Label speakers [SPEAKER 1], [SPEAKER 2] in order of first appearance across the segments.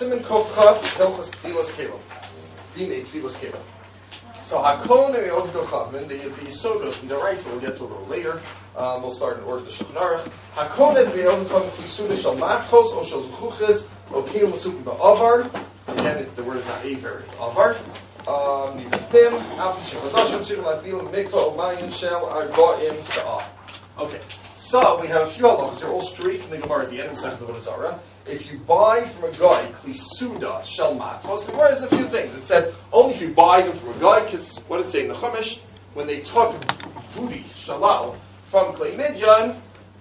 [SPEAKER 1] Siman Kofcha Hilchos Tfilas Kelim. Dinei Tfilas Kelim. So Hakol Ne'Yod Dochavin, the Yisodot and the Raisa we'll get to a little later. We'll start in order to Shulchan Aruch. Hakol Ne'Yod Dochavin Klisuda Shal Matchos O Shal Zuchuches O Kiyum Mitzukim Ba'avar. Again, the word is not Aver, it's Avar. Nivim Alpi Shekodashim Shivim Latbilim Mikva Omayin Shel Argoim Sa'ah. Okay, so we have a few halachos. They're all straight from the Gemara at the end of Masechtas Avodah Zarah. If you buy from a guy klisuda shel matos, the Gemara says a few things. It says only if you buy them from a guy, because what does it say in the Chumash? When they took booty shalal from Klei Midyan,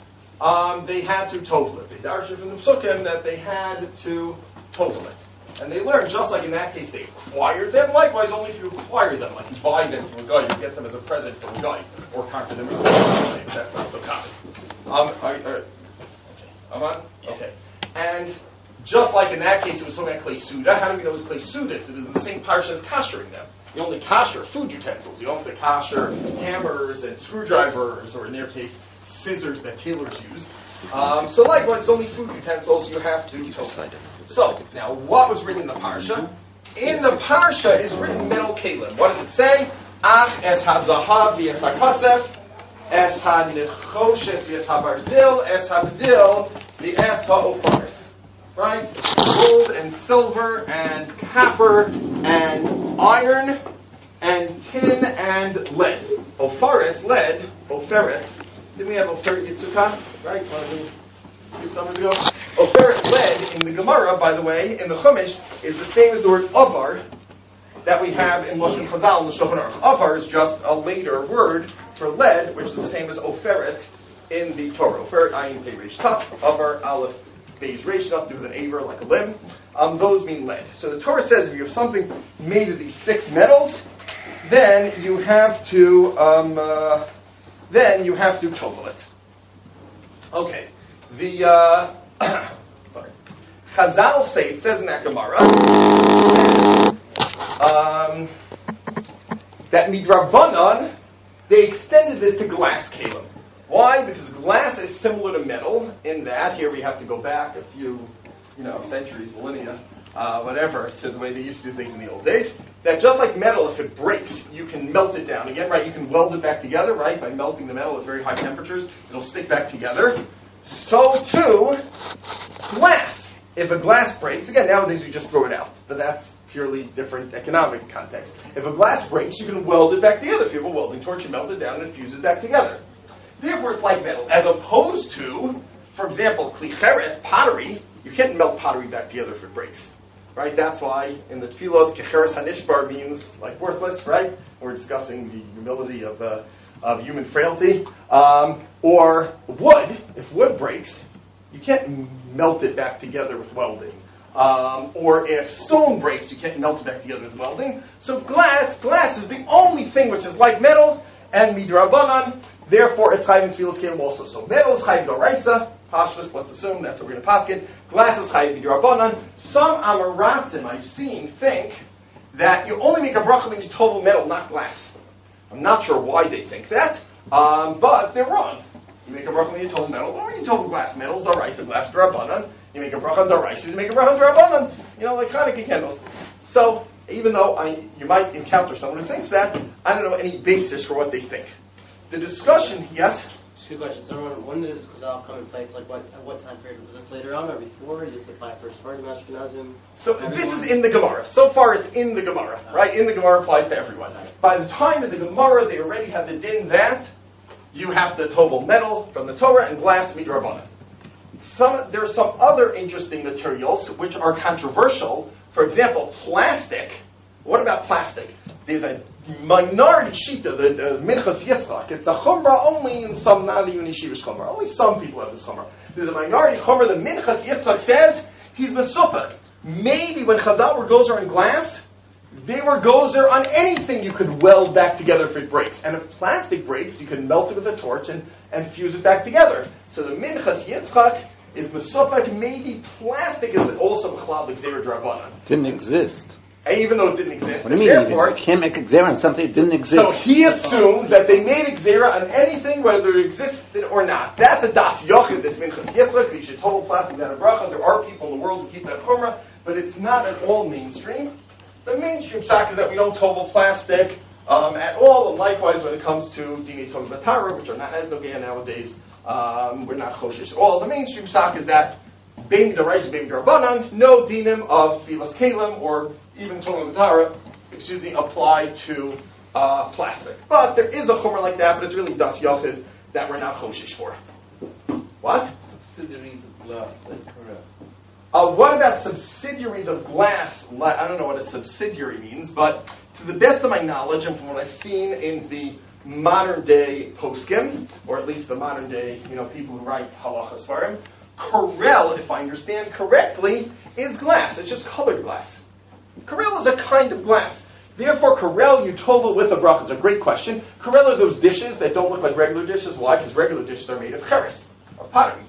[SPEAKER 1] they had to total it. They darshan from the Psukim that they had to total it. And they learned, just like in that case, they acquired them. Likewise, only if you acquire them, like you buy them from a guy, you get them as a present from a guy, or conquer them. That's not so common. Okay. Aman? Okay. And just like in that case, it was talking about Klei Suda. How do we know it was Klei Suda? Because it was in the same parsha as kashering them. You only kasher food utensils. You don't have to kasher hammers and screwdrivers, or in their case, scissors that tailors use. So likewise, it's only food utensils you have to total. So, now, what was written in the parsha? In the parsha is written metal kalim. What does it say? Ach es ha-zahav v'es ha-kasef, es ha-nechoshes v'es ha-barzil, es ha-b'dil v'es ha-ofaris. Right? Gold and silver and copper and iron and tin and lead. Ofaris, lead, oferet. Didn't we have oferet yitzukah? Right? A few summers ago. Oferet, lead, in the Gemara, by the way, in the Chumash, is the same as the word avar that we have in Lashon Chazal in the Shulchan Aruch. Avar is just a later word for lead, which is the same as oferet in the Torah. Oferet, ayin, pei, resh, taf. Avar, aleph, beis, resh, taf, do with an aver, like a limb. Those mean lead. So the Torah says if you have something made of these 6 metals, then you have to total it. Okay. Sorry. Chazal say, it says in that Gemara, that midrabanan, they extended this to glass kalim. Why? Because glass is similar to metal in that, here we have to go back a few, centuries, millennia, whatever, to the way they used to do things in the old days, that just like metal, if it breaks, you can melt it down again, right? You can weld it back together, right? By melting the metal at very high temperatures, it'll stick back together. So too, glass. If a glass breaks, again, nowadays we just throw it out, but that's purely different economic context. If a glass breaks, you can weld it back together. If you have a welding torch, you melt it down and it fuses back together. Therefore, it's like metal. As opposed to, for example, klicheres, pottery, you can't melt pottery back together if it breaks. Right? That's why in the Tfilos, kecheres hanishbar means like worthless, right? We're discussing the humility of human frailty. Or wood, if wood breaks, you can't melt it back together with welding. Or if stone breaks, you can't melt it back together with welding. So glass is the only thing which is like metal, and midrabanan, therefore it's chayim tfilas kelim also. So metal is chayim d'oraisa, pashtus, let's assume that's what we're going to paskin. Glass is chayim midrabanan. Some amoratzim I've seen think that you only make a bracha when you total metal, not glass. I'm not sure why they think that, but they're wrong. You make a bracha when you total metal, or when you total glass. Metal is d'oraisa, glass is d'rabanan. You make a bracha on d'oraisa, you make a bracha on d'rabanan. Like Hanukkah candles. So, even though you might encounter someone who thinks that, I don't know any basis for what they think. The discussion, yes?
[SPEAKER 2] 2 questions. So when did this Chazal come in place? Like at what time period? Was this later on or before? Did this apply for Sephardim, Ashkenazim?
[SPEAKER 1] So this is in the Gemara. So far it's in the Gemara, right? In the Gemara applies to everyone. By the time of the Gemara, they already have the din that you have the total metal from the Torah and glass midrabanan. There are some other interesting materials which are controversial. For example, plastic. What about plastic? There's a minority shita, the Minchas Yitzchak. It's a chumrah only in some non-even yeshivish chumrah. Only some people have this chumrah. There's a minority chumrah. The Minchas Yitzchak says he's mesupek. Maybe when Chazal were gozer on glass, they were gozer on anything you could weld back together if it breaks. And if plastic breaks, you can melt it with a torch and fuse it back together. So the Minchas Yitzchak is mesupek. Maybe plastic is also b'chalal b'gzeira d'Rabbanan.
[SPEAKER 3] Didn't exist.
[SPEAKER 1] and even though it didn't exist.
[SPEAKER 3] What do you mean?
[SPEAKER 1] Therefore,
[SPEAKER 3] You can't make Xera on something that didn't exist.
[SPEAKER 1] so he assumes that they made Xera on anything, whether it existed or not. That's a das yochid, this minchas yitzchak. You should total plastic that a bracha. There are people in the world who keep that chumrah, but it's not at all mainstream. The mainstream psak is that we don't total plastic at all, and likewise when it comes to dinei tov batara, which are not as nogea nowadays, we're not choshish at all. The mainstream psak is that bein d'oraisa, bein d'rabanan, no dinim of tfilas kelim or even tov batara, apply to plastic. But there is a chumrah like that, but it's really das yochid that we're not choshish for. What?
[SPEAKER 4] Subsidiaries of glass, that's correct.
[SPEAKER 1] What about subsidiaries of glass? I don't know what a subsidiary means, but to the best of my knowledge, and from what I've seen in the modern day poskim, or at least the modern day, people who write halachas svarim, Corel, if I understand correctly, is glass. It's just colored glass. Corel is a kind of glass. Therefore, Corel you tovel with a bracha. It's a great question. Corel are those dishes that don't look like regular dishes. Why? Because regular dishes are made of cheres, of pottery,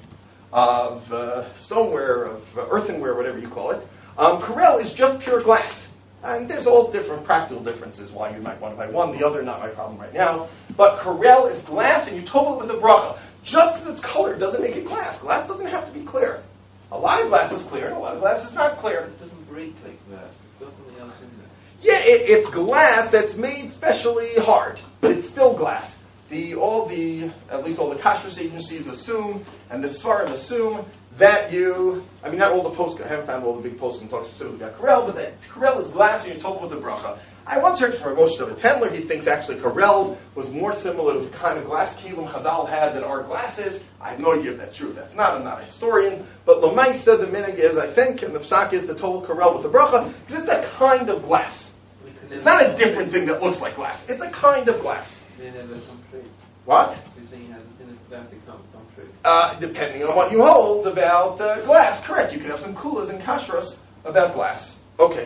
[SPEAKER 1] of stoneware, of earthenware, whatever you call it. Corel is just pure glass. And there's all different practical differences why you might want to buy one, the other, not my problem right now. But Corel is glass, and you tovel it with a bracha. Just because it's colored doesn't make it glass. Glass doesn't have to be clear. A lot of glass is clear, and a lot of glass is not clear.
[SPEAKER 4] It doesn't break like glass. It's got something else in there.
[SPEAKER 1] Yeah, it's glass that's made specially hard, but it's still glass. At least all the kashrus agencies assume, and the Svarim assume, that not all the posts, I haven't found all the big posts and talk specifically about Corel, but that Corel is glass and you're told with a bracha. I once heard from Moshe David Tendler, he thinks actually Corel was more similar to the kind of glass kelim Chazal had than our glasses. I have no idea if that's true. That's not, I'm not a historian, but Lamaisa, the minig is, I think, and the psak is to total Corel with a bracha, because it's a kind of glass. It's not a different thing that looks like glass. It's a kind of glass.
[SPEAKER 4] They never come trade.
[SPEAKER 1] What?
[SPEAKER 4] You're saying it has a thin plastic come trade.
[SPEAKER 1] Depending on what you hold about glass. Correct. You can have some kulas and kashrus about glass. Okay.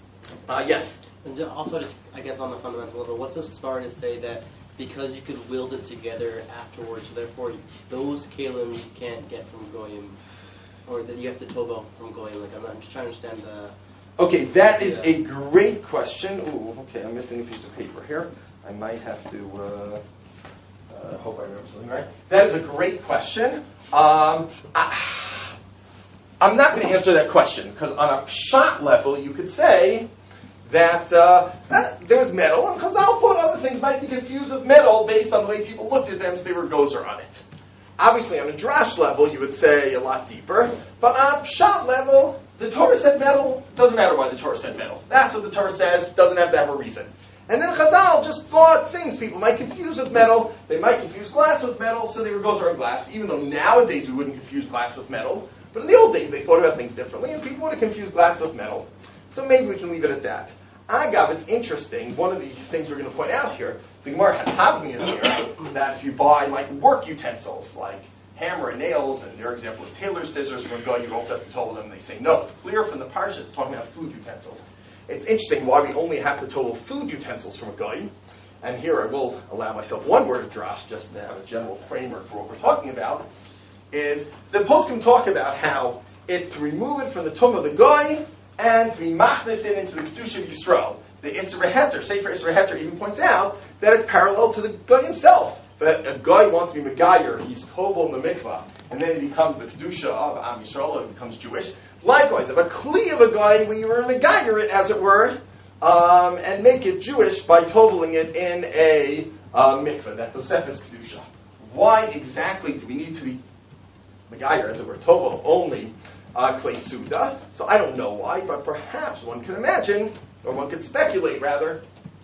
[SPEAKER 1] Yes?
[SPEAKER 2] And also, just, I guess on the fundamental level, what's the start to say that because you could wield it together afterwards, so therefore those kalim you can't get from goyim, or that you have to tovel from goyim? Like I'm just trying to understand the.
[SPEAKER 1] Okay, that is a great question. Ooh, okay, I'm missing a piece of paper here. I might have to. Hope I remember something right. That is a great question. I'm not going to answer that question because on a pshat level, you could say that there was metal, and Chazal thought other things might be confused with metal based on the way people looked at them, so they were gozer on it. Obviously, on a drash level, you would say a lot deeper, but on a pshat level, the Torah said metal. Doesn't matter why the Torah said metal. That's what the Torah says. Doesn't have to have a reason. And then Chazal just thought things people might confuse with metal. They might confuse glass with metal, so they were gozer on glass. Even though nowadays we wouldn't confuse glass with metal, but in the old days they thought about things differently, and people would have confused glass with metal. So maybe we can leave it at that. Agav, it's interesting. One of the things we're going to point out here, the Gemara has Havmir here, that if you buy like work utensils, like hammer and nails, and their example is tailor's scissors, from a guy you also have to total them. They say no. It's clear from the parsha it's talking about food utensils. It's interesting why we only have to total food utensils from a guy. And here I will allow myself one word of drash, just to have a general framework for what we're talking about, is the poskim talk about how it's to remove it from the tum of the guy and to be machnis it into the kedusha of Yisrael. The Isra Heter, Sefer Isra Heter, even points out that it's parallel to the guy himself. That a guy wants to be Megayer, he's tovel in the mikvah, and then he becomes the kedusha of Am Yisrael, and becomes Jewish. Likewise, if a kli of a guy, we were Megayer it, as it were, and make it Jewish by toveling it in a mikvah. That's Osefes kedusha. Why exactly do we need to be Megayer, as it were, tovel only Klei Suda? So I don't know why, but perhaps one can imagine, or one could speculate rather,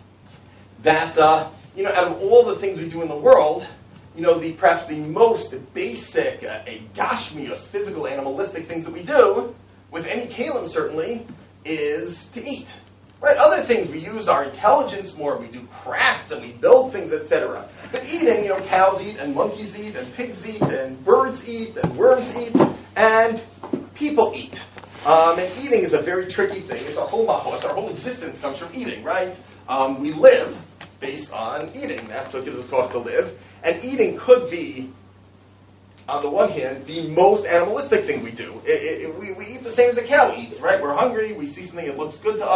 [SPEAKER 1] that out of all the things we do in the world, perhaps the most basic, gashmios, physical, animalistic things that we do, with any kalim certainly, is to eat. Right? Other things we use our intelligence more, we do crafts and we build things, etc. But eating, cows eat and monkeys eat and pigs eat and birds eat and worms eat and people eat. And eating is a very tricky thing. It's our whole mahal, our whole existence comes from eating, right? We live based on eating. That's what gives us cause to live. And eating could be, on the one hand, the most animalistic thing we do. We eat the same as a cow eats, right? We're hungry, we see something that looks good to us,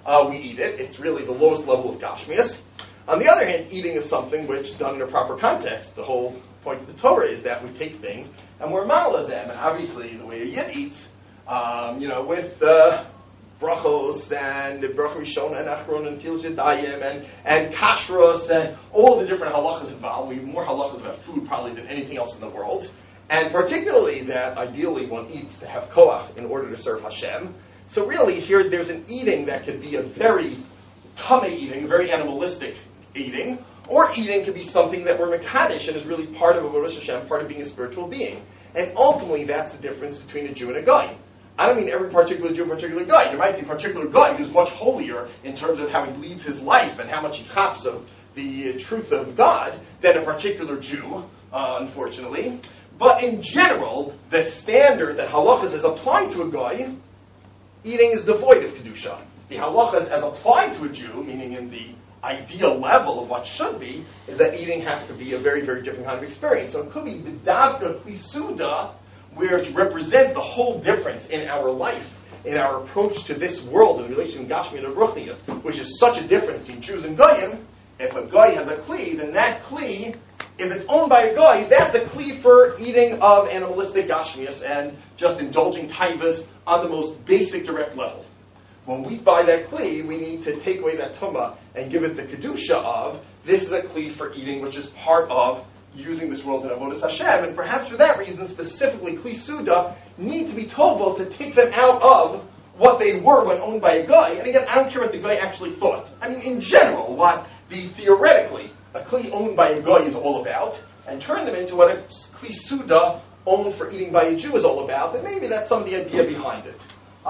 [SPEAKER 1] we eat it. It's really the lowest level of Gashmias. On the other hand, eating is something which, done in a proper context, the whole point of the Torah is that we take things and we're mala them. And obviously, the way a Yid eats, with brachos and bracha rishona and achron and fil yadayim and kashrus and all the different halachas involved. We have more halachas about food probably than anything else in the world. And particularly that ideally one eats to have koach in order to serve Hashem. So really here there's an eating that could be a very tummy eating, very animalistic eating, or eating could be something that we're mekadesh and is really part of Avodas Hashem, part of being a spiritual being. And ultimately that's the difference between a Jew and a guy. I don't mean every particular Jew, particular guy. There might be a particular guy who's much holier in terms of how he leads his life and how much he cops of the truth of God than a particular Jew, unfortunately. But in general, the standard that halachas is applied to a guy, eating is devoid of kedusha. The halachas as applied to a Jew, meaning in the ideal level of what should be, is that eating has to be a very, very different kind of experience. So it could be b'davka klisuda, which represents the whole difference in our life, in our approach to this world, in relation to Gashmi and Ruchnius, which is such a difference between Jews and Goyim. If a Goy has a kli, then that kli, if it's owned by a Goy, that's a kli for eating of animalistic Gashmias and just indulging taivas on the most basic direct level. When we buy that kli, we need to take away that tumah and give it the kedusha of, this is a kli for eating, which is part of using this world in Avodas Hashem, and perhaps for that reason, specifically, Kli Suda need to be told to take them out of what they were when owned by a guy. And again, I don't care what the guy actually thought. I mean, in general, what theoretically a Kli owned by a guy is all about, and turn them into what a Kli Suda owned for eating by a Jew is all about, and maybe that's some of the idea behind it.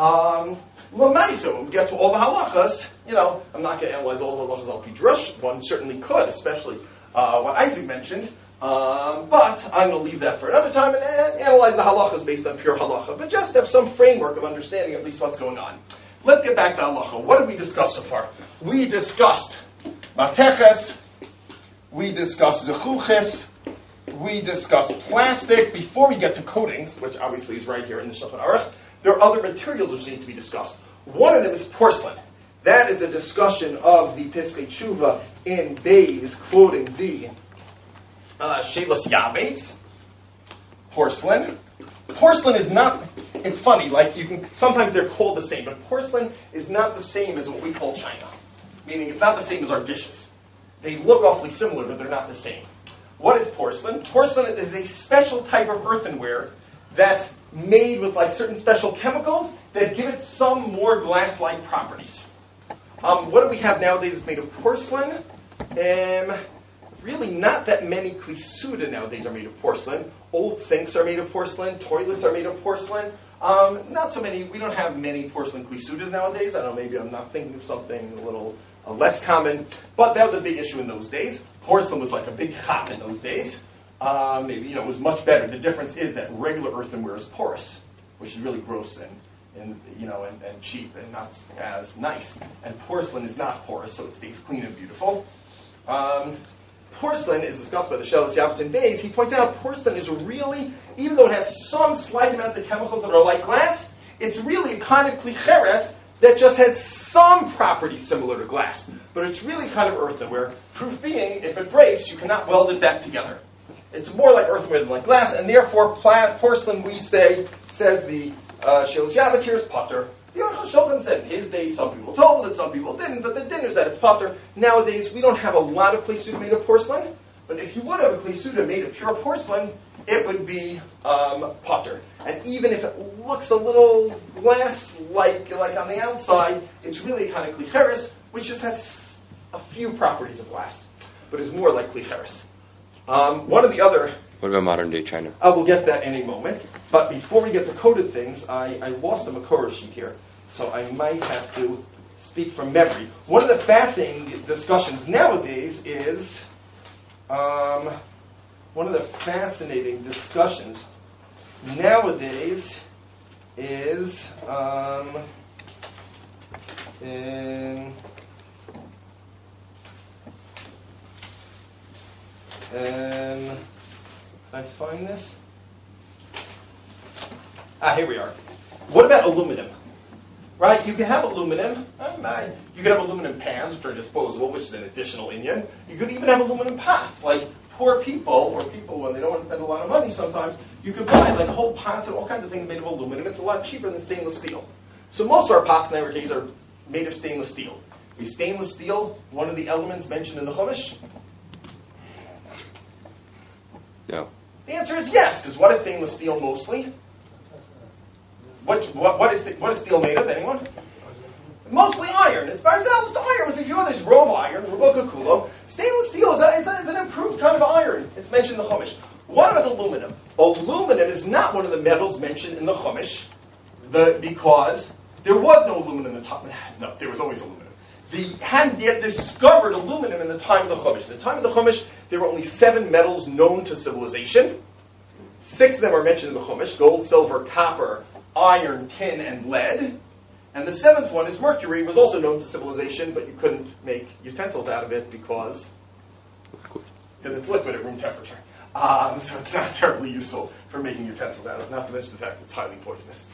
[SPEAKER 1] L'maiso, when we get to all the halachas, I'm not going to analyze all the halachas al pi drush. One certainly could, especially what Isaac mentioned. But I'm going to leave that for another time and analyze the halachas based on pure halacha. But just have some framework of understanding at least what's going on. Let's get back to halacha. What did we discuss so far? We discussed mateches. We discussed zechuches. We discussed plastic. Before we get to coatings, which obviously is right here in the Shulchan Aruch, there are other materials which need to be discussed. One of them is porcelain. That is a discussion of the Piskei Tshuva in Beis, quoting the Shelos Yavetz. Porcelain. Porcelain is not, it's funny, sometimes they're called the same, but porcelain is not the same as what we call china. Meaning it's not the same as our dishes. They look awfully similar, but they're not the same. What is porcelain? Porcelain is a special type of earthenware that's made with certain special chemicals that give it some more glass-like properties. What do we have nowadays that's made of porcelain? Really not that many klisuda nowadays are made of porcelain. Old sinks are made of porcelain. Toilets are made of porcelain. Not so many. We don't have many porcelain klisudas nowadays. I don't know, maybe I'm not thinking of something a little less common. But that was a big issue in those days. Porcelain was like a big chap in those days. Maybe it was much better. The difference is that regular earthenware is porous, which is really gross and cheap and not as nice. And porcelain is not porous, so it stays clean and beautiful. Porcelain is discussed by the Shelos Yavetz in Beis. He points out porcelain is really, even though it has some slight amount of chemicals that are like glass, it's really a kind of klicheres that just has some properties similar to glass. But it's really kind of earthenware. Proof being, if it breaks, you cannot weld it back together. It's more like earthenware than like glass, and therefore porcelain, we say, says the Shelos Yavetz here, is patur. The Aruch HaShulchan said in his day, some people told it, some people didn't, but the din is that it's patur. Nowadays, we don't have a lot of klisuda made of porcelain, but if you would have a klisuda made of pure porcelain, it would be patur. And even if it looks a little glass-like on the outside, it's really kind of klicheres, which just has a few properties of glass, but is more like klicheres. One of the other...
[SPEAKER 5] What about modern day China?
[SPEAKER 1] I will get that in a moment. But before we get to coded things, I lost a Makorah sheet here, so I might have to speak from memory. One of the fascinating discussions nowadays is can I find this? Here we are. What about aluminum? right? You can have aluminum. You could have aluminum pans, which are disposable, which is an additional inyan. You could even have aluminum pots, like poor people, or people when they don't want to spend a lot of money sometimes, you could buy like whole pots and all kinds of things made of aluminum. It's a lot cheaper than stainless steel. So most of our pots nowadays are made of stainless steel. Is stainless steel one of the elements mentioned in the Chumash?
[SPEAKER 3] Yeah.
[SPEAKER 1] The answer is yes, because what is stainless steel mostly? What is steel made of? Anyone? Mostly iron. It's by itself iron with a few others. Rove iron, ruboka kulo. Stainless steel is an improved kind of iron. It's mentioned in the Chumash. What about aluminum? Aluminum is not one of the metals mentioned in the Chumash because there was no aluminum in the time. No, there was always aluminum. They hadn't yet discovered aluminum in the time of the Chumash. In the time of the Chumash, there were only 7 metals known to civilization. 6 of them are mentioned in the Chumash: gold, silver, copper, iron, tin, and lead. And the 7th one is mercury. It was also known to civilization, but you couldn't make utensils out of it because it's liquid at room temperature. So it's not terribly useful for making utensils out of it, not to mention the fact that it's highly poisonous.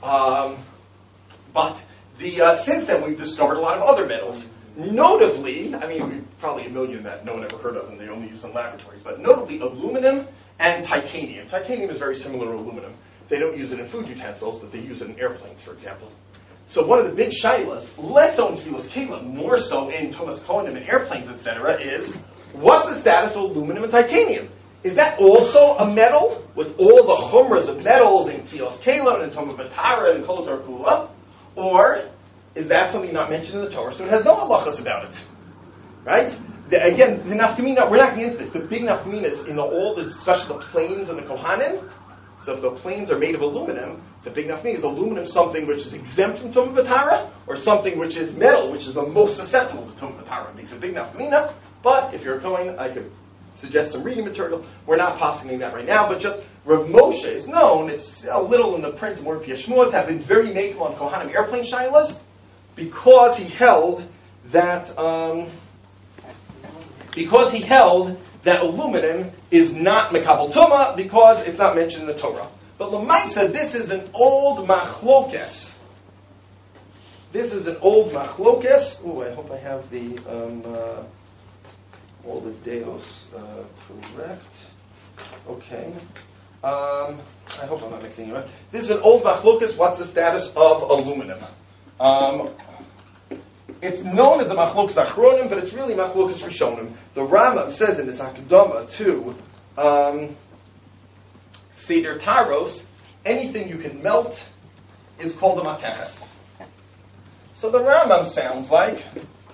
[SPEAKER 1] But since then, we've discovered a lot of other metals. Notably, probably a million that no one ever heard of and they only use in laboratories, but notably aluminum and titanium. Titanium is very similar to aluminum. They don't use it in food utensils, but they use it in airplanes, for example. So one of the big shaylas, less so in Tfilas Keilim, more so in Thomas Kohanim and airplanes, etc., is what's the status of aluminum and titanium? Is that also a metal with all the chumras of metals in Tfilas Keilim and Tomah B'Tara and Kol Tar Kula? Or is that something not mentioned in the Torah, so it has no halachas about it? Right? Again, the nafkamina, we're not getting into this. The big nafkamina is in especially the planes and the Kohanim. So if the planes are made of aluminum, it's a big nafkamina. Is aluminum something which is exempt from Tomah B'Tara, or something which is metal, which is the most susceptible to Tomah B'Tara? It makes a big nafkamina. But if you're going, I could suggest some reading material. We're not positing that right now, but just Rav Moshe is known. It's a little in the print of Mordechai Shmuel have been very makel on Kohanim airplane shaylas because he held that aluminum is not mekabel tuma because it's not mentioned in the Torah. But Lamaisa, this is an old machlokes. Oh, I hope I have the all the deos correct. Okay. I hope I'm not mixing it up. This is an old machlokes. What's the status of aluminum? It's known as a machlokes achronim, but it's really machlokes rishonim. The Rambam says in this Hakdama to Seder Taros, anything you can melt is called a mateches. So the Rambam sounds like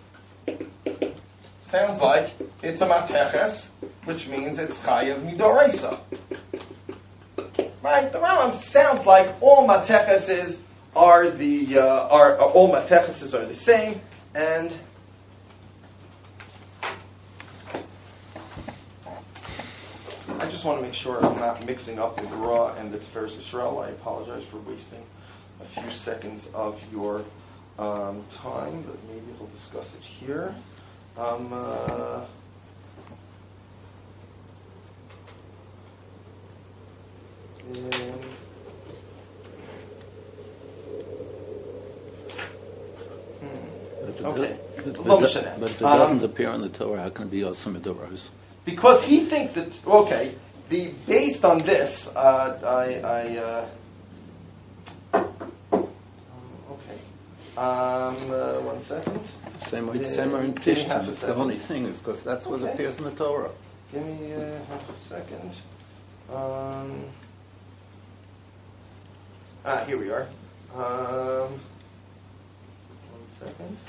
[SPEAKER 1] it's a mateches, which means it's chayav midoraisa. Right? The Rambam sounds like all matecheses are all matecheses are the same, and I just want to make sure I'm not mixing up the Gra and the Tiferes Yisrael. I apologize for wasting a few seconds of your time, but maybe we'll discuss it here. Okay.
[SPEAKER 3] But if it doesn't appear in the Torah, how can it be also Midoros?
[SPEAKER 1] Because he thinks that, based on this, one second.
[SPEAKER 3] Same way in Pishtim. It's the only thing is because that's what appears in the Torah.
[SPEAKER 1] Give me half a second. Here we are. 1 second.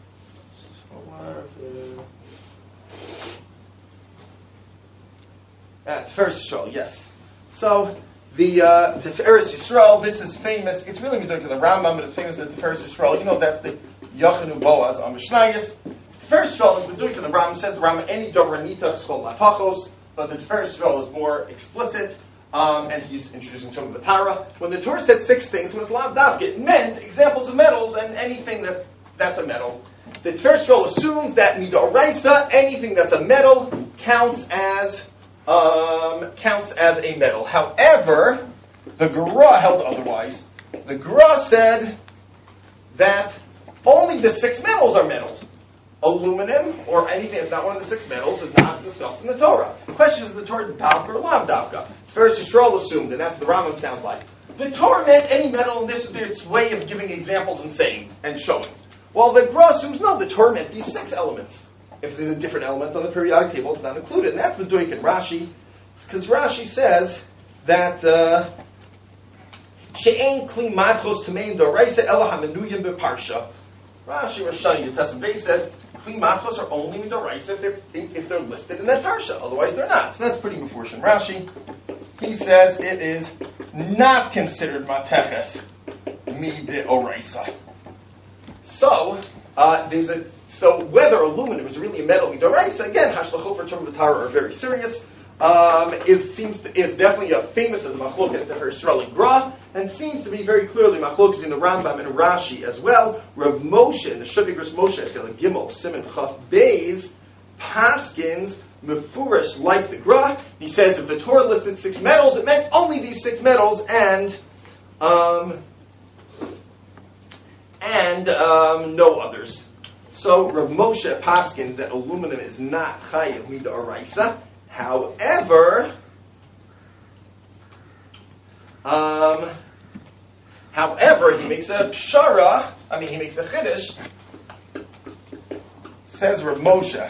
[SPEAKER 1] Tiferes Yisrael, yes. So the Tiferes Yisrael, this is famous. It's really meduik in the Rambam, but it's famous at Tiferes Yisrael. You know that's the Yachanu Boaz on Mishnayos. Tiferes Yisrael is meduik in the Rambam. Says the Rambam any Dobranita is called Latachos, but the Tiferes Yisrael is more explicit. And he's introducing Tomah B'Tara. When the Torah said 6 things, it was lav davka. It meant examples of metals and anything that's a metal. The Tiferes Yisrael assumes that midoraisa, anything that's a metal, counts as a metal. However, the Gra held otherwise. The Gra said that only the 6 metals are metals. Aluminum or anything that's not one of the 6 metals is not discussed in the Torah. The question is the Torah Davka or Lav Davka? First Yisrael assumed, and that's what the Rambam sounds like. The Torah meant any metal, and this is its way of giving examples and saying and showing. Well, the Gra assumes no, the Torah meant these 6 elements. If there's a different element on the periodic table, it's not included. And that's Meduik and Rashi, because Rashi says that She'en Kli Matchos Tamein Doraisa Ela HaMenuyim Beparsha. Rashi Rosh Hashanah Yotesem Beis says Kli Matchos are only Midoraisa if they're listed in that parsha. Otherwise, they're not. So that's pretty mufurish in Rashi. He says it is not considered Mateches Midoraisa. So so whether aluminum is really a metal midoraisa, again, Hashlachot for Torah V'Tara are very serious. Is definitely famous as a machlokas that Yisrael Gra, and seems to be very clearly machlokas in the Rambam and Rashi as well. Rav Moshe, the Shuvigros Moshe, Gimel Siman Chaf Beis, Paskins Mefurish like the Gra. He says if the Torah listed 6 metals, it meant only these 6 metals and no others. So Rav Moshe Paskins that aluminum is not chayav mid'oraisa. However, he makes a pshara. He makes a chiddush. Says Rav Moshe,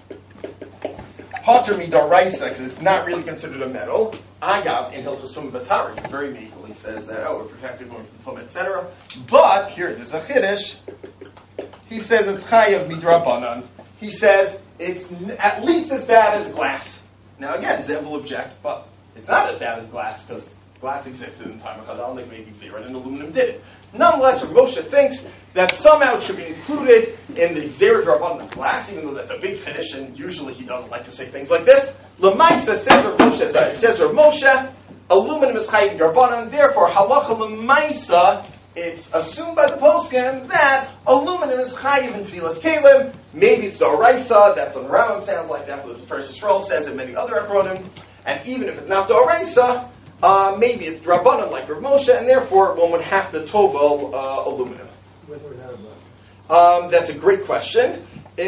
[SPEAKER 1] Potter mid'oraisa, because it's not really considered a metal. Agav in Hilchos Tumah V'Tara, he very meekly says that we're protected going from Tumah, etc. But here there's a chiddush. He says it's chayav midrabanan. He says it's at least as bad as glass. Now again, Zev will object, but it's not as bad as glass because glass existed in the time of Chazal, and they made Gzera, and aluminum did it. Nonetheless, Rav Moshe thinks that somehow it should be included in the Gzera Drabanan of glass, even though that's a big finish, and usually he doesn't like to say things like this. Lamaisa says Rav Moshe, aluminum is chayav Drabanan, therefore halacha lamaisa, it's assumed by the poskim that aluminum is chayiv in Tfilas Kalim. Maybe it's the Oraisa, that's what the Rambam sounds like, that's what the First Yisrael says, and many other Achronim. And even if it's not the Oraisa, maybe it's Drabanan like Rav Moshe, and therefore one would have to tovel aluminum. That's a great question.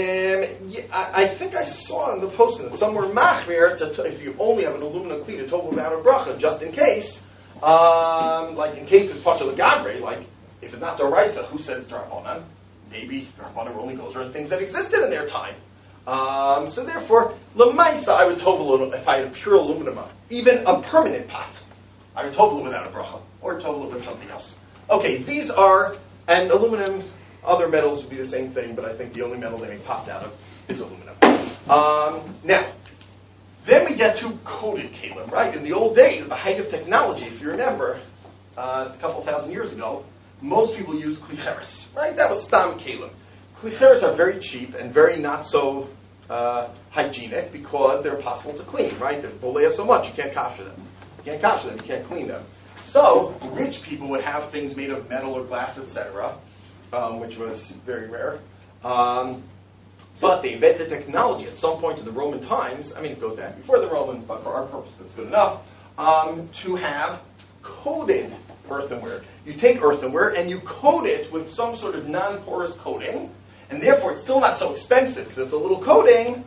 [SPEAKER 1] I think I saw in the poskim that somewhere machmir, if you only have an aluminum kli to tovel without a bracha, just in case. Like in case it's Pasha Lagabre, like if it's not Doraisa, who says Drabanan? Maybe Drabanan only goes for things that existed in their time. So therefore, Lamaisa, I would tovel if I had a pure aluminum, even a permanent pot. I would tovel it without a bracha, or tovel it with something else. Okay, these are, and aluminum, other metals would be the same thing, but I think the only metal they make pots out of is aluminum. Now, then we get to coated kalim, right? In the old days, the height of technology, if you remember, a couple thousand years ago, most people used klicheres, right? That was stam kalim. Klicheres are very cheap and very not so hygienic because they're impossible to clean, right? They're bolea so much, you can't kosher them. You can't kosher them, you can't clean them. So, rich people would have things made of metal or glass, etc., which was very rare. But they invented technology at some point in the Roman times, it goes back before the Romans, but for our purpose that's good enough, to have coated earthenware. You take earthenware and you coat it with some sort of non-porous coating, and therefore it's still not so expensive because it's a little coating,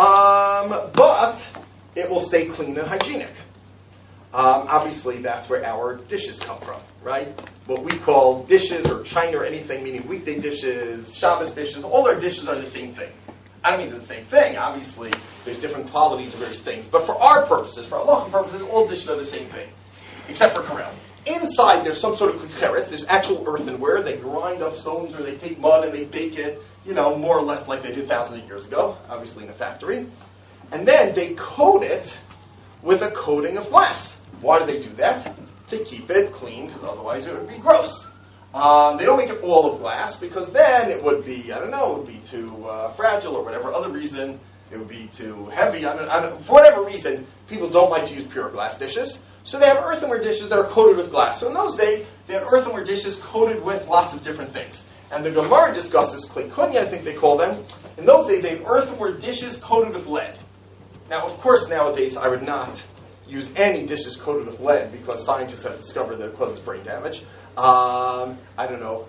[SPEAKER 1] but it will stay clean and hygienic. Obviously, that's where our dishes come from, right? What we call dishes or china or anything, meaning weekday dishes, Shabbos dishes, all our dishes are the same thing. I don't mean they're the same thing. Obviously, there's different qualities of various things. But for our purposes, for halachic purposes, all dishes are the same thing, except for Karel. Inside, there's some sort of klicheres. There's actual earthenware. They grind up stones or they take mud and they bake it, more or less like they did thousands of years ago, obviously in a factory. And then they coat it with a coating of glass. Why do they do that? To keep it clean, because otherwise it would be gross. They don't make it all of glass, because then it would be, it would be too fragile or whatever other reason. It would be too heavy. For whatever reason, people don't like to use pure glass dishes. So they have earthenware dishes that are coated with glass. So in those days, they had earthenware dishes coated with lots of different things. And the Gemara discusses klei kunya, I think they call them. In those days, they have earthenware dishes coated with lead. Now, of course, nowadays, I would not use any dishes coated with lead because scientists have discovered that it causes brain damage. I don't know.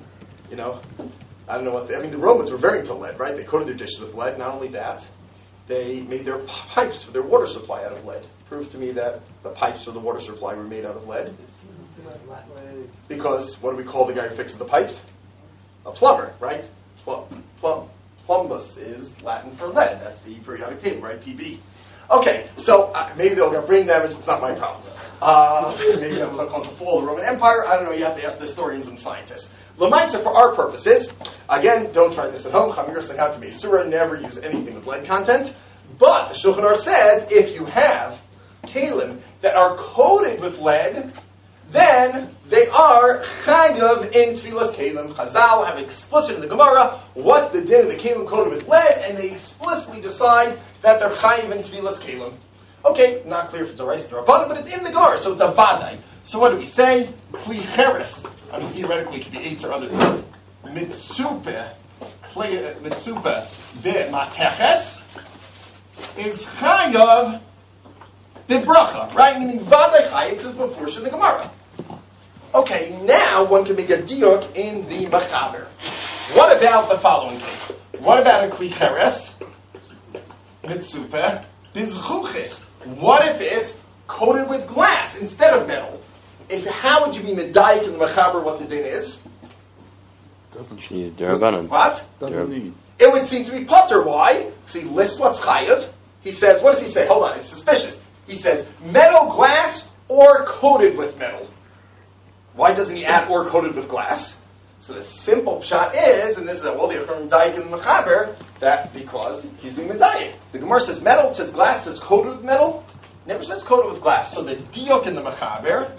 [SPEAKER 1] You know, I don't know what. The Romans were very into lead, right? They coated their dishes with lead. Not only that, they made their pipes for their water supply out of lead. Prove to me that the pipes for the water supply were made out of lead. Because what do we call the guy who fixes the pipes? A plumber, right? Plumbus is Latin for lead. That's the periodic table, right? PB. Okay, so maybe they'll get brain damage. It's not my problem. Maybe that was called the fall of the Roman Empire. I don't know. You have to ask the historians and scientists. Lamaitza, for our purposes, again, don't try this at home. Chamir Sanhat to be surah. Never use anything with lead content. But the Shulchan Aruch says if you have kalim that are coated with lead, then they are chayav in tefillas kalim. Chazal have explicit in the Gemara what's the din of the kalim coated with lead, and they explicitly decide that they're chayav in tefillas kalim. Okay, not clear if it's a rice or a button, but it's in the Gemara, so it's a vadai. So what do we say? Kli cheres. Theoretically, it could be eights or other things. Mitzupe be'mateches is chayav bibracha, right? Meaning vadai chayav is before in the Gemara. Okay, now one can make a diuk in the machaber. What about the following case? What about a kli cheres? Mitzupe bizchuchis. What if it's coated with glass instead of metal? How would you be medayik in the machaber what the din is?
[SPEAKER 3] Doesn't
[SPEAKER 1] What?
[SPEAKER 3] Doesn't need.
[SPEAKER 1] It would seem to be potter. Why? See, lists what's chayav. He says, what does he say? Hold on, it's suspicious. He says, metal, glass, or coated with metal. Why doesn't he add or coated with glass? So the simple shot is, and this is the medayik in the machaber, that because he's doing medayik. The Gemara says metal, it says glass, it says coated with metal. Never says coated with glass. So the diuk in the machaber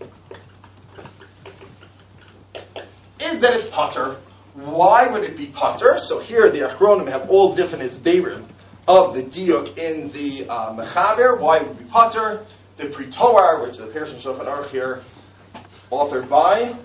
[SPEAKER 1] is that it's potter. Why would it be potter? So here the Achronim have all different isbeirim of the diuk in the mechaber. Why would it be potter? The Pritoar, which is the Persian Shulchan Aruch here, authored by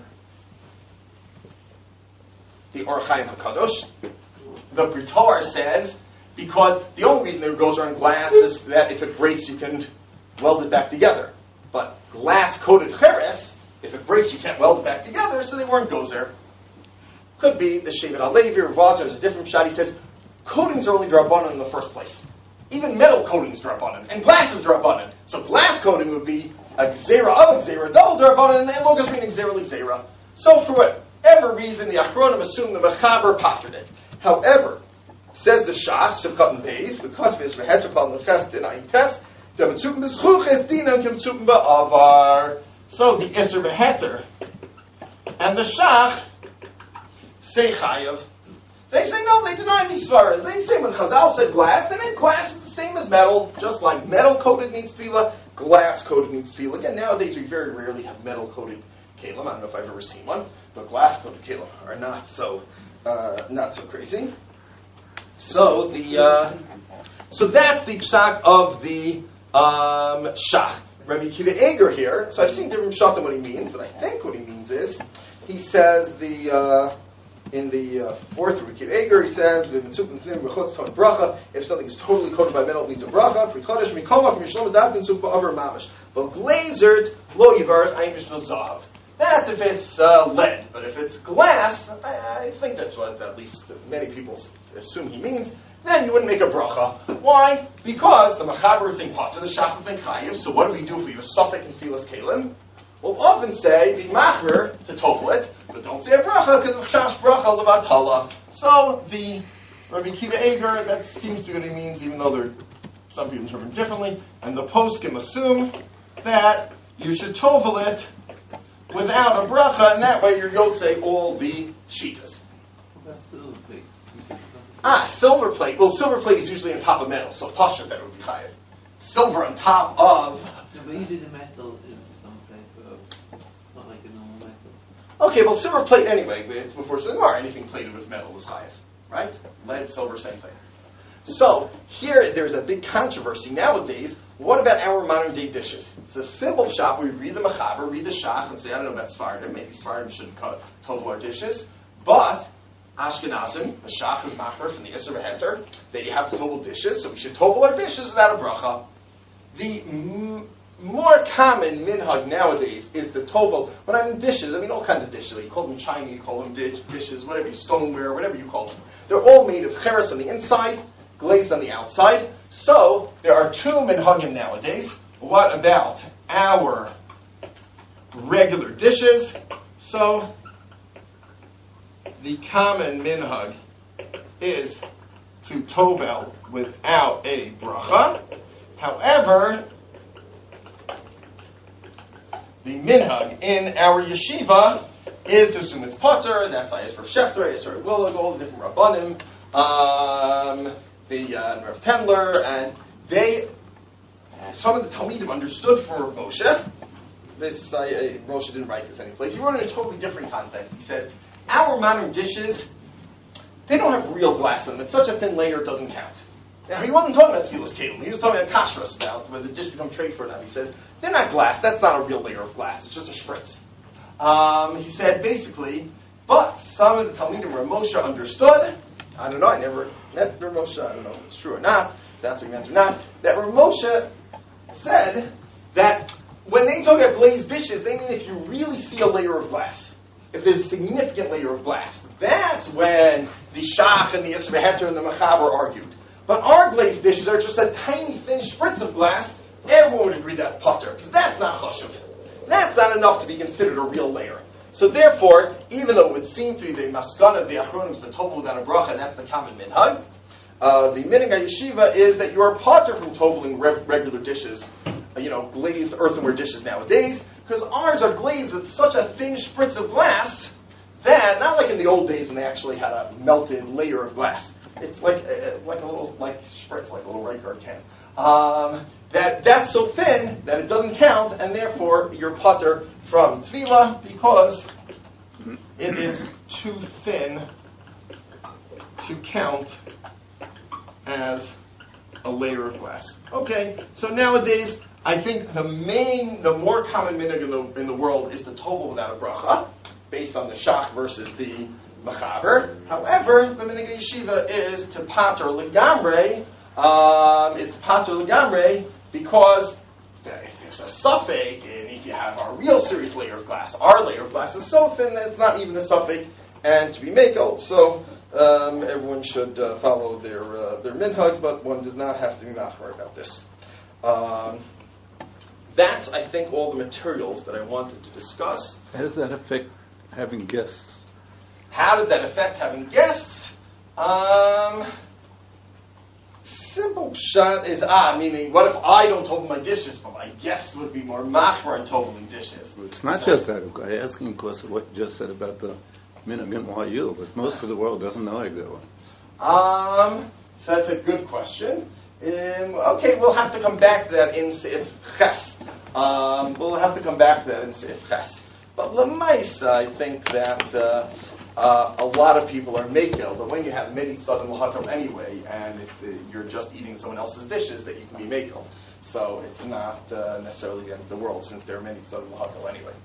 [SPEAKER 1] the Or Chaim HaKadosh. The Pritoar says, because the only reason there goes around glass is that if it breaks you can weld it back together. But glass coated cheres, if it breaks you can't weld it back together, so they weren't gozer. Could be the Shevet HaLevi or Vazar is a different shot. He says coatings are only drabanan in the first place. Even metal coatings drabanan, and glass is drabanan. So glass coating would be a gzera of a gzera, double drabanan, and logos meaning gzera l'gzera. So for whatever reason, the Achronim assume the mechaber pattered it. However, says the Shach, Sivkat and Beis, because of his vehetikal nefes denayin test, the mitzupim b'zchuches dinam k'mitzupim ba'avar. So the Isser Beheter and the Shach say chayav. They say no, they deny these svaras. They say when Chazal said glass, they meant glass is the same as metal, just like metal coated needs tefillah, glass coated needs tefillah. Again, nowadays we very rarely have metal coated kalim. I don't know if I've ever seen one, but glass coated kalim are not so crazy. So so that's the psak of the Shach. Rabbi Akiva Eger here. So I've seen different pshat on what he means, but I think what he means is he says in the fourth Rabbi Akiva Eger he says if something is totally coated by metal it needs a bracha. But glazed lo yivarach ayin mishlo zahav. That's if it's lead, but if it's glass, I think that's what at least many people assume he means. Then you wouldn't make a bracha. Why? Because the machaber would think potter, the shach would think chayiv. So what do we do if we have a suffix in tefillas kalim? We'll often say the machmer to topel it, but don't say a bracha because of chash bracha levatala. So the Rabbi Akiva Eger, that seems to be what he means, even though some people interpret differently. And the poskim assume that you should tovel it without a bracha, and that way you're yotzei all the shitas.
[SPEAKER 4] That's silver plate.
[SPEAKER 1] Silver plate. Well, silver plate is usually on top of metal, so pasha that would be chayav. Silver on top of.
[SPEAKER 4] No, but you did the metal into some type of. It's not like a normal metal.
[SPEAKER 1] Okay, well, silver plate anyway. It's before Shemar. Anything plated with metal is chayav, right? Lead, silver, same thing. So here, there's a big controversy nowadays. What about our modern day dishes? It's a simple shop. We read the machaber, read the shach, and say, I don't know about Sfardim. Maybe Sfardim shouldn't total our dishes, but Ashkenazim, the shach is machmer from the Isser Beheter. They have total dishes, so we should total our dishes without a bracha. The more common minhag nowadays is the tovel. When I mean dishes, I mean all kinds of dishes. You call them china, you call them dishes, whatever you stoneware, whatever you call them. They're all made of cheres on the inside, glazed on the outside. So there are two minhagim nowadays. What about our regular dishes? So the common minhag is to tovel without a bracha. However, the minhag in our yeshiva is to assume it's potter. That's Ayes for Schechter, Ayes for Willig, all the different rabbanim, the Rav Tendler, and some of the Talmidim understood for Moshe. Moshe didn't write this anyplace. He wrote it in a totally different context. He says, our modern dishes, they don't have real glass in them. It's such a thin layer it doesn't count. Now, he wasn't talking about Tfilas Kelim. He was talking about Kashrus, about whether the dish become trade for them. He says, they're not glass. That's not a real layer of glass. It's just a spritz. He said, basically, but some of the Talmidim Rav Moshe understood, I don't know, I never met Rav Moshe, I don't know if it's true or not, if that's what he meant or not, that Rav Moshe said that when they talk about glazed dishes, they mean if you really see a layer of glass. If there's a significant layer of glass. That's when the Shach and the Yisra Heter and the Mechaber argued. But our glazed dishes are just a tiny thin spritz of glass. Everyone would agree that's potter, because that's not chashuv. That's not enough to be considered a real layer. So therefore, even though it would seem to be the maskana of the achronim, the tovel without a bracha, and that's the common minhag, the minhag yeshiva is that you are potter from toveling regular dishes, glazed earthenware dishes nowadays, because ours are glazed with such a thin spritz of glass that, not like in the old days when they actually had a melted layer of glass. It's like a little spritz, like a little Ricard can. That's so thin that it doesn't count, and therefore you're potter from tefillah because it is too thin to count as a layer of glass. Okay, so nowadays I think the more common minhag in the world is the tovel without a bracha, based on the shach versus the Mechaber. However, the minhag yeshiva is to pater legamre, because if there's a suffix, and if you have a real serious layer of glass, our layer of glass is so thin that it's not even a suffix, and to be makel. So everyone should follow their minhag, but one does not have to be machmir about this. That's, I think, all the materials that I wanted to discuss.
[SPEAKER 3] How does that affect having guests?
[SPEAKER 1] How does that affect having guests? Simple pshat is, meaning, what if I don't tovel my dishes, but my guests would be more machmir in toveling dishes?
[SPEAKER 3] It's not just that. I'm asking because of what you just said about the minhag in YU, but most of the world doesn't know like that one.
[SPEAKER 1] So that's a good question. Okay, we'll have to come back to that in Seif Ches. We'll have to come back to that in Seif Ches. But Lamaisa, I think that a lot of people are makel, but when you have many sudden lahakel anyway, and you're just eating someone else's dishes, that you can be makel. So it's not necessarily the end of the world, since there are many sudden lahakel anyway.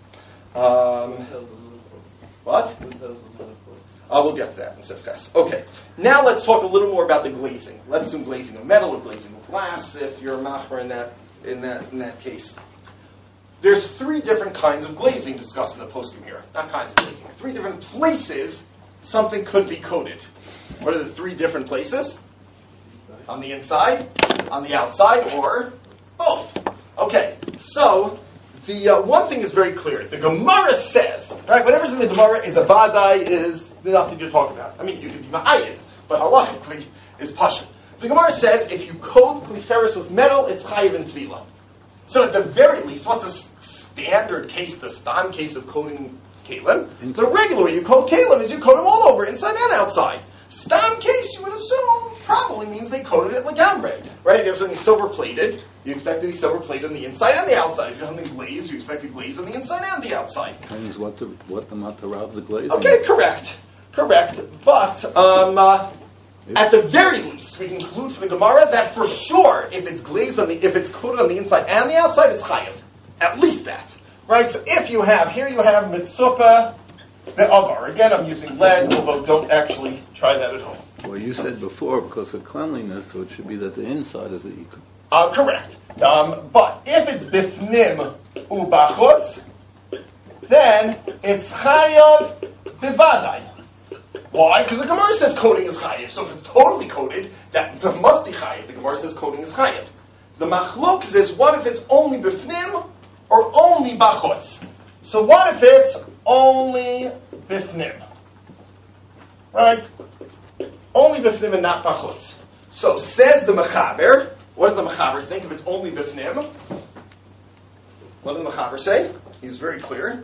[SPEAKER 1] What? We'll get to that in Sifkas. Okay, now let's talk a little more about the glazing. Let's assume glazing of metal or glazing of glass, if you're a machmer in that case. There's 3 different kinds of glazing discussed in the poskim here. Not kinds of glazing. 3 different places something could be coated. What are the 3 different places? On the inside, on the outside, or both. Okay, so the one thing is very clear. The Gemara says, right, whatever's in the Gemara is a vadai, is nothing to talk about. I mean, you could be ma'ayin, but halachically is pashut. The Gemara says if you coat kliferis with metal, it's chayiv in tefillah. So at the very least, what's the standard case, the stam case of coating kalim? The regular way you coat kalim is you coat them all over, inside and outside. Stam case, you would assume, probably means they coated it legamre. Right? If you have something silver-plated, you expect it to be silver-plated on the inside and the outside. If you have something glazed, you expect it glazed on the inside and the outside.
[SPEAKER 3] Depends what the matter of the glazing.
[SPEAKER 1] Okay, correct. But at the very least, we can conclude from the Gemara that for sure, if it's glazed if it's coated on the inside and the outside, it's chayiv. At least that, right? So if you have mitzupah ve'avar. Again, I'm using lead, although don't actually try that at home.
[SPEAKER 3] Well, you said before because of cleanliness, so it should be that the inside is the
[SPEAKER 1] Correct. But if it's bifnim ubachutz, then it's chayav bivadai. Why? Because the Gemara says coating is chayav. So if it's totally coated, that must be chayav. The Gemara says coating is chayav. The machlokes is, what if it's only bifnim or only bachutz? So what if it's only bifnim? Right? Only bifnim and not bachutz. So says the mechaber. What does the mechaber think if it's only bifnim? What does the mechaber say? He's very clear.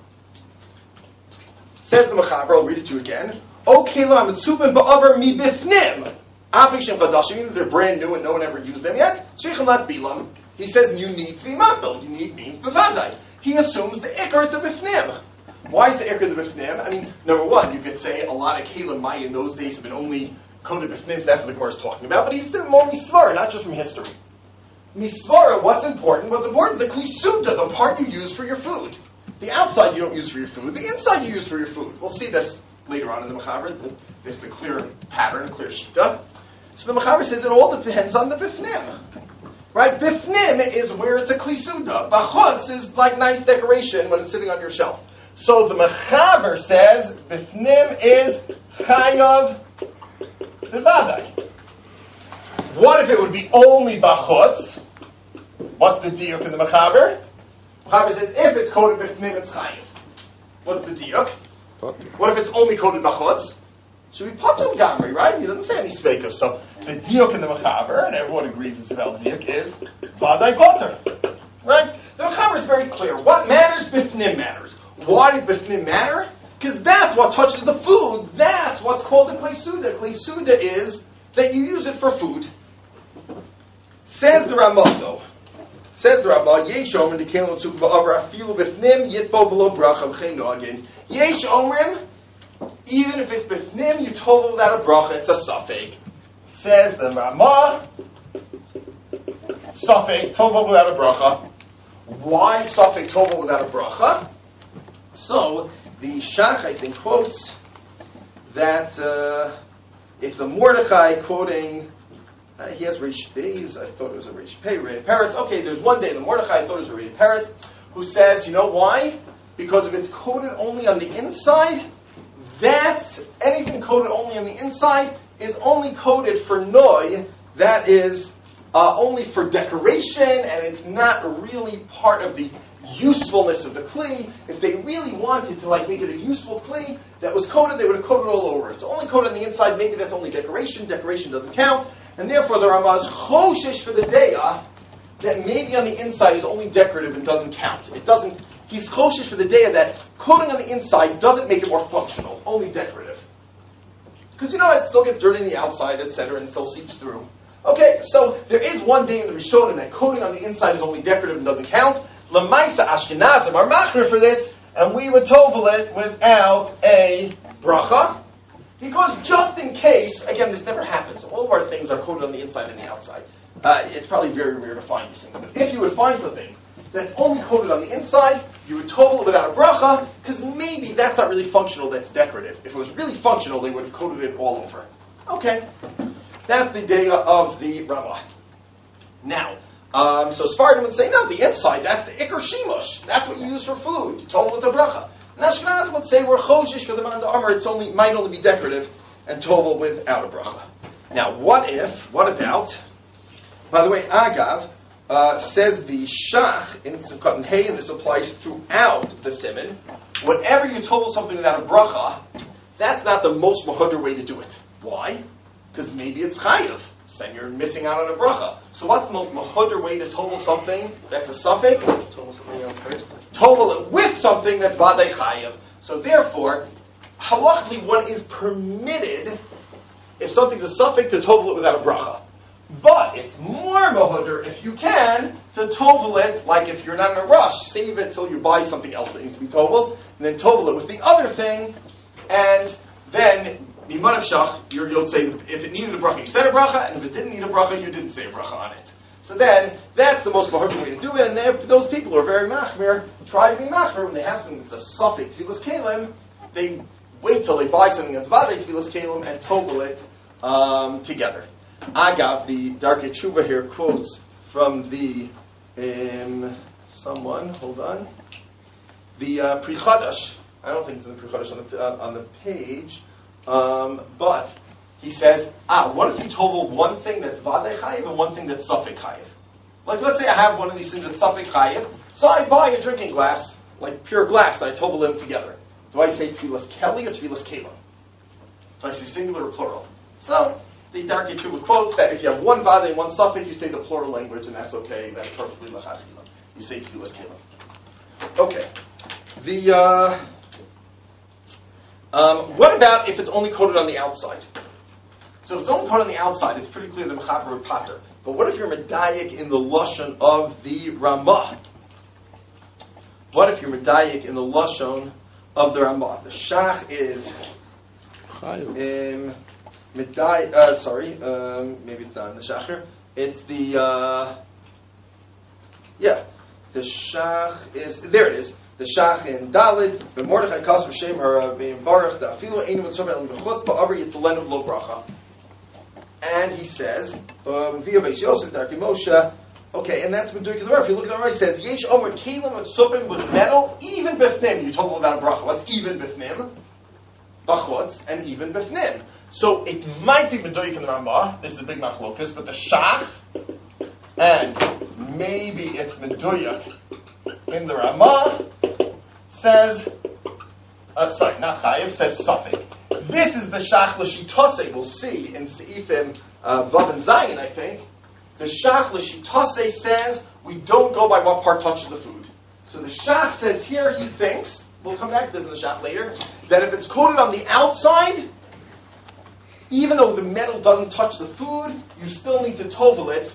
[SPEAKER 1] Says the mechaber. I'll read it to you again. Okay, la mitzupin ba'avar mi bifnim. Afishem chadashim. They're brand new and no one ever used them yet. Sheikham lat bilam. He says you need to be mapil. You need means b'vadai. He assumes the ikar is the bifnim. Why is the ikar the bifnim? I mean, number one, you could say a lot of kelim mai in those days have been only coated bifnim. So that's what the Gemara is talking about. But he's still more misvara, not just from history. Misvara, what's important? What's important is the klisuda, the part you use for your food. The outside you don't use for your food. The inside you use for your food. We'll see this later on in the mechaber. This is a clear pattern, clear shita. So the mechaber says it all depends on the bifnim. Right? Bifnim is where it's a klisuda. Bachutz is like nice decoration when it's sitting on your shelf. So the mechaber says bifnim is chayav b'vadai. What if it would be only bachutz? What's the diuk in the mechaber? Mechaber says if it's coated bifnim, it's chayav. What's the diuk? What if it's only coated bachutz? Should be patur gamri, right? He doesn't say any speaker. So the diuk in the mechaber, and everyone agrees it's spelled diuk, is vadai patur. Right? The mechaber is very clear. What matters? Bifnim matters. Why does bifnim matter? Because that's what touches the food. That's what's called a klesuda. Klesuda is that you use it for food. Says the Ramah, though. Says the Ramah, Yesh omrim dekelim tzuk ba'avra afilu bifnim yitbo below bracha v'chein nogin. Yesh omrim, even if it's bifnim, you told without a bracha, it's a suffix. Says the Ramah, suffix, tovel without a bracha. Why suffix tovel without a bracha? So, the Shach, I think, quotes that it's a Mordechai quoting, he has Rish Beis, I thought it was a Rish Pei, Reid Peretz. Okay, there's one day in the Mordechai, I thought it was a Reid Peretz, who says, you know why? Because if it's coated only on the inside, that's, anything coated only on the inside is only coated for noi, that is only for decoration, and it's not really part of the usefulness of the kli. If they really wanted to make it a useful kli that was coated, they would have coated all over. It's only coated on the inside, maybe that's only decoration. Decoration doesn't count. And therefore the Ramah is choshesh for the deya that maybe on the inside is only decorative and doesn't count. It doesn't, he's choshesh for the deya that coating on the inside doesn't make it more functional, only decorative. Because it still gets dirty on the outside, etc., and still seeps through. Okay, so there is one day in the Rishonim that coating on the inside is only decorative and doesn't count. Lamaisa Ashkenazim are machmer for this, and we would tovel it without a bracha, because just in case, again, this never happens. All of our things are coated on the inside and the outside. It's probably very rare to find these things. But if you would find something that's only coated on the inside, you would tovel it without a bracha, because maybe that's not really functional, that's decorative. If it was really functional, they would have coated it all over. Okay, that's the day of the Ramah. Now, so Sfardim would say, no, the inside, that's the Iker Shimush. That's what you use for food. You tovel with a bracha. And Ashkenazim would say, we're choshish for the man the armor, it's might only be decorative, and tovel without a bracha. Now, what about, by the way, Agav, says the Shach, in Simchat and Hay, and this applies throughout the Siman, whenever you tovel something without a bracha, that's not the most mahudr way to do it. Why? Because maybe it's chayav. So you're missing out on a bracha. So what's the most mahudr way to tovel something that's a suffix?
[SPEAKER 2] Total something else first.
[SPEAKER 1] Tovel it with something that's vadei chayav. So therefore, halachically one is permitted, if something's a suffix, to tovel it without a bracha. But it's more mahudr if you can to tovel it, like if you're not in a rush, save it till you buy something else that needs to be toveled, and then tovel it with the other thing, and then Miman of Shach, you'll say if it needed a bracha, you said a bracha, and if it didn't need a bracha, you didn't say a bracha on it. So then, that's the most mahudr way to do it, and those people who are very machmir, try to be machmir when they have something that's a suffix tefillas kelim, they wait till they buy something that's vadei tefillas kelim and tovel it together. Agav, the Darkei Tshuva here quotes from the someone. Hold on. The Pri Chadash. I don't think it's in the Pri Chadash on the page, but he says, what if you total one thing that's Vadei Chayiv and one thing that's Safek Chayiv? Like, let's say I have one of these things that's Safek Chayiv, so I buy a drinking glass, like pure glass, and I total them together. Do I say Tfilas Keli or Tfilas Kelim? Do I say singular or plural? So, the Darkei Tshuva quotes that if you have one Vadei and one Safek, you say the plural language, and that's okay, that's perfectly L'chachila. You say Tfilas Kelim. Okay. What about if it's only coated on the outside? So if it's only coated on the outside, it's pretty clear the mechaber or pater. But what if you're medayik in the lashon of the Ramah? What if you're medayik in the lashon of the Ramah? The shach is maybe it's not in the shacher. It's the the shach is there. It is. The Shach in Dalid, the Mordechai Kas V'Shem Hara Bein Baruch the Afilu Einu Mitzvah El Bechutz Ba'Aver Yitaleinu Lo Bracha. And he says, Via Beis Yosef Darkei Moshe. Okay, and that's Meduik of the Rav. If you look at the Rav, he says Yesh Omer Kelim Mitzupim with metal, even Bifnim. You told me without a bracha. What's even Bifnim? Bachutz and even Bifnim. So it might be Meduik in the Ramah. This is a big machlokas, but the Shach and maybe it's Meduik in the Ramah says, not Chayiv, says Safek. This is the Shach L'Shitase, we'll see in Seifim Vav and Zayin, I think. The Shach L'Shitase says, we don't go by what part touches the food. So the Shach says here, he thinks, we'll come back to this in the Shach later, that if it's coated on the outside, even though the metal doesn't touch the food, you still need to tovel it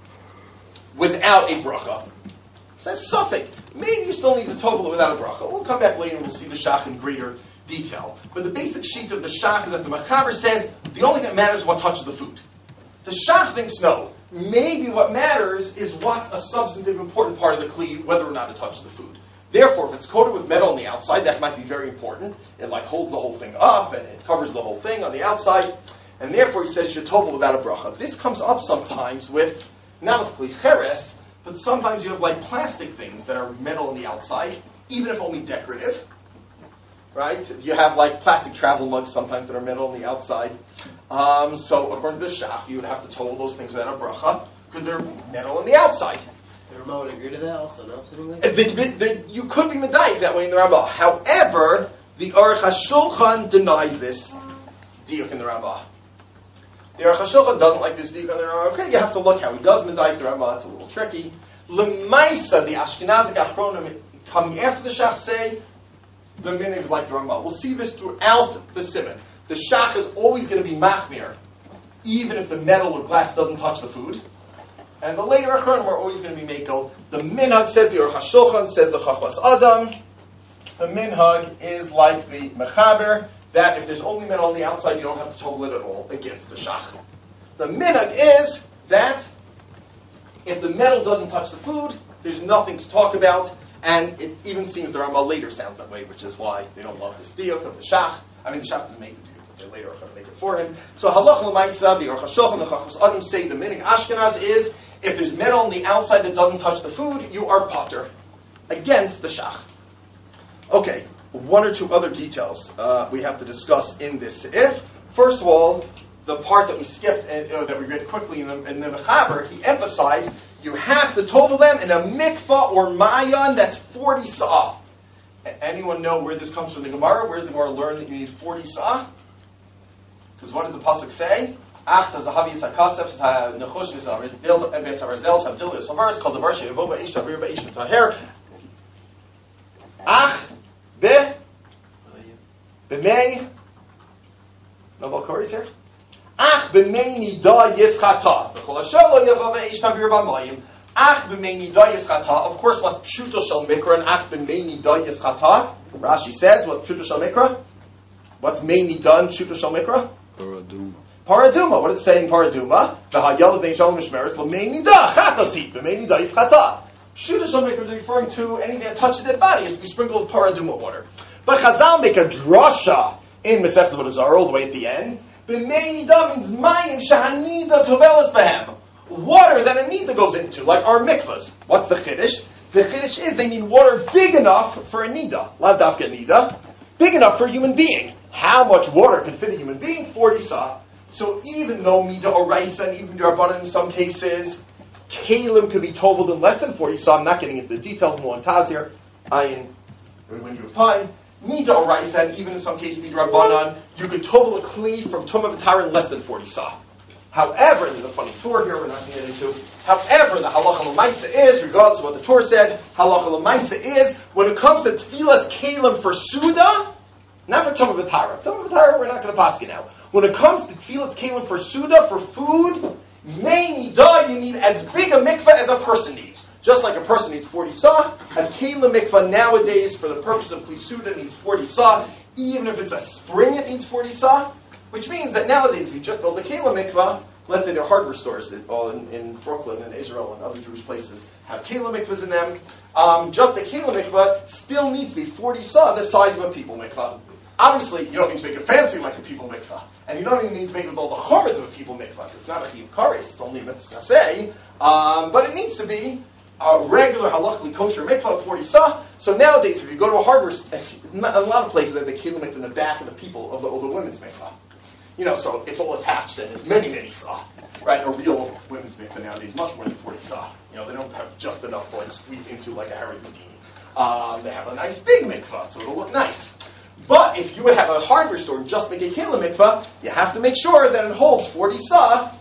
[SPEAKER 1] without a bracha. Says Safek. Maybe you still need to total it without a bracha. We'll come back later and we'll see the shach in greater detail. But the basic sheet of the shach is that the mechaber says the only thing that matters is what touches the food. The shach thinks no. Maybe what matters is what's a substantive important part of the kli, whether or not it touches the food. Therefore, if it's coated with metal on the outside, that might be very important. It holds the whole thing up and it covers the whole thing on the outside. And therefore, he says you should total without a bracha. This comes up sometimes with not with kli cheres, but sometimes you have plastic things that are metal on the outside, even if only decorative. Right? You have plastic travel mugs sometimes that are metal on the outside. So according to the shach, you would have to total those things without a bracha because they're metal on the outside.
[SPEAKER 2] The Ramah would agree to that also, no?
[SPEAKER 1] You could be medayik that way in the Ramah. However, the Aruch HaShulchan denies this diuk in the Ramah. The Aruch HaShulchan doesn't like this diuk on the Ramah. Okay, you have to look how he does medayik the Ramah. It's a little tricky. Lemaisa, the Ashkenazic Achronim coming after the shach say the minig is like the Ramah. We'll see this throughout the Siman. The shach is always going to be machmir, even if the metal or glass doesn't touch the food. And the later Achronim are always going to be meko. The minhag says the Aruch HaShulchan says the Chachmas Adam. The minhag is like the mechaber, that if there's only metal on the outside, you don't have to total it at all against the shach. The minhag is that if the metal doesn't touch the food, there's nothing to talk about, and it even seems the Ramah later sounds that way, which is why they don't love this diuk of the shach. I mean, the shach doesn't make the diuk, but they later are going to make it for him. So halach l'maisa, the Aruch HaShulchan, the Chachmas Adam say the minhag Ashkenaz is if there's metal on the outside that doesn't touch the food, you are potter against the shach. Okay, one or two other details we have to discuss in this. First of all, the part that we skipped, that we read quickly in the Mechaber, he emphasized you have to total them in a mikvah or mayan that's 40 sa'ah. Anyone know where this comes from the Gemara? Where does the Gemara learn that you need 40 sa'ah? Because what does the pasuk say? Ach zahavi sakasef nechush v'savarzel sabdil v'savaris called the varsha yevova ish avir b'ish v'taher ach b'mei no Balkori's here. Ach b'mei nida yischata v'chol hashalo yevova ish avir b'mayim ach b'mei nida yischata. Of course, what's pshuto shel mikra and ach b'mei nida yischata? Rashi says what pshuto shel mikra. What's mei nida and pshuto shel mikra? Paraduma. What does it say in Paraduma? V'hayalav ne'in shalom mishmeres l'mei nida chatasit b'mei nida yischata. Pshuto shel mikra is referring to anything that touches their body. It's to be sprinkled with Paraduma water. But Chazal make a drasha in Masechtas Avodah Zarah all the way at the end. B'mei nida means mayim shahanida tovelas b'hem. water that a nida goes into, like our mikvahs. What's the chiddush? The chiddush is they need water big enough for a nida. Lav dafka nida. Big enough for a human being. How much water can fit a human being? 40 sah. So even though mida oraisa and even Rabbanan in some cases, kalim could be toveled in less than 40 sah. I'm not getting into the details. More on Taz here. When you have time. Mida oraisa and even in some cases mida Rabbanan, you could tovel a kli from tumah v'tara in less than 40 sah. However, there's a funny Torah here we're not going to get into. However, the halacha l'maisa is, regardless of what the Torah said, halacha l'maisa is, when it comes to tefillas kalim for Suda, not for Tumah V'Tara. Tumah V'Tara, we're not going to pass it now. When it comes to tefillas kalim for Suda, for food, may nida, you need as big a mikvah as a person needs. Just like a person needs 40 sah, a kalim mikvah nowadays, for the purpose of Kli Suda, needs 40 sah. Even if it's a spring, it needs 40 sah. Which means that nowadays, if you just build a Kela mikvah, let's say there are hardware stores in Brooklyn and Israel and other Jewish places have Kela mikvahs in them. Just a Kela mikvah still needs to be 40 sah, the size of a people mikvah. Obviously, you don't need to make it fancy like a people mikvah, and you don't even need to make it with all the chormas of a people mikvah. It's not a chiv kares; it's only a mitzvah say. But it needs to be a regular halachically kosher mikvah of 40 sah. So nowadays, if you go to a hardware, a lot of places they have the Kela mikvah in the back of the people of the women's mikvah. So it's all attached and it's many sah. Right? A real women's mikvah nowadays much more than 40 sah. They don't have just enough to squeeze into like a Harry Houdini. They have a nice big mikvah, so it'll look nice. But if you would have a hardware store and just make a kela mikvah, you have to make sure that it holds 40 sah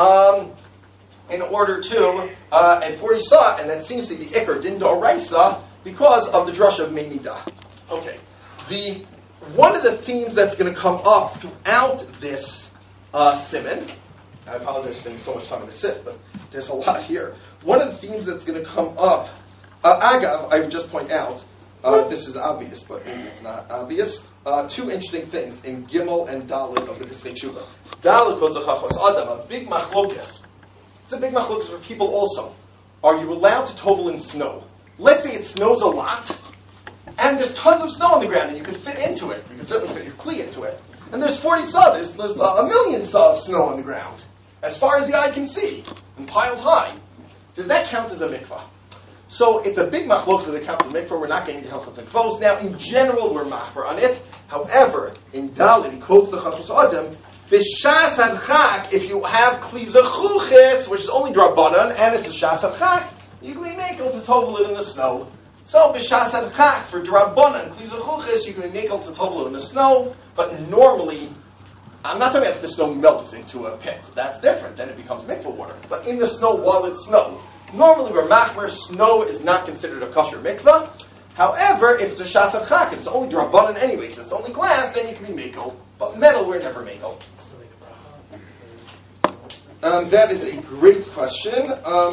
[SPEAKER 1] in order to, and 40 sah, and that seems to be ikar din d'oraisa because of the drush of meinidah. Okay. One of the themes that's going to come up throughout this siman, I apologize for spending so much time on the sit, but there's a lot here. One of the themes that's going to come up, agav, I would just point out, this is obvious, but maybe it's not obvious. Two interesting things in Gimel and Dalet of the Pesach Shuvah. Dalet goes Adam, a big machlokes. It's a big machlokes for people also. Are you allowed to tovel in snow? Let's say it snows a lot, and there's tons of snow on the ground, and you can fit into it. You can certainly fit your kli into it. And there's 40 sah, there's a million sah of snow on the ground, as far as the eye can see, and piled high. Does that count as a mikvah? So it's a big machlokes whether it counts as a mikvah. We're not getting to Hilchos Mikvos now. In general, we're machmer on it. However, in Dalit, he quotes the Chachos Adam, B'shas hadchak, if you have kli zechuches, which is only drabanan, and it's a shas hadchak, you can be makel to tovel it in the snow. So, b'shas hadchak, for drabanan, kli zechuches, you can be makel to tovel it in the snow, but normally, I'm not talking about if the snow melts into a pit. That's different. Then it becomes mikvah water. But in the snow while it's snow. Normally, we're machmer, snow is not considered a kosher mikvah. However, if it's a shas hadchak, it's only drabanan anyways, it's only glass, then you can be makel. But metal, we're never makel. That is a great question.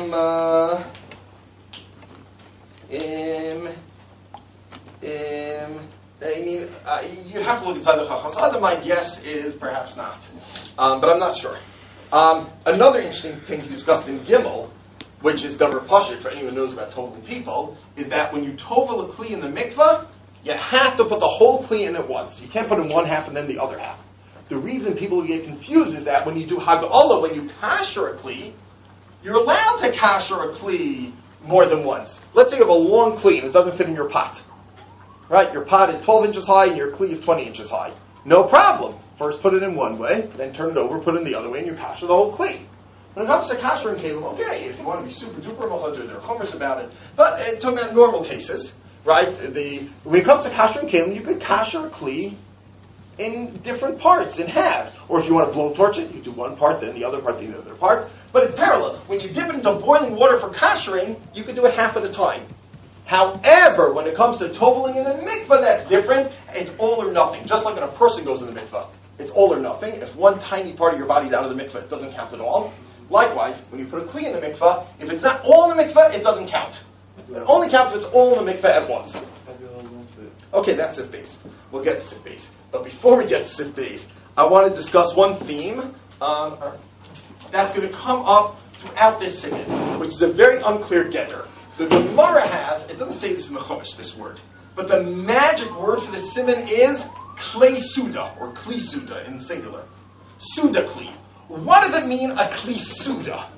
[SPEAKER 1] You have to look inside the Chachos Adam. My guess is perhaps not, but I'm not sure. Another interesting thing he discussed in Gimel, which is davar pashut for anyone who knows about toveling people, is that when you tovel a kli in the mikvah, you have to put the whole kli in at once. You can't put in one half and then the other half. The reason people get confused is that when you do hag'ala, when you kasher a kli, you're allowed to kasher a kli more than once. Let's say you have a long kli and it doesn't fit in your pot. Right? Your pot is 12 inches high and your kli is 20 inches high. No problem. First put it in one way, then turn it over, put it in the other way, and you kasher the whole kli. When it comes to kasher and kalim, okay, if you want to be super duper mahadr, there are chomers about it. But talking about normal cases, right? When it comes to kasher and kalim, you could kasher a kli in different parts, in halves. Or if you want to blow torch it, you do one part, then the other part, then the other part. But it's parallel. When you dip it into boiling water for kashering, you can do it half at a time. However, when it comes to toveling in the mikvah, that's different. It's all or nothing. Just like when a person goes in the mikvah. It's all or nothing. If one tiny part of your body is out of the mikvah, it doesn't count at all. Likewise, when you put a kli in the mikvah, if it's not all in the mikvah, it doesn't count. It only counts if it's all in the mikvah at once. Okay, that's sif base. We'll get to sif base. But before we get to sif base, I want to discuss one theme that's going to come up throughout this siman, which is a very unclear getter. The Gemara has, it doesn't say this in the Chumash, this word, but the magic word for the siman is klei suda, or kli suda in singular. Suda kli. What does it mean, a kli suda?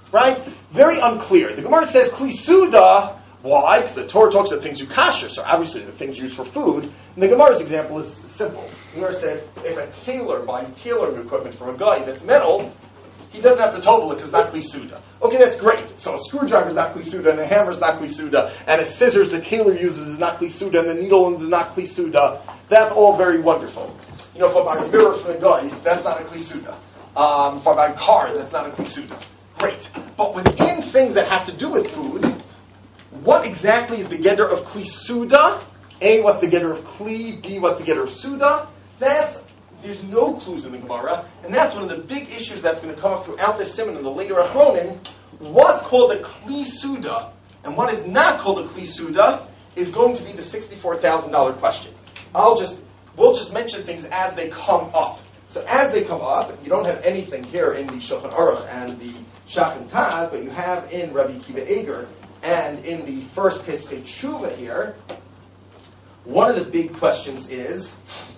[SPEAKER 1] right? Very unclear. The Gemara says Kli Suda. Why? Because the Torah talks about things you kasher, so obviously the things used for food. And the Gemara's example is simple. The Gemara says if a tailor buys tailoring equipment from a guy that's metal, he doesn't have to total it because it's not Kli Suda. Okay, that's great. So a screwdriver is not Kli Suda, and a hammer is not Kli Suda, and a scissors the tailor uses is not Kli Suda, and the needle is not Kli Suda. That's all very wonderful. You know, if I buy a mirror from a guy, that's not a Kli Suda. If I buy a car, that's not a Kli Suda. Great. But within things that have to do with food, what exactly is the getter of Kli Suda? A, what's the getter of Kli? B, what's the getter of Suda? There's no clues in the Gemara, and that's one of the big issues that's going to come up throughout this simon and the later Achronim. What's called a Kli Suda and what is not called a Kli Suda is going to be the $64,000 question. We'll just mention things as they come up. So as they come up, you don't have anything here in the Shulchan Aruch and the Shach Taz, but you have in Rabbi Akiva Eiger and in the first Pesach Tshuva here. One of the big questions is,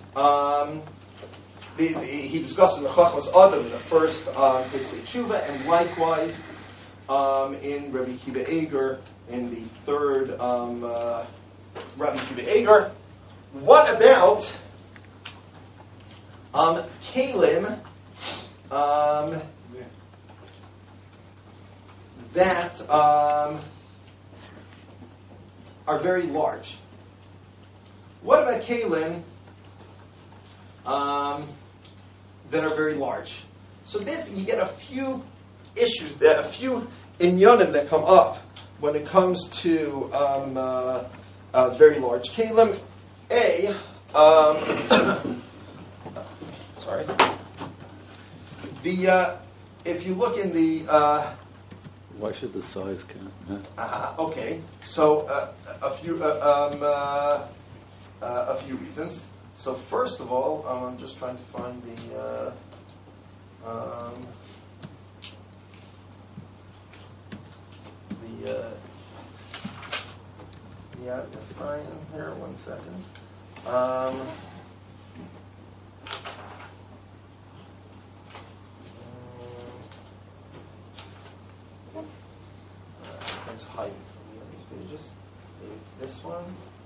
[SPEAKER 1] he discussed in the Chachmas Adam in the first Pesach Tshuva, and likewise in Rabbi Akiva Eiger in the third Rabbi Akiva Eiger. What about kalim that are very large? What about kalim that are very large? So this, you get a few issues, a few inyanim that come up when it comes to very large kalim. Sorry. If you look in the
[SPEAKER 3] why should the size count?
[SPEAKER 1] Okay, so a few reasons. So first of all, I'm just trying to find the fine here. 1 second. It's hiding from me on these pages. This one.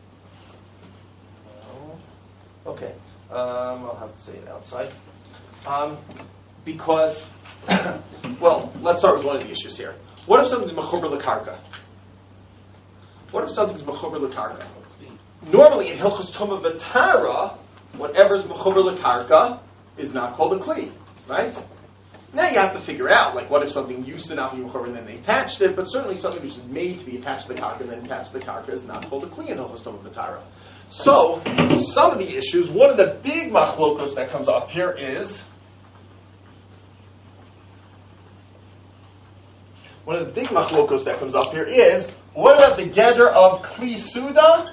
[SPEAKER 1] No. Okay. I'll have to say it outside. Because, well, let's start with one of the issues here. What if something's mechuber l'karka? What if something's mechuber l'karka? Normally in Hilchos Tumah V'Tara, whatever's mechuber l'karka is not called a kli, right? Now you have to figure out, like, what if something used to not be mechuber and then they attached it, but certainly something which is made to be attached to the karka and then attached to the karka is not called a kli in Hilchos Tumah V'Tara. So, some of the issues, one of the big machlokos that comes up here is, what about the gather of Kli Suda?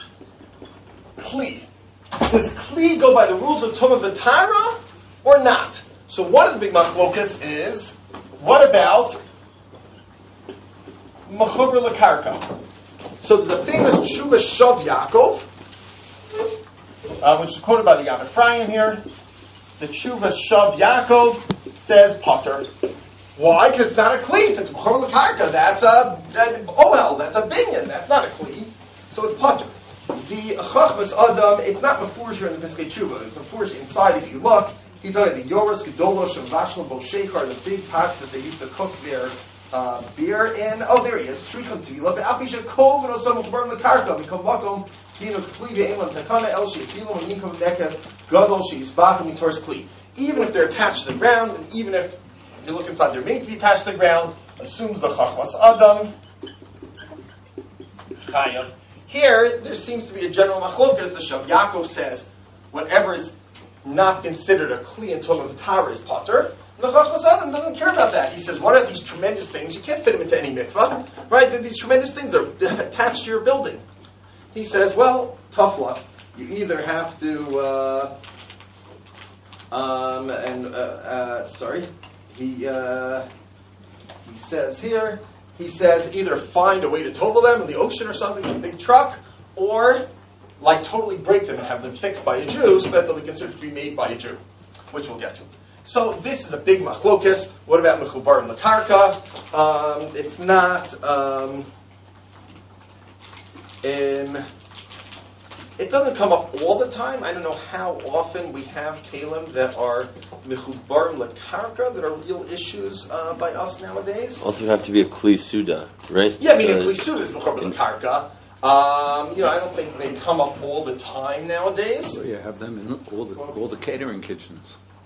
[SPEAKER 1] Kli. Does Kli go by the rules of Tumah V'Tara or not? So one of the big machlokas is, what about Mechuber L'Karka? So there's a famous Tshuva Shav Yaakov, which is quoted by the Yad Ephraim here. The Tshuva Shav Yaakov says Potter. Why? Because it's not a Kli. If it's Mechuber L'Karka, that's a Ohel, that's a binyan, that's not a Kli. So it's Potter. The Chachmas Adam, it's not Mefursh in the Pesach Tshuva. It's Mefursh inside if you look. He's talking about the Yoros, Gedolosh, and Vashel, Boshechar, the big pots that they used to cook their beer in. Oh, there he is. Shricham Tevila. The Apisha Kov and Osam Mechuber L'Karka. Mikol Makom, Dino Kli Ve'elam Takana El She'Kilam and Yinkom Nekev Gadol She'Yisbachim Mitoris Kli. Even if they're attached to the ground, and even if you look inside, they're made to be attached to the ground, assumes the Chachmas Adam. Chayav. Here, there seems to be a general machlokas. The Shav Yaakov says, whatever is not considered a Kli in Tumah V'Tara is Potter. The Chachmas Adam doesn't care about that. He says, what are these tremendous things? You can't fit them into any mikvah, right? These tremendous things are attached to your building. He says, well, tough luck. You either have to, he says here, he says either find a way to total them in the ocean or something in a big truck, or like totally break them and have them fixed by a Jew so that they'll be considered to be made by a Jew, which we'll get to. So this is a big machlokas. What about mechubar and lakarka? It's not. It doesn't come up all the time. I don't know how often we have kalim that are mechubar and lakarka that are real issues by us nowadays.
[SPEAKER 5] Also, have to be a kli suda, right?
[SPEAKER 1] Yeah, I mean, in kli is mechubar and lakarka. I don't think they come up all the time nowadays.
[SPEAKER 3] So you have them in all the catering kitchens.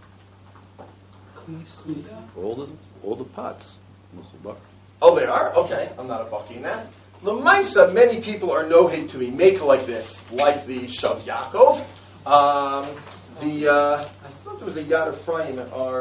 [SPEAKER 3] All the pots.
[SPEAKER 1] Oh, they are? Okay, I'm not a bucky in that. L'maisa, many people are nohed to be make like this, like the Shav Yaakov. I thought there was a Yad Ephraim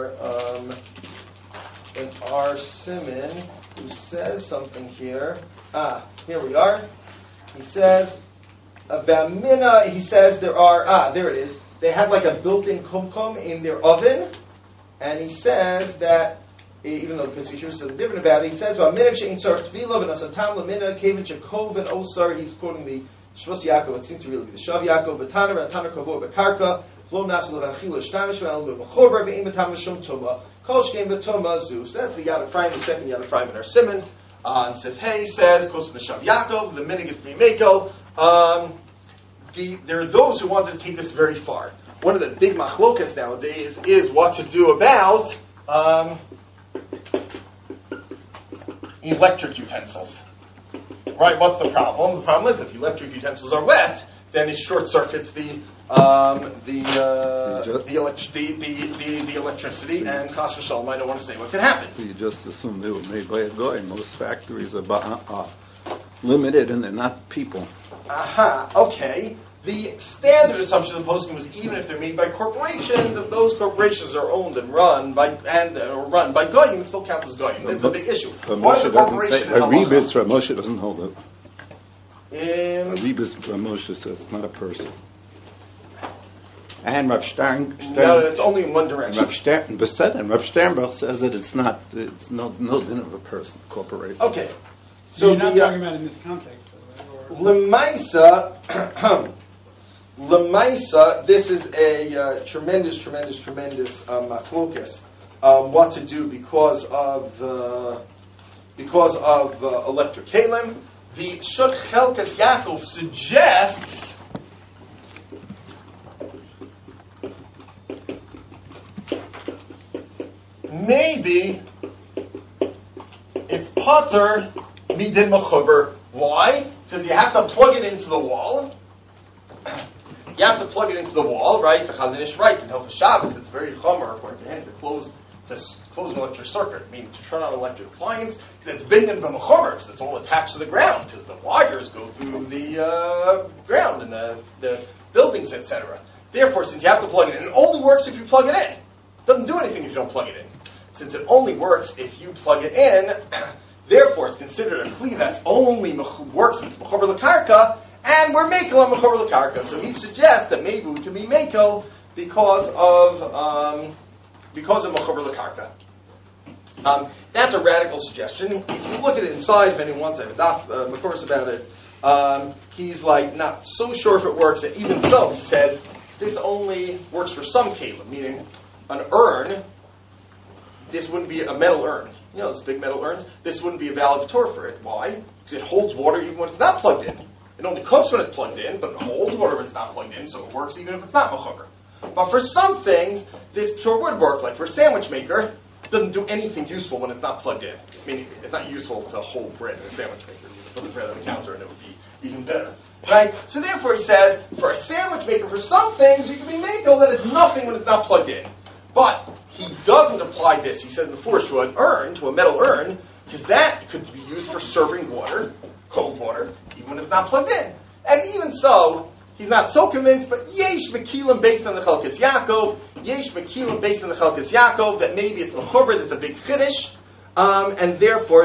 [SPEAKER 1] in our Siman who says something here. Here we are. He says, Vamina, he says there it is. They have like a built-in kumkum in their oven, and he says that, even though the Pesach is something different about it, he says, Vamina she'in tzarech tefila v'nasatam lamina kevin shekov and osar, he's quoting the Shvos Yaakov, it seems to really be the Shav Yaakov, v'taner v'taner kavor v'karka, v'lo nasu l'vachil l'shtamish v'el v'chover v'im v'tam v'shum tuma, kol shkein v'tuma zu. So that's the Yad Ephraim, the second Yad Ephraim in our Siman. And Sifhei says, goes to the Shav Yaakov, the minig is to be meko. There are those who want to take this very far. One of the big machlokas nowadays is what to do about electric utensils. Right? What's the problem? The problem is if electric utensils are wet, then it short circuits the electricity, and Chas v'shalom, I don't want to say what can happen.
[SPEAKER 3] You just assume they were made by a guy. Most factories are limited, and they're not people.
[SPEAKER 1] Okay. The standard assumption of the posting was even if they're made by corporations, if those corporations are owned and run by goyim, it still counts as goyim. This is a big issue. What is a corporation?
[SPEAKER 3] Moshe doesn't hold it. Moshe says it's not a person. And Rav Stern,
[SPEAKER 1] no, it's only in one direction.
[SPEAKER 3] Rav Sternberg says that it's no din of a person, corporation.
[SPEAKER 1] Okay.
[SPEAKER 6] So you're not talking about in this context, though,
[SPEAKER 1] right? Lemaisa, this is a tremendous machlokas. What to do because of electric kalim. The Shut Chelkas Yaakov suggests maybe it's pater midin mechuber. Why? Because you have to plug it into the wall. You have to plug it into the wall, right? The Chazon Ish writes in Hilchos Shabbos, it's very chomer according to him to close an electric circuit, meaning to turn on an electric appliance, because it's binyan b'mechomer, because it's all attached to the ground, because the wires go through the ground and the buildings, etc. Therefore, since you have to plug it in, it only works if you plug it in. It doesn't do anything if you don't plug it in. Since it only works if you plug it in, therefore it's considered a kli that's only works if it's mechober l'karka, and we're makel on mechober l'karka. So he suggests that maybe we can be makel because of mechober l'karka. That's a radical suggestion. If you look at it inside, if anyone wants to have a daf course about it, he's like not so sure if it works. And even so, he says this only works for some kalim, meaning an urn. This wouldn't be a metal urn. You know, those big metal urns. This wouldn't be a valid Torah for it. Why? Because it holds water even when it's not plugged in. It only cooks when it's plugged in, but it holds water when it's not plugged in, so it works even if it's not mechuber. But for some things, this Torah would work. Like for a sandwich maker, it doesn't do anything useful when it's not plugged in. Meaning, it's not useful to hold bread in a sandwich maker. You can put the bread on the counter and it would be even better. Right? So therefore he says, for a sandwich maker, for some things, you can be makel that it's nothing when it's not plugged in. But he doesn't apply this, he says before, to an urn, to a metal urn, because that could be used for serving water, cold water, even when it's not plugged in. And even so, he's not so convinced, but yesh mekilim based on the Chelkas Yaakov, yesh mekilim based on the Chelkas Yaakov, that maybe it's mechuber, that's a big chiddush, and therefore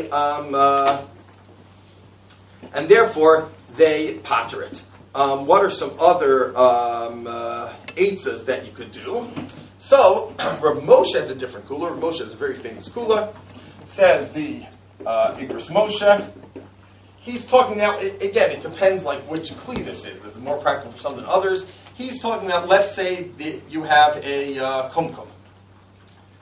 [SPEAKER 1] they pater it. What are some other eitzas that you could do? So, Rav Moshe has a different kula. Rav Moshe is a very famous kula. Says the Igros Moshe. He's talking now, again, it depends like which kli this is. This is more practical for some than others. He's talking about, let's say that you have a kumkum.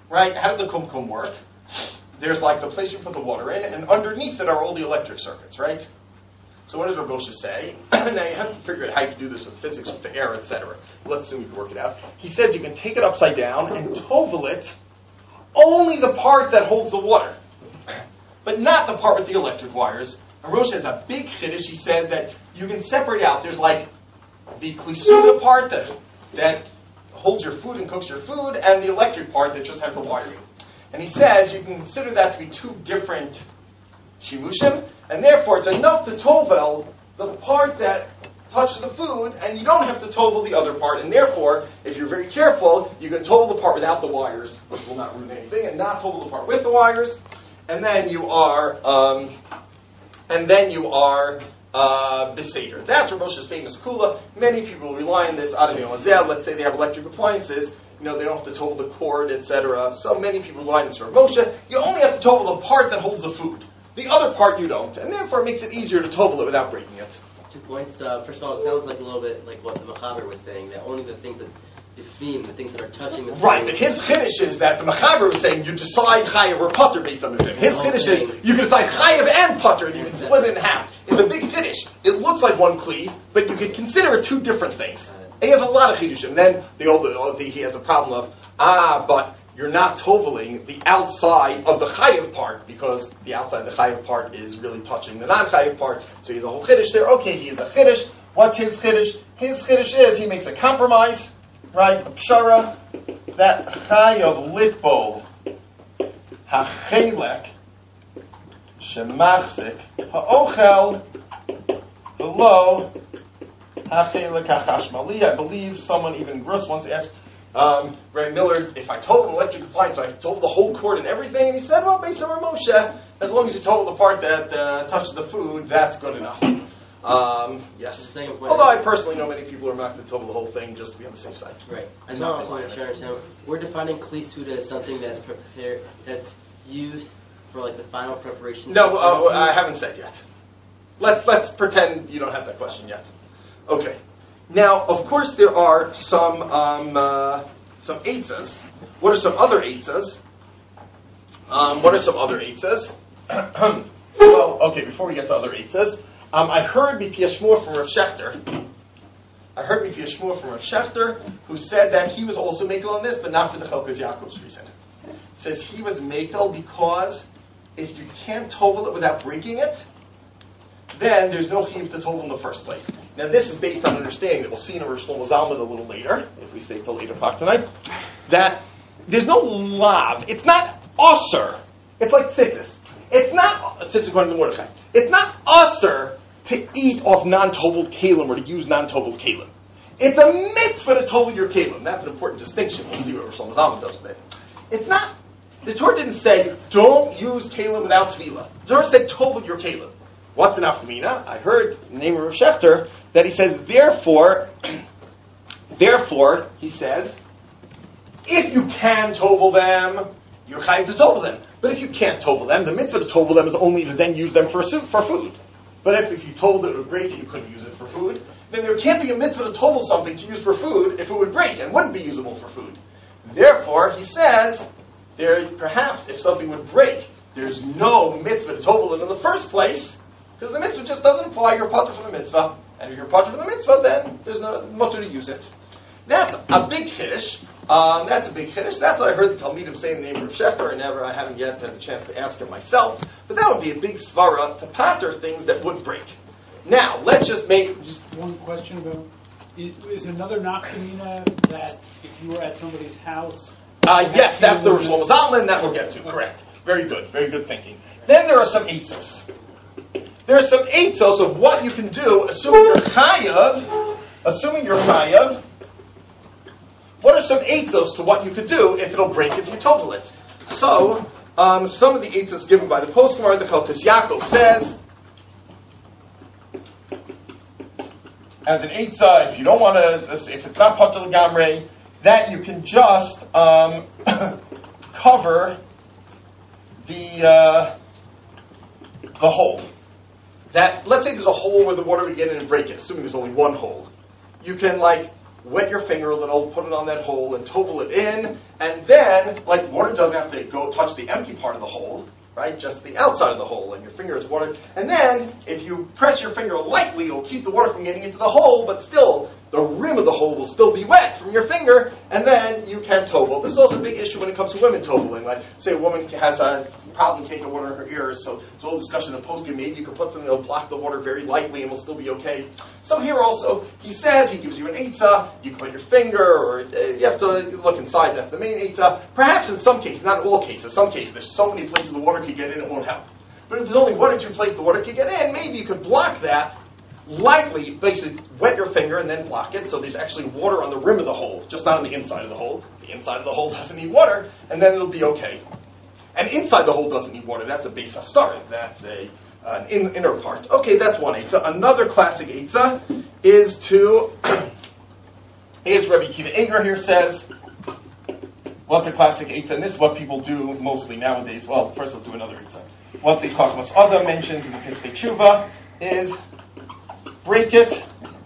[SPEAKER 1] right? How did the kumkum work? There's like the place you put the water in, and underneath it are all the electric circuits, right? So what does Rav Moshe say? Now you have to figure out how you can do this with physics, with the air, etc. Let's assume you can work it out. He says you can take it upside down and tovel it only the part that holds the water, but not the part with the electric wires. And Rosh has a big chiddush. He says that you can separate out. There's like the klisuda part that holds your food and cooks your food, and the electric part that just has the wiring. And he says you can consider that to be two different shimushim, and therefore it's enough to tovel the part that touches the food, and you don't have to tovel the other part. And therefore, if you're very careful, you can tovel the part without the wires, which will not ruin anything, and not tovel the part with the wires. And then you are, Beseder. That's Rav Moshe's famous kula. Many people rely on this. Let's say they have electric appliances. They don't have to tovel the cord, etc. So many people rely on this for Moshe. You only have to tovel the part that holds the food. The other part you don't. And therefore it makes it easier to tovel it without breaking it.
[SPEAKER 2] 2 points. First of all, it sounds like a little bit like what the Mechaber was saying, that only the things that define, the things that are touching the food.
[SPEAKER 1] Right, but his chiddush is that the Mechaber was saying you decide chayav or putter based on the thing. His chiddush is you can decide chayav and putter, and you can split it in half. It's a big chiddush. It looks like one kli, but you can consider it two different things. He has a lot of chiddushim. Then he has a problem of but you're not toveling the outside of the chayav part, because the outside of the chayav part is really touching the non-chayav part. So he's a whole chiddush there. Okay, he is a chiddush. What's his chiddush? His chiddush is he makes a compromise, right? A pshara that chayav litbol hachelek shemachzik ha'ochel below hachelek hachashmali. I believe someone, even Gruss, once asked Ray Miller, if I told an electric appliance, so I told the whole cord and everything, and he said, well, based on Rav Moshe, as long as you told the part that touches the food, that's good enough. Yes. Although I personally know many people are not going to total the whole thing just to be on the safe side.
[SPEAKER 2] Right. I know. I want to understand. We're defining kli suda as something that's prepared, that's used for like the final preparation.
[SPEAKER 1] No, I haven't said yet. Let's pretend you don't have that question yet. Okay. Now, of course, there are some eitzas. What are some other eitzas? Well, okay, before we get to other eitzas, I heard Mipi Yashmur from Rav Shechter. Who said that he was also makel on this, but not for the Chelkas Yaakov's reason. Says he was makel because if you can't tovel it without breaking it, then there's no chiyuv to tovel in the first place. Now this is based on understanding that we'll see in Rosh Shlomo Zalman a little later, if we stay till 8 o'clock tonight, that there's no lav. It's not usher. It's like tzitzis. It's not, tzitzis according to Mordechai, it's not usher to eat off non-toveled kalim or to use non-toveled kalim. It's a mitzvah to tovel your kalim. That's an important distinction. We'll see what Rosh Shlomo Zalman does with it. It's not, the Torah didn't say, don't use kalim without tefillah. The Torah said, tovel your kalim. What's an afkamina? I heard in the name of Rav Shechter that he says, therefore, he says, if you can tovel them, you're chayav to tovel them. But if you can't tovel them, the mitzvah to tovel them is only to then use them for food. But if you told it would break, you couldn't use it for food, then there can't be a mitzvah to tovel something to use for food if it would break and wouldn't be usable for food. Therefore, he says, perhaps if something would break, there's no mitzvah to tovel it in the first place, because the mitzvah just doesn't apply. You're potter for the mitzvah. And if you're potter for the mitzvah, then there's no mutter to use it. That's a big chiddush. That's what I heard the Talmidim say in the name of Shechter, I haven't yet had the chance to ask him myself. But that would be a big svara to patter things that would break. Now, let's just make...
[SPEAKER 6] Just one question about... Is another nafkamina that if you were at somebody's house...
[SPEAKER 1] yes, that's the Rosh Shlomo Zalman that we'll get to. Correct. Very good thinking. Then there are some eitzos. There are some eitzos of what you can do, assuming you're chayav. What are some eitzos to what you could do if it'll break if you tovel it? So, some of the eitzos given by the Postmar, the Chelkas Yaakov says, as an eitzah, if you don't want to, if it's not patur l'gamrei, that you can just cover the hole. That, let's say there's a hole where the water would get in and break it, assuming there's only one hole. You can wet your finger a little, put it on that hole, and tovel it in, and then, like, water doesn't have to go touch the empty part of the hole, right? Just the outside of the hole, and your finger is water. And then, if you press your finger lightly, it'll keep the water from getting into the hole, but still, the rim of the hole will still be wet from your finger, and then you can tovel. This is also a big issue when it comes to women toveling. Like, say a woman has a problem, can't get water in her ears, so it's all discussion in the post-game. Maybe you can put something that'll block the water very lightly and will still be okay. So here also, he says, he gives you an eitzah, you can put your finger, or you have to look inside, that's the main eitzah. Perhaps in some cases, not in all cases, some cases, there's so many places the water could get in, it won't help. But if there's only one or two places the water could get in, maybe you could block that lightly, basically wet your finger and then block it, so there's actually water on the rim of the hole, just not on the inside of the hole. The inside of the hole doesn't need water, and then it'll be okay. And inside the hole doesn't need water. That's a beis hastarim. That's an inner part. Okay, that's one eitzah. Another classic eitzah is Rabbi Akiva Eger here says, what's a classic eitzah? And this is what people do mostly nowadays. Well, first let's do another eitzah. What the Chachmas Adam mentions in the Piskei Tshuva is break it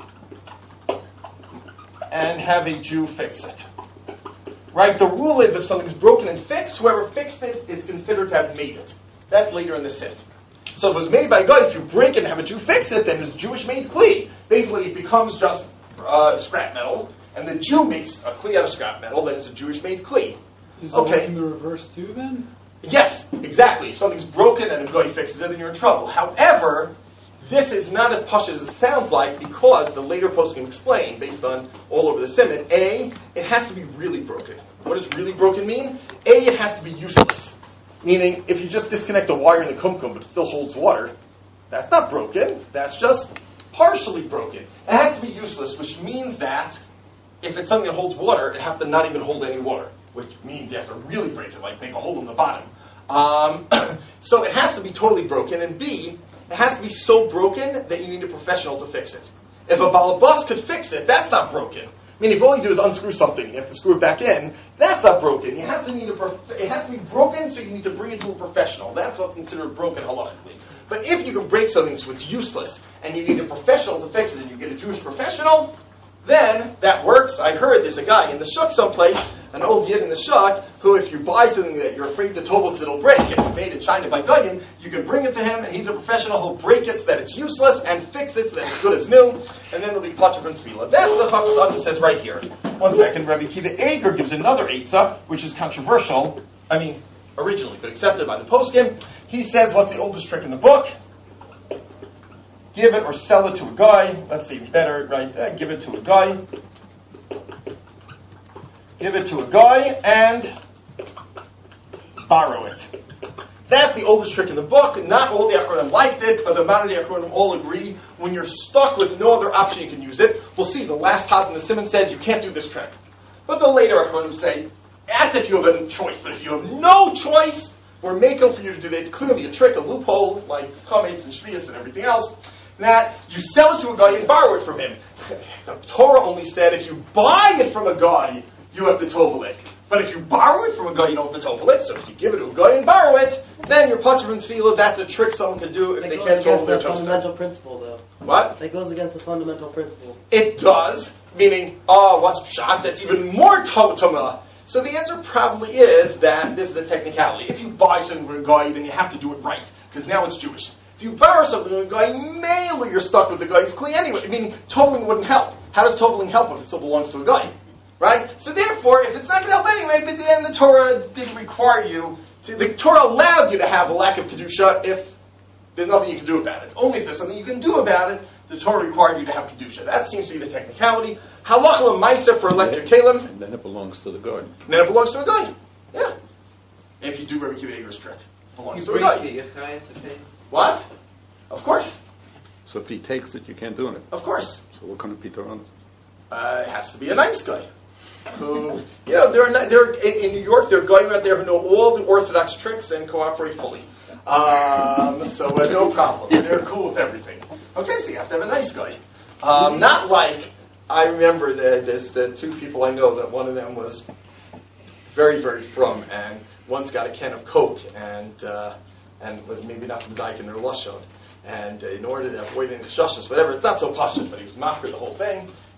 [SPEAKER 1] and have a Jew fix it. Right? The rule is if something's broken and fixed, whoever fixed it is considered to have made it. That's later in the Sif. So if it was made by a guy, if you break it and have a Jew fix it, then it's Jewish made kli. Basically, it becomes just scrap metal, and the Jew makes a kli out of scrap metal, then it's a Jewish made kli.
[SPEAKER 6] Is it working the reverse too, then?
[SPEAKER 1] Yes, exactly. If something's broken and a guy fixes it, then you're in trouble. However, this is not as pashut as it sounds like, because the later post can explain, based on all over the simon, A, it has to be really broken. What does really broken mean? A, it has to be useless. Meaning, if you just disconnect a wire in the kumkum, but it still holds water, that's not broken. That's just partially broken. It has to be useless, which means that if it's something that holds water, it has to not even hold any water, which means you have to really break it, like make a hole in the bottom. So it has to be totally broken, and B, it has to be so broken that you need a professional to fix it. If a balabas could fix it, that's not broken. I mean, if all you do is unscrew something, you have to screw it back in, that's not broken. You have to it has to be broken, so you need to bring it to a professional. That's what's considered broken halachically. But if you can break something so it's useless, and you need a professional to fix it, and you get a Jewish professional, then that works. I heard there's a guy in the shuk someplace, an old yid in the shuk, who if you buy something that you're afraid to tovel because it'll break, if it's made in China by Goyim, you can bring it to him, and he's a professional. He'll break it so that it's useless, and fix it so that it's good as new, and then it'll be patur from tefillah. That's the Chachmas Adam says right here. One second, Rabbi Akiva Eger gives another eitzah, which is controversial. I mean, originally, but accepted by the poskim. He says, what's the oldest trick in the book? Give it or sell it to a guy. Let's say better, right? Give it to a guy. Give it to a guy and borrow it. That's the oldest trick in the book. Not all the Achronim liked it, but the amount of the Achronim all agree. When you're stuck with no other option, you can use it. We'll see. The last Chaz in the Simon said you can't do this trick. But the later Achronim say, that's if you have a choice. But if you have no choice, we're making for you to do that. It's clearly a trick, a loophole, like Chametz and Shvius and everything else, that you sell it to a guy and borrow it from him. The Torah only said if you buy it from a guy, you have to tovel it. But if you borrow it from a guy, you don't have to tovel it. So if you give it to a guy and borrow it, then you're patur from tefillah. That's a trick someone could do if they can't tovel their toaster.
[SPEAKER 2] Fundamental principle, though.
[SPEAKER 1] What?
[SPEAKER 2] That goes against the fundamental principle.
[SPEAKER 1] It does, meaning, what's pshat? That's even more toma. So the answer probably is that this is a technicality. If you buy something from a guy, then you have to do it right, because now it's Jewish. If you borrow something from a guy, mainly you're stuck with the guy's kli anyway. I mean, toveling wouldn't help. How does toveling help if it still belongs to a guy? Right? So therefore, if it's not going to help anyway, but then the Torah didn't require you to, the Torah allowed you to have a lack of Kedusha if there's nothing you can do about it. Only if there's something you can do about it, the Torah required you to have Kedusha. That seems to be the technicality. Halacha l'maisa for electric kalim.
[SPEAKER 3] And then it belongs to the guy.
[SPEAKER 1] Then it belongs to a guy. Yeah. If you do Rabbi Akiva Eger's trick. It belongs to a guy.
[SPEAKER 4] You have to pay.
[SPEAKER 1] What? Of course.
[SPEAKER 3] So if he takes it, you can't do it.
[SPEAKER 1] Of course.
[SPEAKER 3] So what kind of Peter on it?
[SPEAKER 1] It has to be a nice guy. Who, they're in New York, there are guys out there who know all the Orthodox tricks and cooperate fully. So no problem. They're cool with everything. Okay, so you have to have a nice guy. Not like, I remember there's the two people I know that one of them was very, very frum and once got a can of Coke and was maybe not some dyke in their lashon. And in order to avoid any kashashas, whatever, it's not so pashut, but he was mafker the whole thing.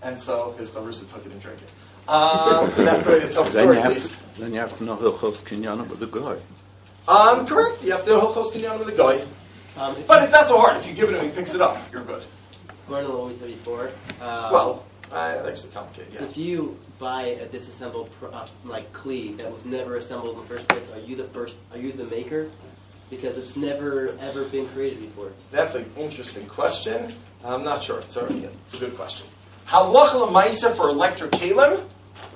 [SPEAKER 1] And so his Chavrusa took it and drank it. That's the way to tell the story, at least.
[SPEAKER 3] Then you have to know Hilchos Kinyan with the guy.
[SPEAKER 1] Correct. You have to know Hilchos Kinyan with the guy. But it's not so hard. If you give it to him, he picks it up. You're good.
[SPEAKER 2] Going to what we said before.
[SPEAKER 1] That's actually complicated, yeah.
[SPEAKER 2] If you buy a disassembled like Klee that was never assembled in the first place, are you the maker? Because it's never ever been created before.
[SPEAKER 1] That's an interesting question. I'm not sure. It's a good question. Halacha l'maisa for electric kalim.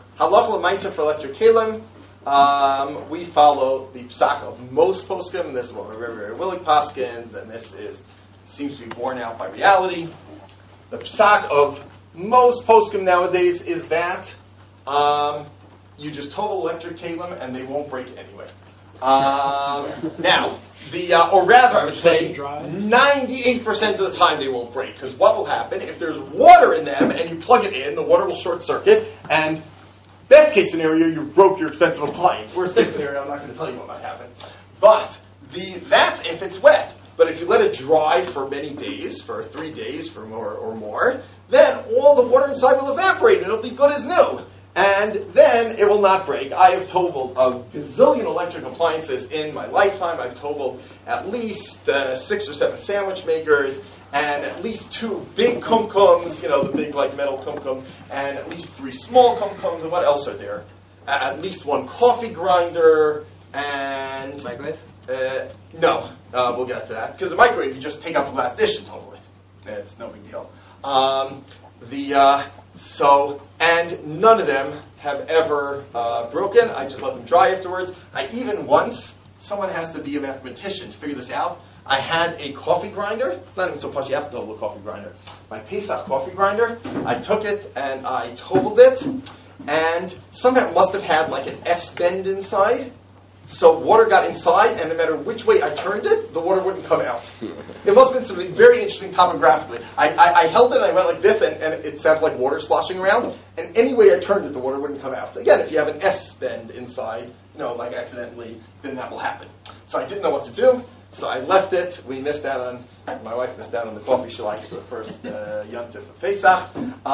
[SPEAKER 1] We follow the psak of most poskim, and this is what Rabbi Willig paskins, and this seems to be borne out by reality. The psak of most poskim nowadays is that you just total electric kalim and they won't break anyway. Now, or rather, I would say 98% of the time they won't break, because what will happen if there's water in them and you plug it in, the water will short circuit, and best case scenario, you broke your expensive appliance. Worst case scenario, I'm not going to tell you what might happen. But that's if it's wet. But if you let it dry for many days, for 3 days or more, then all the water inside will evaporate and it'll be good as new. And then it will not break. I have totaled a gazillion electric appliances in my lifetime. I've totaled at least 6 or 7 sandwich makers, and at least 2 big kumkums, the big metal kumkum, and at least 3 small kumkums, and what else are there? At least 1 coffee grinder, and...
[SPEAKER 2] Microwave?
[SPEAKER 1] No, we'll get to that. Because the microwave, you just take out the glass dish and total it. It's no big deal. And none of them have ever broken. I just let them dry afterwards. Someone has to be a mathematician to figure this out. I had a coffee grinder. It's not even so much you have to total a coffee grinder. My Pesach coffee grinder, I took it and I totaled it, and somehow it must have had an S-bend inside. So water got inside, and no matter which way I turned it, the water wouldn't come out. It must have been something very interesting topographically. I held it, and I went like this, and it sounded like water sloshing around. And any way I turned it, the water wouldn't come out. Again, if you have an S-bend inside, accidentally, then that will happen. So I didn't know what to do, so I left it. My wife missed out on the coffee she liked for the first Yom Tov of Pesach.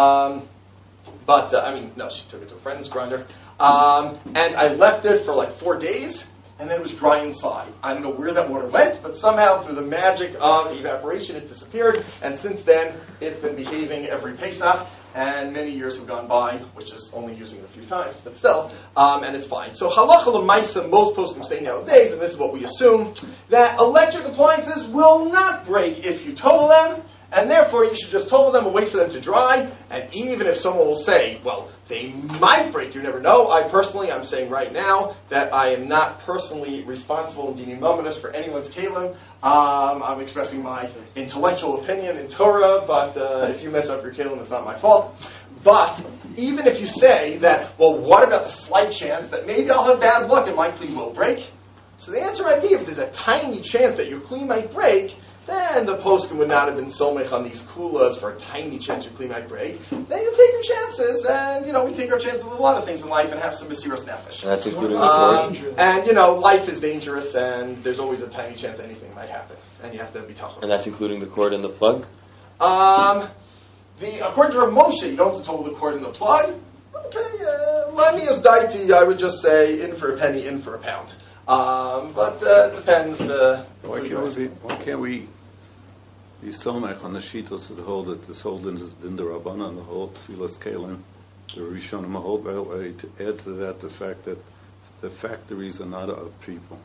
[SPEAKER 1] No, she took it to a friend's grinder. And I left it for 4 days, and then it was dry inside. I don't know where that water went, but somehow through the magic of evaporation it disappeared, and since then it's been behaving every Pesach, and many years have gone by, which is only using it a few times, but still, and it's fine. So halacha l'maisa, most poskim say nowadays, and this is what we assume, that electric appliances will not break if you total them, and therefore you should just total them and wait for them to dry. And even if someone will say, well, they might break, you never know. I'm saying right now that I am not personally responsible in dinim mominus for anyone's kalim. I'm expressing my intellectual opinion in Torah, but if you mess up your kalim, it's not my fault. But even if you say that, well, what about the slight chance that maybe I'll have bad luck and my kli will break? So the answer might be, if there's a tiny chance that your kli might break, then the poskim would not have been somech on these kulas for a tiny chance your kli might break. Then you take your chances, and we take our chances with a lot of things in life and have some mesiras nefesh.
[SPEAKER 5] And that's including the cord?
[SPEAKER 1] And life is dangerous, and there's always a tiny chance anything might happen, and you have to be tough.
[SPEAKER 5] And that's including the cord and the plug?
[SPEAKER 1] According to Rav Moshe, you don't have to total the cord and the plug. Okay, Lani is daiti, I would just say in for a penny, in for a pound. But it depends.
[SPEAKER 3] Why can't we be somech on the shitos that hold it? This whole din the Rabbanan, the whole Tfilas Kalim, the Rishonim hold that way. To add to that, the fact that the factories are not of people.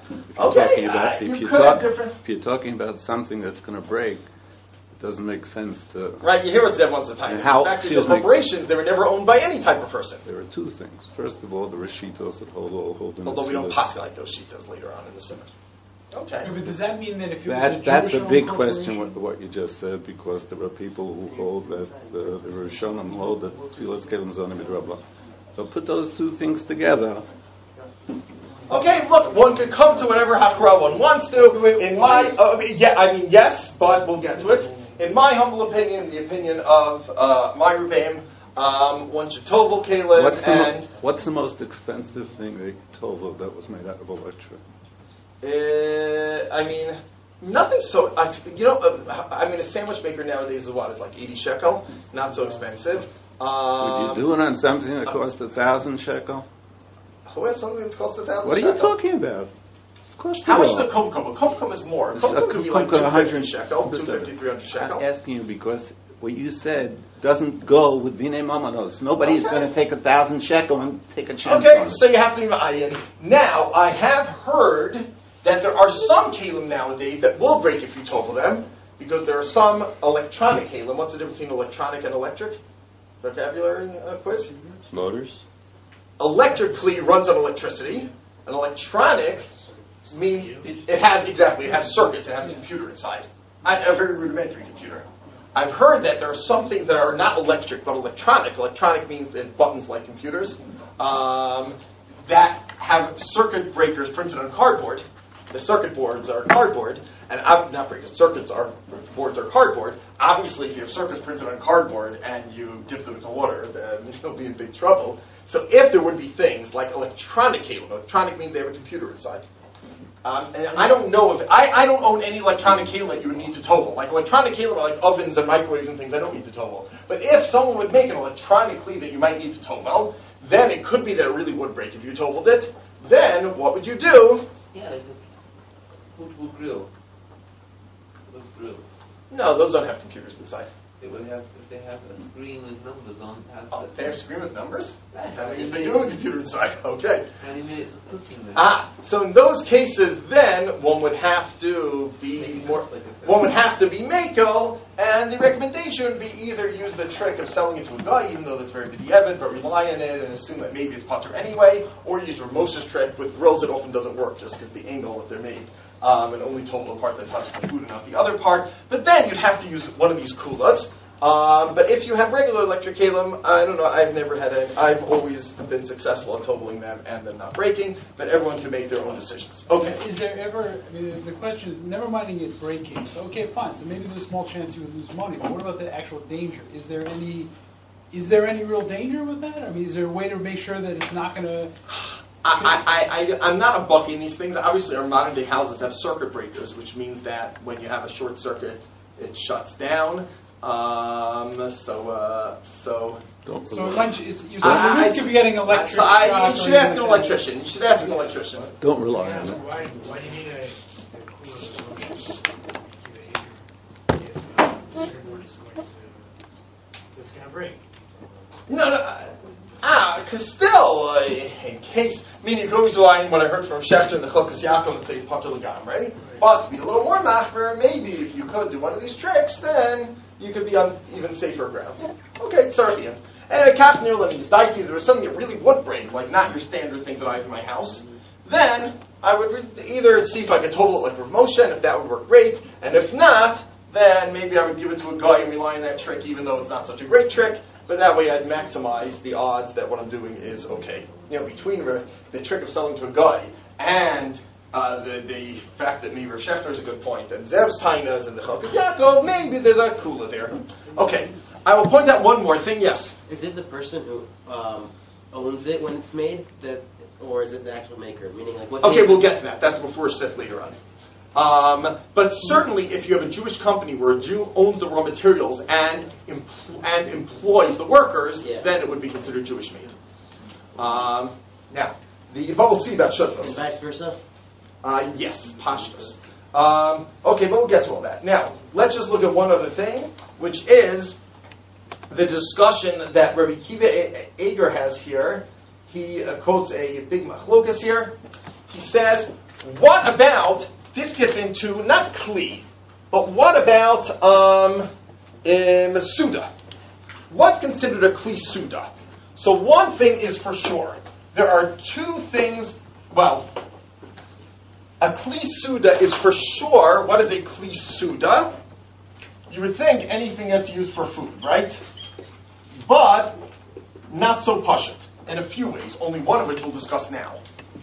[SPEAKER 3] If you're talking about something that's going to break, it doesn't make sense to...
[SPEAKER 1] Right, you hear what Zev wants to tell you. Factories or corporations, they were never owned by any type of person.
[SPEAKER 3] There are 2 things. First of all, the Rishitos that hold in.
[SPEAKER 1] Although we don't pass like those shitas later on in the Simon. Okay.
[SPEAKER 6] Yeah, but does that mean that if it was a
[SPEAKER 3] that's a big
[SPEAKER 6] Jewish-owned
[SPEAKER 3] question,
[SPEAKER 6] corporation?
[SPEAKER 3] what you just said, because there are people who hold that the Rishonim hold that Tfilas Kalim Zonim Midrabba. So put those 2 things together.
[SPEAKER 1] Okay, look, one could come to whatever hakra one wants to. Yes, but we'll get to it. In my humble opinion, the opinion of my Rebbeim, one should tovel kalim
[SPEAKER 3] What's the most expensive thing they tovel that was made out of electric?
[SPEAKER 1] Nothing so... a sandwich maker nowadays is what? It's like 80 shekel. Not so expensive.
[SPEAKER 3] Would you do it on something that cost 1,000 shekel?
[SPEAKER 1] Who has something that's cost 1,000
[SPEAKER 3] What are you
[SPEAKER 1] shekel?
[SPEAKER 3] talking about? Of course
[SPEAKER 1] How
[SPEAKER 3] you
[SPEAKER 1] much is
[SPEAKER 3] are.
[SPEAKER 1] a kumkum? A kumkum is more. A
[SPEAKER 3] It's a
[SPEAKER 1] kumkum could be like
[SPEAKER 3] kumkum,
[SPEAKER 1] 250 shekel,
[SPEAKER 3] 100
[SPEAKER 1] 250, 300 shekel.
[SPEAKER 3] I'm asking you because what you said doesn't go with Dinei Mamanos. Nobody is
[SPEAKER 1] Okay.
[SPEAKER 3] going to take 1,000 shekel and take a chance
[SPEAKER 1] Okay,
[SPEAKER 3] on it.
[SPEAKER 1] so you have to be ma'ayin. Now, I have heard that there are some kalim nowadays that will break if you total them, because there are some electronic kalim. What's the difference between electronic and electric? Vocabulary quiz?
[SPEAKER 5] Motors?
[SPEAKER 1] Electric kli runs on electricity. An electronic means it has circuits, it has a computer inside. A very rudimentary computer. I've heard that there are some things that are not electric but electronic. Electronic means there's buttons like computers that have circuit breakers printed on cardboard. The circuit boards are cardboard, and not breakers. Boards are cardboard. Obviously, if you have circuits printed on cardboard and you dip them into water, then you'll be in big trouble. So, if there would be things like electronic cable, electronic means they have a computer inside. And I don't know if I don't own any electronic cable that you would need to total. Like electronic cable, like ovens and microwaves and things, I don't need to total. But if someone would make an electronic cable that you might need to total, then it could be that it really would break if you totaled it. Then what would you do?
[SPEAKER 4] Yeah, like a portable grill. Those grills.
[SPEAKER 1] No, those don't have computers inside.
[SPEAKER 4] They would have, if they have a screen with numbers on,
[SPEAKER 1] Oh, they have a screen with numbers?
[SPEAKER 4] Right.
[SPEAKER 1] That means they do have a computer inside. Okay.
[SPEAKER 4] 20 minutes of cooking then.
[SPEAKER 1] So in those cases, then one would have to be one would have to be Mako, and the recommendation would be either use the trick of selling it to a guy, even though that's very b'di'evet, but rely on it and assume that maybe it's potter anyway, or use Ramos's trick. With grills, it often doesn't work just because the angle that they're made. And only total the part that touches the food and not the other part. But then you'd have to use one of these kulas. But if you have regular electric kalim, I don't know, I've never had it. I've always been successful at totaling them and them not breaking, but everyone can make their own decisions. Okay.
[SPEAKER 6] Is there ever, I mean, the question is, never minding it breaking, so okay, fine, so maybe there's a small chance you would lose money, but what about the actual danger? Is there any real danger with that? I mean, is there a way to make sure that it's not going to...
[SPEAKER 1] I'm not a bucky in these things. Obviously, our modern day houses have circuit breakers, which means that when you have a short circuit, it shuts down.
[SPEAKER 3] Don't
[SPEAKER 6] So
[SPEAKER 3] rely,
[SPEAKER 6] you're saying the risk of getting electric shock
[SPEAKER 1] you
[SPEAKER 6] or
[SPEAKER 1] should ask an
[SPEAKER 6] anything like that.
[SPEAKER 1] electrician. You should ask an electrician.
[SPEAKER 3] don't rely on it.
[SPEAKER 7] Why do you need a cooler solution? It's going to break.
[SPEAKER 1] No. Because still, in case, you could always rely on what I heard from Schechter and the Chilkas Yaakov and say Pater L'gam, right? But to be a little more machmer, maybe if you could do one of these tricks, then you could be on even safer ground. Okay, sorry. And a Kapnir Lemis Daiki, there was something that really would break, like not your standard things that I have in my house, then I would either see if I could total it like Rav Moshe, and if that would work great, and if not, then maybe I would give it to a guy and rely on that trick, even though it's not such a great trick. But that way I'd maximize the odds that what I'm doing is okay. Between the trick of selling to a guy and the fact that maybe Rav Schechter is a good point, and Zev's Tainas and the Chilkas Yaakov, maybe there's a kula there. Okay, I will point out one more thing, yes.
[SPEAKER 2] Is it the person who owns it when it's made, or is it the actual maker? Meaning, like, what?
[SPEAKER 1] Okay, we'll get to that. That's before Sif later on. But certainly, if you have a Jewish company where a Jew owns the raw materials and employs the workers, then it would be considered Jewish made. Now, but we'll see about
[SPEAKER 2] And
[SPEAKER 1] Shutfos.
[SPEAKER 2] vice versa.
[SPEAKER 1] Yes, pashtos. Okay, but we'll get to all that. Now, let's just look at one other thing, which is the discussion that Rabbi Kiva Eger has here. He quotes a big machlokas here. He says, what about... This gets into, not Kli, but what about Suda? What's considered a Kli Suda? So one thing is for sure. There are two things, a Kli Suda is for sure. What is a Kli Suda? You would think anything that's used for food, right? But not so pashut in a few ways, only one of which we'll discuss now.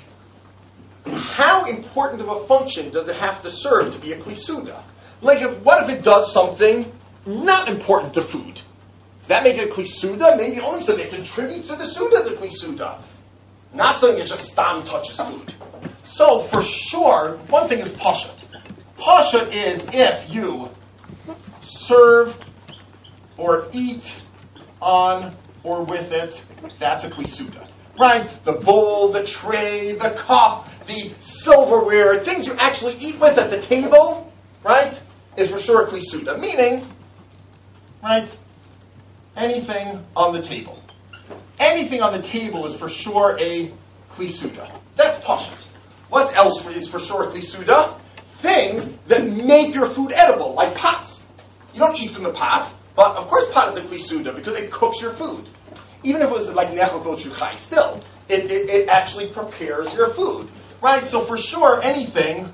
[SPEAKER 1] How important of a function does it have to serve to be a Kli Suda? Like, what if it does something not important to food? Does that make it a Kli Suda? Maybe only so that it contributes to the Suda as a Kli Suda. Not something that just stam touches food. So, for sure, one thing is pashut. Pashut is if you serve or eat on or with it, that's a klisuda. Right? The bowl, the tray, the cup, the silverware, things you actually eat with at the table, right, is for sure a klisuda. Meaning, right, anything on the table. Anything on the table is for sure a klisuda. That's pashut. What else is for sure a klisuda? Things that make your food edible, like pots. You don't eat from the pot, but of course pot is a klisuda because it cooks your food. Even if it was like nechel chuchai, still, it actually prepares your food. Right? So for sure, anything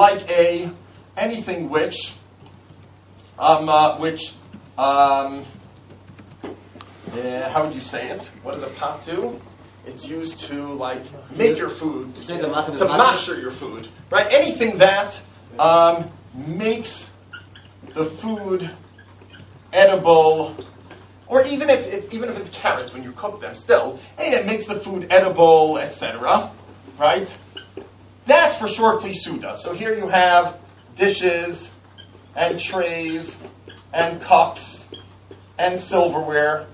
[SPEAKER 1] which how would you say it? What does a pot do? It's used to make your food, to mashir your food, right? Anything that makes the food edible, or even if it's carrots when you cook them, still, anything that makes the food edible, etc. Right? That's for sure klisuda. So here you have dishes and trays and cups and silverware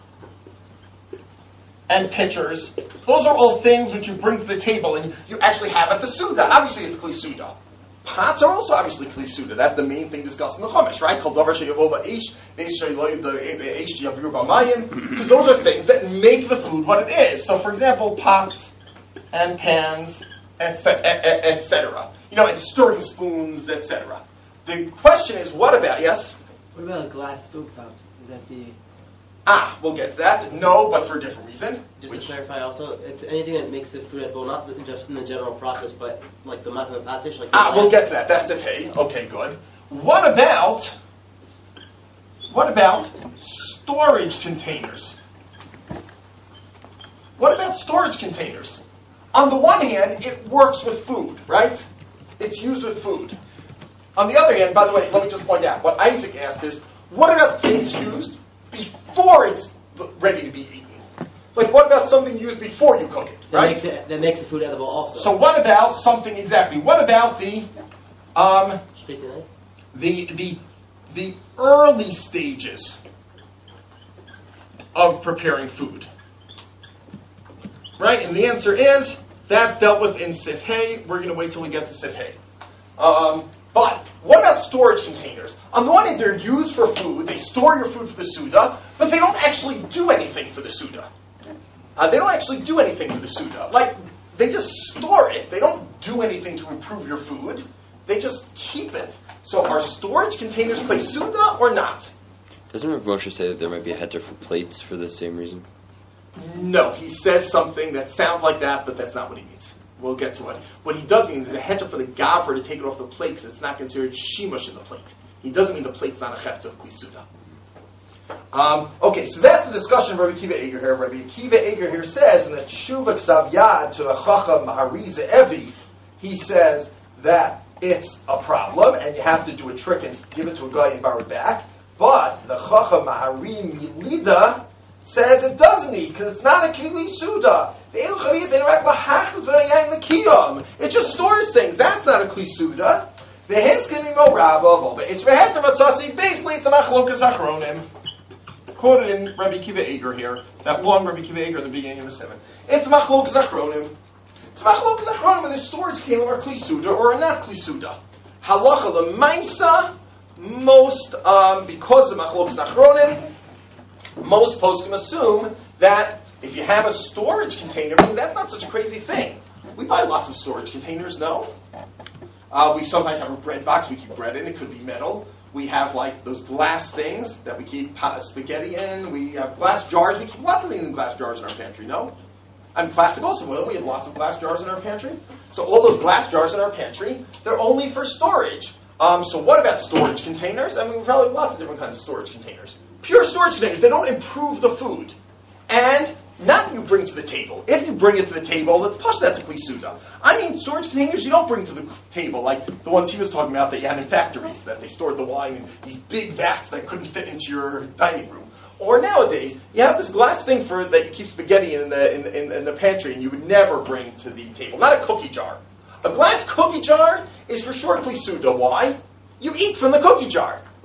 [SPEAKER 1] and pitchers. Those are all things which you bring to the table and you actually have at the Suda. Obviously it's klisuda. Pots are also obviously klisuda. That's the main thing discussed in the Chumash, right? Because those are things that make the food what it is. So for example, pots and pans, etc. And stirring spoons, etc. The question is, what about, yes?
[SPEAKER 2] What about glass stovetops? Would that be...
[SPEAKER 1] We'll get to that. No, but for a different reason.
[SPEAKER 2] Just to clarify also, it's anything that makes the food edible, not just in the general process, but like the matan patish, like
[SPEAKER 1] we'll get to that. That's it. Hey. Okay, good. What about storage containers? What about storage containers? On the one hand, it works with food, right? It's used with food. On the other hand, by the way, let me just point out, what Isaac asked is, what about things used before it's ready to be eaten? Like, what about something used before you cook it, right?
[SPEAKER 2] That makes the food edible also.
[SPEAKER 1] So what about something exactly? What about the early stages of preparing food? Right? And the answer is, that's dealt with in Sif Hay. We're going to wait till we get to Sif Hay. But what about storage containers? On the one hand, they're used for food. They store your food for the Suda, but they don't actually do anything for the Suda. They don't actually do anything for the Suda. Like, they just store it. They don't do anything to improve your food. They just keep it. So are storage containers play Suda or not?
[SPEAKER 5] Doesn't Rav Moshe say that there might be a heter for plates for the same reason?
[SPEAKER 1] No, he says something that sounds like that, but that's not what he means. We'll get to it. What he does mean is a heter for the gavra to take it off the plate because it's not considered shimush in the plate. He doesn't mean the plate's not a heter of klisuda. Okay, so that's the discussion of Rabbi Akiva Eger here. Rabbi Akiva Eger here says in the Tshuva Ksav Yad to a Chacham Mahariza Evi, he says that it's a problem and you have to do a trick and give it to a guy and borrow it back. But the Chacham Mahari Milida says it doesn't need because it's not a kli suda. It just stores things. That's not a kli suda. Quoted in Rabbi Akiva Eger here, that one Rabbi Akiva Eger in the beginning of the 7. It's machlok zachronim. It's machlok zachronim whether storage kalim are kli suda or are not kli suda. Halacha lemaisa, most because of machlok zachronim. Most poskim assume that if you have a storage container, that's not such a crazy thing. We buy lots of storage containers, no? We sometimes have a bread box we keep bread in. It could be metal. We have like those glass things that we keep spaghetti in. We have glass jars. We keep lots of things in glass jars in our pantry, no? And plastic also will. We have lots of glass jars in our pantry. So all those glass jars in our pantry, they're only for storage. So what about storage containers? I mean, we probably have lots of different kinds of storage containers. Pure storage containers, they don't improve the food. And not you bring to the table. If you bring it to the table, that's a kli suda. I mean, storage containers you don't bring to the table, like the ones he was talking about that you had in factories, that they stored the wine in these big vats that couldn't fit into your dining room. Or nowadays, you have this glass thing that you keep spaghetti in the pantry, and you would never bring to the table. Not a cookie jar. A glass cookie jar is for sure kli suda. Why? You eat from the cookie jar.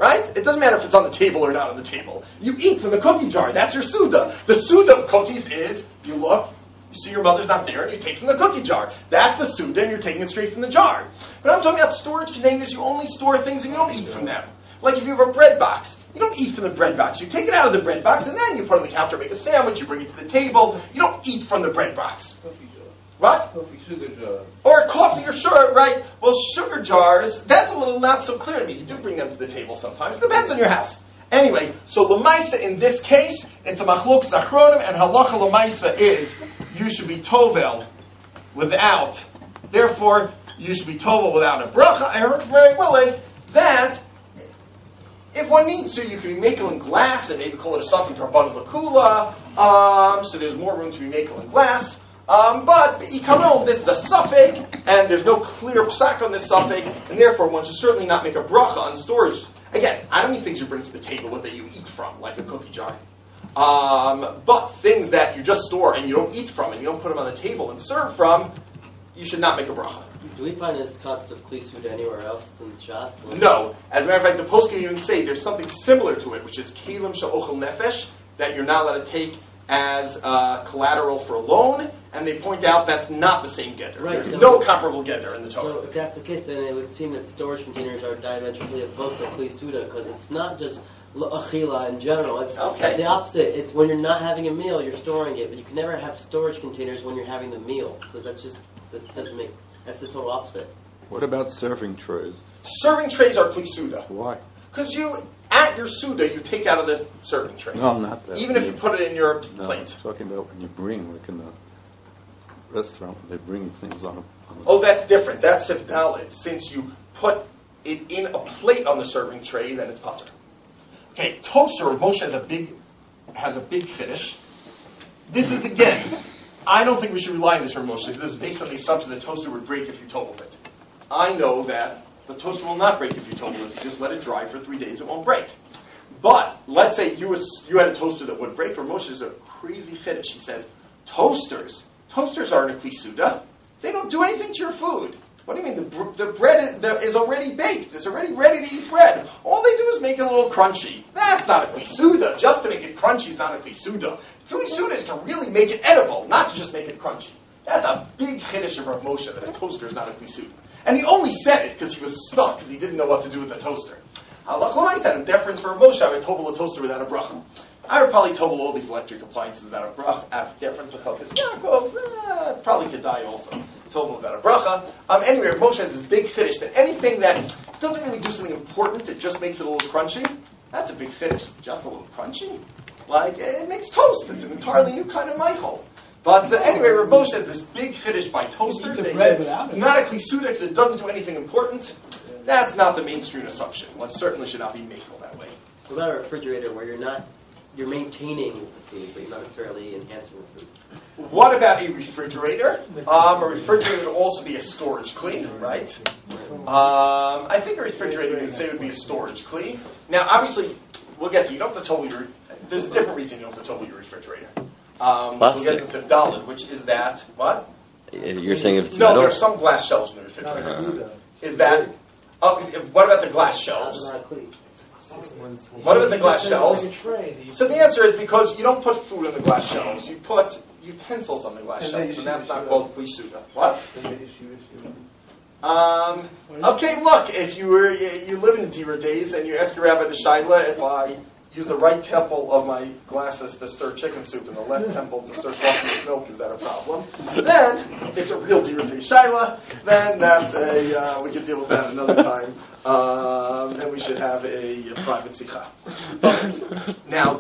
[SPEAKER 1] right? It doesn't matter if it's on the table or not on the table. You eat from the cookie jar. That's your Suda. The Suda of cookies is, you look, you see your mother's not there, and you take from the cookie jar. That's the Suda, and you're taking it straight from the jar. But I'm talking about storage containers. You only store things and you don't eat from them. Like if you have a bread box, you don't eat from the bread box. You take it out of the bread box, and then you put it on the counter, make a sandwich, you bring it to the table. You don't eat from the bread box. What?
[SPEAKER 8] Coffee sugar jar.
[SPEAKER 1] Or coffee or sugar, right? Well, sugar jars, that's a little not so clear to me. You do bring them to the table sometimes. Depends on your house. Anyway, so Lamaisa in this case, it's a machlok zachronim, and halacha Lamaisa is you should be tovel without. Therefore, you should be tovel without a bracha. I heard from Mary Willig that if one needs to, you can be makel in glass and maybe call it a suffix rabban lakula. So there's more room to be makel in glass. But ikaron, this is a suffix, and there's no clear psak on this suffix, and therefore one should certainly not make a bracha on storage. Again, I don't mean things you bring to the table, what that you eat from, like a cookie jar. But things that you just store and you don't eat from, and you don't put them on the table and serve from, you should not make a bracha.
[SPEAKER 2] Do we find this concept of Kli Suda anywhere else in Shas?
[SPEAKER 1] No. As a matter of fact, the poskim even say there's something similar to it, which is kelim she'ochel nefesh, that you're not allowed to take as collateral for a loan, and they point out that's not the same getter.
[SPEAKER 2] Right,
[SPEAKER 1] There's
[SPEAKER 2] so
[SPEAKER 1] no comparable getter in the
[SPEAKER 2] So
[SPEAKER 1] Torah.
[SPEAKER 2] if that's the case, then it would seem that storage containers are diametrically opposed to Kli Suda, because it's not just achila in general. It's
[SPEAKER 1] Okay.
[SPEAKER 2] the opposite. It's when you're not having a meal, you're storing it, but you can never have storage containers when you're having the meal, because that doesn't make, that's the total opposite.
[SPEAKER 3] What about serving trays?
[SPEAKER 1] Serving trays are kli suda.
[SPEAKER 3] Why?
[SPEAKER 1] Because at your suda, you take out of the serving tray.
[SPEAKER 3] No, not that.
[SPEAKER 1] Even if you put it in your
[SPEAKER 3] No,
[SPEAKER 1] plate.
[SPEAKER 3] I'm talking about when you bring, like in the restaurant, when they bring things on a
[SPEAKER 1] Oh, that's different. That's sifdalid. Since you put it in a plate on the serving tray, then it's pater. Okay, toaster, Moshe has a big finish. This is, again, I don't think we should rely on this for Moshe. This is based on the assumption that toaster would break if you totaled it. I know that the toaster will not break if you total it. If you just let it dry for 3 days, it won't break. But let's say you had a toaster that would break. For Moshe is a crazy chiddush. He says, toasters aren't a kli suda. They don't do anything to your food. What do you mean? The bread is already baked. It's already ready to eat bread. All they do is make it a little crunchy. That's not a kli suda. Just to make it crunchy is not a kli suda. Kli suda is to really make it edible, not to just make it crunchy. That's a big chiddush of Rav Moshe, that a toaster is not a kli suda. And he only said it because he was stuck, because he didn't know what to do with the toaster. I said, in deference for Moshe, I would tovel a toaster without a bracha. I would probably tovel all these electric appliances without a bracha. Out of deference for Chelkas Yaakov, probably could die also. Tovel without a bracha. Anyway, Moshe has this big finish that anything that doesn't really do something important, it just makes it a little crunchy. That's a big finish. Just a little crunchy. Like, it makes toast. It's an entirely new kind of Michael. But anyway, Rav Moshe has this big finish by toaster.
[SPEAKER 6] The
[SPEAKER 1] They
[SPEAKER 6] bread
[SPEAKER 1] say,
[SPEAKER 6] without it.
[SPEAKER 1] not a kli suda because it doesn't do anything important. That's not the mainstream assumption. One certainly should not be makel that way.
[SPEAKER 2] What about a refrigerator where you're maintaining the food, but you're not necessarily enhancing the food?
[SPEAKER 1] What about a refrigerator? A refrigerator would also be a storage kli, right? I think a refrigerator you would say would be a storage kli. Now, obviously, we'll get to, you don't have to total your, there's a different reason you don't have to total your refrigerator. We'll get into Dalit, which is that, what?
[SPEAKER 5] You're saying if it's
[SPEAKER 1] No,
[SPEAKER 5] metal?
[SPEAKER 1] there are some glass shelves in the refrigerator. Is that, what about the glass shelves? What about the glass shelves? So the answer is because you don't put food on the glass shelves, you put utensils on the glass shelves, and that's not called kli suda. What? Okay, look, if you live in Dira days and you ask your rabbi the shaila if I use the right temple of my glasses to stir chicken soup and the left temple to stir coffee with milk, is that a problem? Then it's a real Dira day shaila. Then that's we can deal with that another time. And we should have a private sikha. Now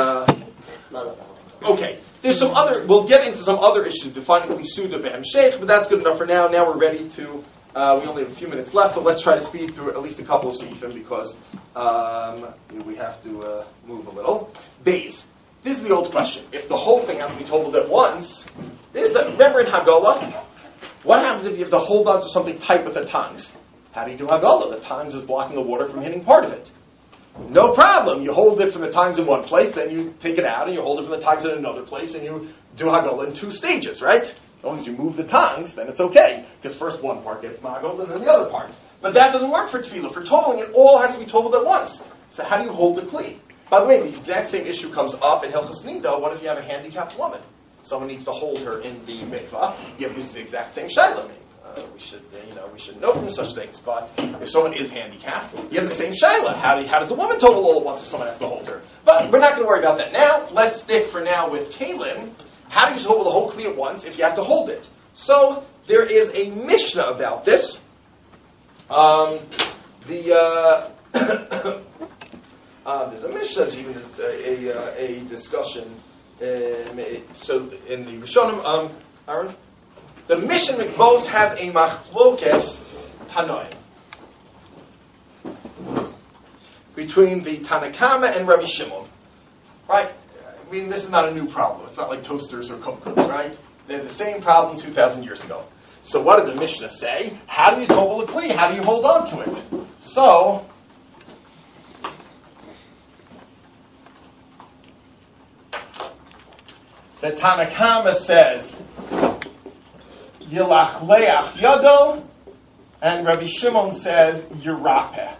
[SPEAKER 1] okay, there's some other. We'll get into some other issues defining kli suda be'emshech, but that's good enough for now. Now we're ready to. We only have a few minutes left, but let's try to speed through at least a couple of seifim because we have to move a little. Bays. This is the old question. If the whole thing has to be told at once, remember in Haggalah, what happens if you have to hold on to something tight with the tongs? How do you do Haggalah? The tongs is blocking the water from hitting part of it. No problem. You hold it from the tongs in one place, then you take it out, and you hold it from the tongs in another place, and you do Haggalah in 2 stages, right? As long as you move the tongues, then it's okay. Because first one part gets magled and then the other part. But that doesn't work for tefillah. For toveling, it all has to be toveled at once. So how do you hold the kli? By the way, the exact same issue comes up in Hilchos Nida. What if you have a handicapped woman? Someone needs to hold her in the mikvah. You have this exact same shaila. We should know from such things. But if someone is handicapped, you have the same shaila. How does the woman tovel all at once if someone has to hold her? But we're not going to worry about that now. Let's stick for now with kalim. How do you tovel the whole kli at once if you have to hold it? So there is a Mishnah about this. There's a Mishnah. There's even a discussion. So in the Rishonim, Aaron, the Mishnah Mikvos has a machlokes tanoim between the Tanakama and Rabbi Shimon, right? I mean, this is not a new problem. It's not like toasters or cookies, right? They're the same problem 2,000 years ago. So what did the Mishnah say? How do you tovel a kli? How do you hold on to it? So the Tanakama says Yilach leach yado, and Rabbi Shimon says Yerapeh.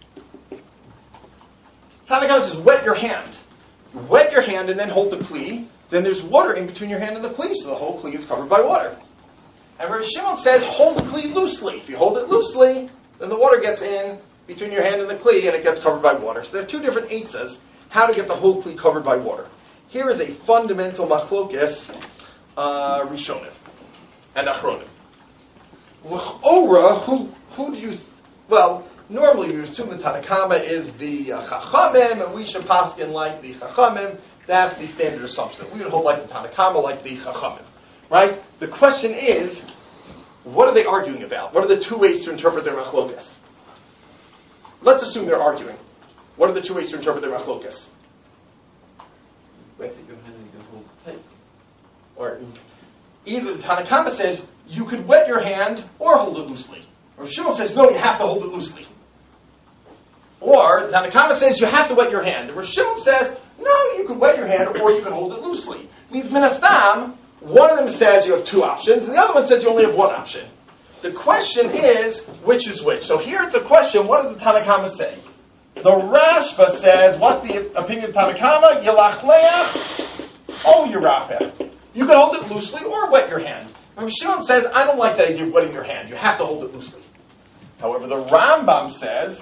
[SPEAKER 1] Tanakama says wet your hand. Wet your hand and then hold the kli. Then there's water in between your hand and the kli, so the whole kli is covered by water. And Rabbi Shimon says hold the kli loosely. If you hold it loosely, then the water gets in between your hand and the kli and it gets covered by water. So there are two different eitzas how to get the whole kli covered by water. Here is a fundamental machlokes Rishonim and Achronim. L'chora, who do you... Well, normally you assume the Tanakama is the Chachamim, and we should paskin like the Chachamim. That's the standard assumption. We would hold like the Tanakama, like the Chachamim. Right? The question is, what are they arguing about? What are the two ways to interpret their machlokes? Let's assume they're arguing. What are the two ways to interpret their machlokes?
[SPEAKER 4] Wet your hand and you can hold it tight.
[SPEAKER 1] Or either the Tanakama says you could wet your hand or hold it loosely. Or Shimon says no, you have to hold it loosely. Or the Tanakama says you have to wet your hand. Or Shimon says no, you can wet your hand or you can hold it loosely. It means minastam, one of them says you have two options and the other one says you only have one option. The question is which is which. So here it's a question, what does the Tanakama say? The Rashba says, what's the opinion of Tanakama? Yilach leach, oh Yerapeh. You can hold it loosely or wet your hand. Rabbi Shimon says, I don't like that idea of wetting your hand. You have to hold it loosely. However, the Rambam says,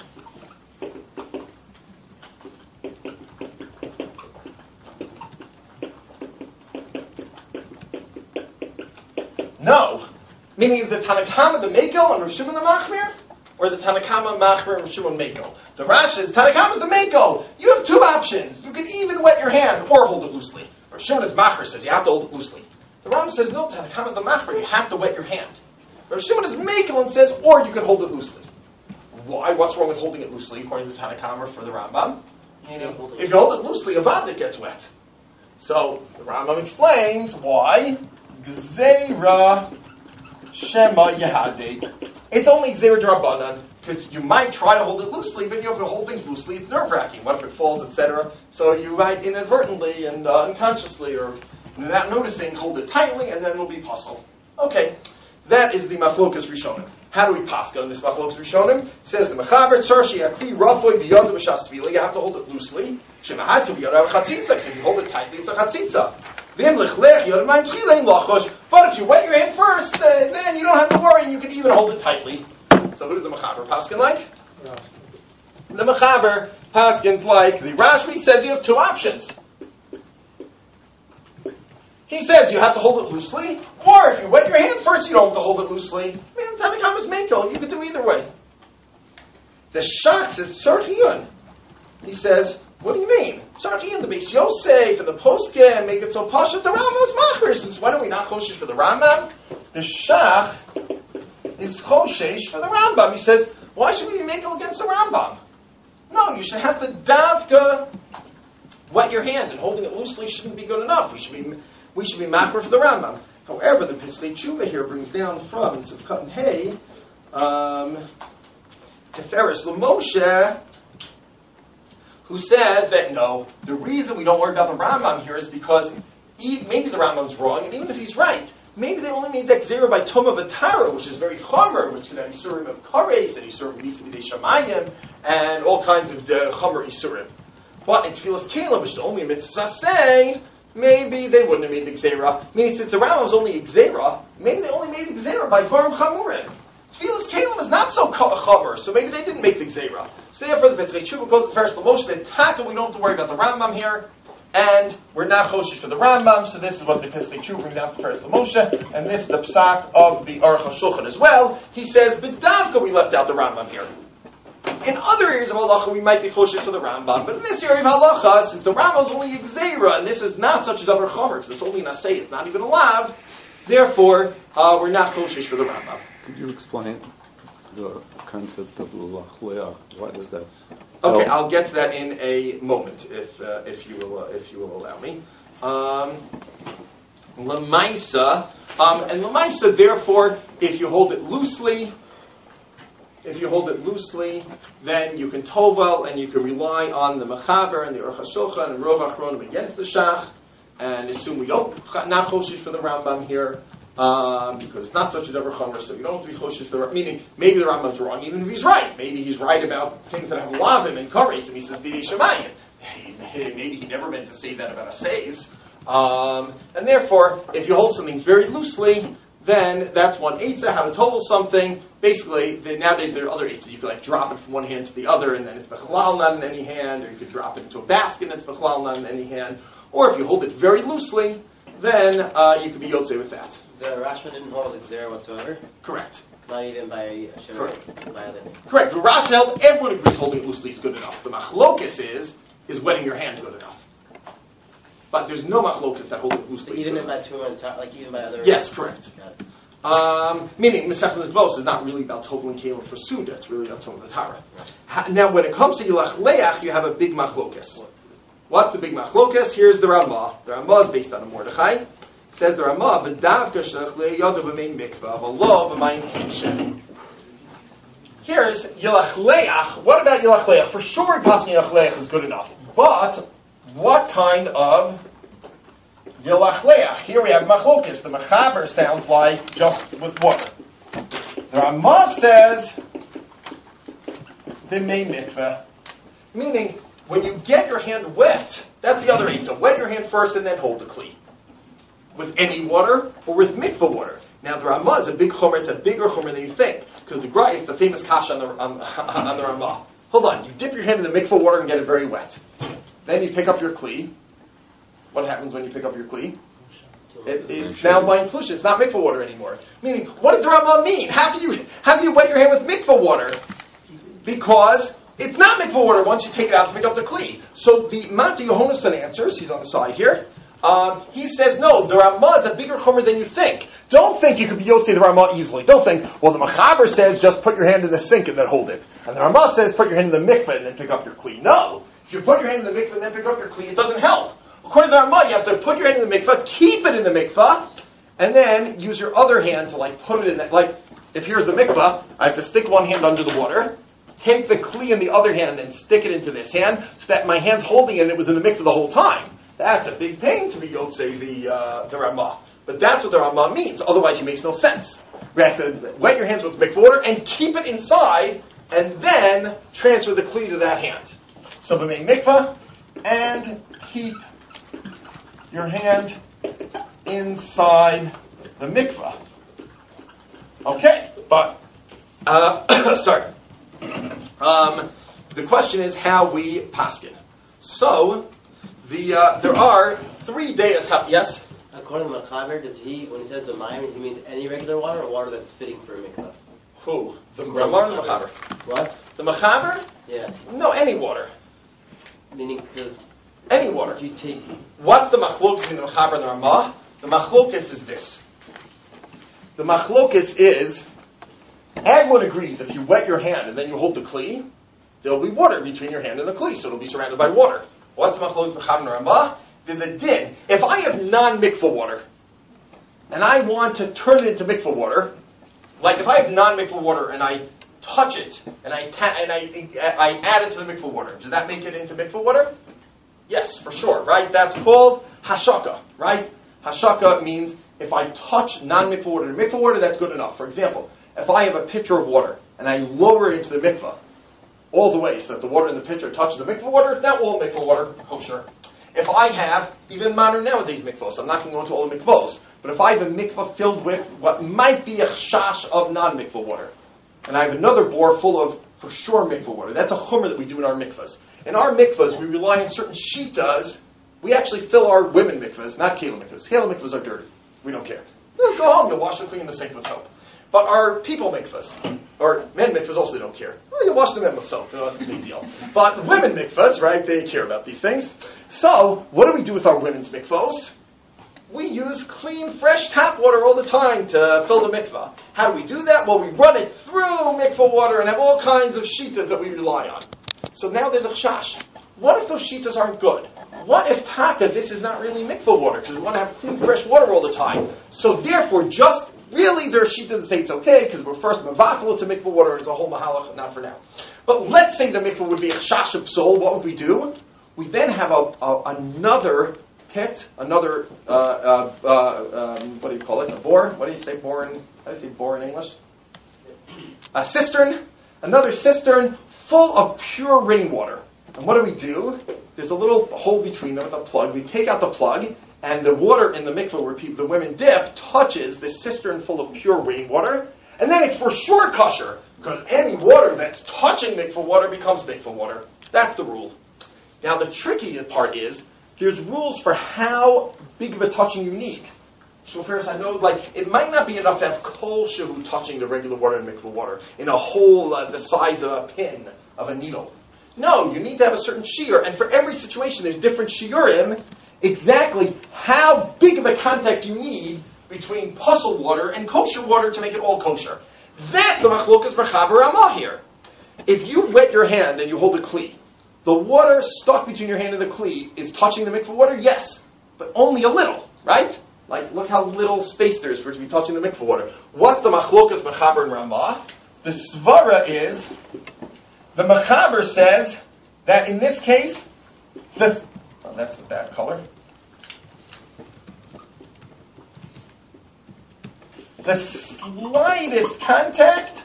[SPEAKER 1] no. Meaning, is the Tanakama the Mekel and Rabbi Shimon the Machmir? Or the Tanakama Machmir and Rabbi Shimon Mekel? The Rashi is Tanakama is the Mekel. You have two options. You can even wet your hand or hold it loosely. Rabbi Shimon is Machmir, says you have to hold it loosely. The Rambam says no, Tanakama is the Machmir. You have to wet your hand. Rabbi Shimon is Mekel and says, or you can hold it loosely. Why? What's wrong with holding it loosely according to the Tanakama for the Rambam? If you hold it loosely, a vadik gets wet. So the Rambam explains why. Gzeira Shema Yehadei. It's only Gzeira D'Rabbanan, because you might try to hold it loosely, but you have to hold things loosely. It's nerve-wracking. What if it falls, etc.? So you might inadvertently and unconsciously or without noticing hold it tightly, and then it'll be puzzle. Okay, that is the Machlokas Rishonim. How do we pascha in this Machlokas Rishonim? It says the Mechaber Tzarshi Akli Rafoi Biyad B'Shas Tefila. You have to hold it loosly. Shemahad Kol Biyad Chatzitza. Because if you hold it tightly, it's a chatzitza. But if you wet your hand first, then you don't have to worry. You can even hold it tightly. So who does the Mechaber paskin like? Yeah. The Mechaber paskins like the Rashbi says you have two options. He says you have to hold it loosely, or if you wet your hand first, you don't have to hold it loosely. I mean, the Tanakama is Mekel. You can do either way. The Shach says Sarhiyun. He says, what do you mean? Sarhiyun, the Beis Yosef, and the Poskim make it so pasha. The Rambam is machmir. Since when are we not choshesh for the Rambam? The Shach is choshesh for the Rambam. He says, why should we be Mekel against the Rambam? No, you should have to davka wet your hand, and holding it loosely shouldn't be good enough. We should be makar for the Rambam. However, the Pislei Tshuva here brings down from Tzivkat and Hay Teferes L'Moshe, who says that no, the reason we don't worry about the Rambam here is because maybe the Rambam's wrong, and even if he's right, maybe they only made that Gzera by Tuma V'Tara, which is very Chomer, which can have Isurim of Kares, and Isurim of Nisa B'dei Shamayim, and all kinds of Chomer Isurim. But in Tfilas Kelim, which is only a mitzvah say, maybe they wouldn't have made the Gzera. Meaning, since the Rambam was only a Gzera, maybe they only made the Gzera by Dvarim Chamurim. Tfilas Kelim is not so Chomer, so maybe they didn't make the Gzera. So therefore, the Pesach Tshuva goes to the first Moshe, the Taka, we don't have to worry about the Rambam here, and we're not Choshish for the Rambam, so this is what the Pesach Tshuva brings down to first Moshe, and this is the Psak of the Aruch HaShulchan as well. He says, B'davka, we left out the Rambam here. In other areas of halacha, we might be choshesh for the Rambam, but in this area of halacha, since the Rambam is only a gzeira, and this is not such a davar chomer, because it's only an asay, it's not even a lav, therefore, we're not choshesh for the Rambam.
[SPEAKER 3] Could you explain the concept of l'lach leach? What is that?
[SPEAKER 1] Okay, I'll get to that in a moment, if you will allow me. L'maisa, and l'maisa, therefore, if you hold it loosely, then you can tovel and you can rely on the Mechaber and the Aruch HaShulchan and Rov HaChronim against the Shach, and assume we don't not choshesh for the Rambam here because it's not such a davar chomer, so you don't have to be choshesh for the Rambam. Meaning, maybe the Rambam's wrong, even if he's right. Maybe he's right about things that have lavim and kares, and he says b'dei shamayim. Maybe he never meant to say that about assays, and therefore, if you hold something very loosely, then that's one eitzah, how to tovel something. Basically, nowadays there are other eitzahs. You could drop it from one hand to the other, and then it's bechlal not in any hand, or you could drop it into a basket and it's bechlal not in any hand. Or if you hold it very loosely, then you could be yotzei with that.
[SPEAKER 2] The Rashba didn't hold the Gzera whatsoever?
[SPEAKER 1] Correct.
[SPEAKER 2] Not even by Hashem?
[SPEAKER 1] Correct.
[SPEAKER 2] By other.
[SPEAKER 1] Correct. The Rashba held, everyone agrees holding it loosely is good enough. The machlokus is wetting your hand good enough. But there's no machlokus that hold it loosely.
[SPEAKER 2] Even if by Tumah, like even by other...
[SPEAKER 1] Yes, correct. Meaning, Masechtas Vos is not really about Tovel and Kalim for Suda, it's really about Tovel and Tara. Now, when it comes to Yilach Leach, you have a big machlokus. What's the big machlokus? Here's the Ramah. The Ramah is based on a Mordechai. It says the Ramah, V'davka shlech le'yadu b'mein mikvah, v'lo b'mayin kinshen. Here's Yilach Leach. What about Yilach Leach? For sure, passing Yilach Leach is good enough. But, what kind of Yilach Leach? Here we have machlokus. The Mechaber sounds like just with water. The Ramah says b'mei mikveh, meaning when you get your hand wet, that's the other eight. So wet your hand first and then hold the kli. With any water or with mikveh water. Now the Ramah is a big chomer. It's a bigger chomer than you think, because the Gra is the famous kasha on the Ramah. Hold on, you dip your hand in the mikveh water and get it very wet. Then you pick up your kli. What happens when you pick up your kli? It's now by inclusion. It's not mikveh water anymore. Meaning, what does the Ramah mean? How can you wet your hand with mikveh water? Because it's not mikveh water once you take it out to pick up the kli. So the Mati Yehonason answers. He's on the side here. He says, no, the Ramah is a bigger chomer than you think. Don't think you could be yotzei the Ramah easily. Don't think, well, the Mechaber says just put your hand in the sink and then hold it. And the Ramah says put your hand in the mikveh and then pick up your kli. No. If you put your hand in the mikveh and then pick up your kli, it doesn't help. According to the Ramah, you have to put your hand in the mikveh, keep it in the mikveh, and then use your other hand to put it in that. Like, if here's the mikveh, I have to stick one hand under the water, take the kli in the other hand and stick it into this hand, so that my hand's holding it and it was in the mikveh the whole time. That's a big pain to be yotzei the Ramah. But that's what the Ramah means. Otherwise, it makes no sense. You have to wet your hands with mikveh water and keep it inside, and then transfer the kli to that hand. So b'mei mikveh, and keep your hand inside the mikveh. Okay, but sorry. The question is how we paskin. So there are 3 days. Yes.
[SPEAKER 2] According to Mechaber, when he says b'mayim, he means any regular water or water that's fitting for a mikveh?
[SPEAKER 1] Who? The Ramah or the Mechaber?
[SPEAKER 2] What?
[SPEAKER 1] The Mechaber?
[SPEAKER 2] Yeah.
[SPEAKER 1] No, any water.
[SPEAKER 2] Meaning because
[SPEAKER 1] any water.
[SPEAKER 2] if you take
[SPEAKER 1] What's the machlokus between the Mechaber and the Ramah? The machlokus is this. The machlokus is, everyone agrees if you wet your hand and then you hold the kli, there'll be water between your hand and the kli, so it'll be surrounded by water. What's the machlokus between Mechaber and Ramah? There's a din. If I have non-mikveh water, and I want to turn it into mikveh water, like if I have non-mikveh water and I touch it, and I add it to the mikveh water, does that make it into mikveh water? Yes, for sure, right? That's called hashaka, right? Hashaka means if I touch non-mikvah water to mikvah water, that's good enough. For example, if I have a pitcher of water and I lower it into the mikvah all the way so that the water in the pitcher touches the mikvah water, that all mikvah water, kosher. If I have, even modern nowadays mikvahs, I'm not going to go into all the mikvahs, but if I have a mikvah filled with what might be a chash of non-mikvah water, and I have another bore full of, for sure, mikvah water, that's a chumrah that we do in our mikvahs. In our mikvahs, we rely on certain shitas. We actually fill our women mikvahs, not keilim mikvahs. Keilim mikvahs are dirty. We don't care. You'll go home, you'll wash the thing in the sink with soap. But our people mikvahs, or men mikvahs also don't care. Well, you wash them in with soap, that's a big deal. But women mikvahs, right, they care about these things. So, what do we do with our women's mikvahs? We use clean, fresh tap water all the time to fill the mikvah. How do we do that? Well, we run it through mikvah water and have all kinds of shitas that we rely on. So now there's a chash. What if those shitas aren't good? What if taka, this is not really mikvah water, because we want to have clean, fresh water all the time. So therefore, just really there are shitas that say it's okay, because we're first mavafel to mikvah water, it's a whole mahalach, not for now. But let's say the mikvah would be a chash of psol, what would we do? We then have another pit, another, what do you call it, a bore? What do you say bore in, how do you say bore in English? A cistern, another cistern full of pure rainwater. And what do? There's a little hole between them with a plug. We take out the plug, and the water in the mikvah where the women dip touches this cistern full of pure rainwater, and then it's for sure kosher, because any water that's touching mikvah water becomes mikvah water. That's the rule. Now the tricky part is, there's rules for how big of a touching you need. So first, I know, it might not be enough to have kol shehu touching the regular water in mikvah water in a hole the size of a pin, of a needle. No, you need to have a certain shiur, and for every situation there's different shiurim, exactly how big of a contact you need between puzzle water and kosher water to make it all kosher. That's the machlokas v'chaber Ramah here. If you wet your hand and you hold a kli, the water stuck between your hand and the kli is touching the mikvah water? Yes, but only a little, right? Look how little space there is for it to be touching the mikvah water. What's the machlokas v'chaber and Ramah? The svara is, the Mechaber says that in this case, that's the bad color. The slightest contact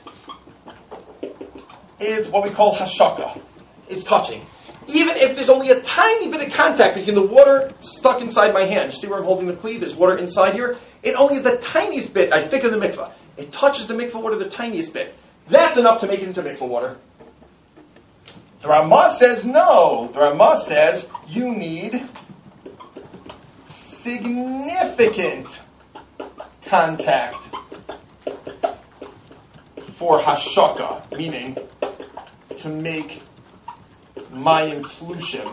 [SPEAKER 1] is what we call hashaka, is touching. Even if there's only a tiny bit of contact between the water stuck inside my hand. You see where I'm holding the kli? There's water inside here. It only is the tiniest bit. I stick it in the mikvah. It touches the mikvah water the tiniest bit. That's enough to make it into mikvah water. The Ramah says no. The Ramah says you need significant contact for hashaka, meaning to make mayim tlushim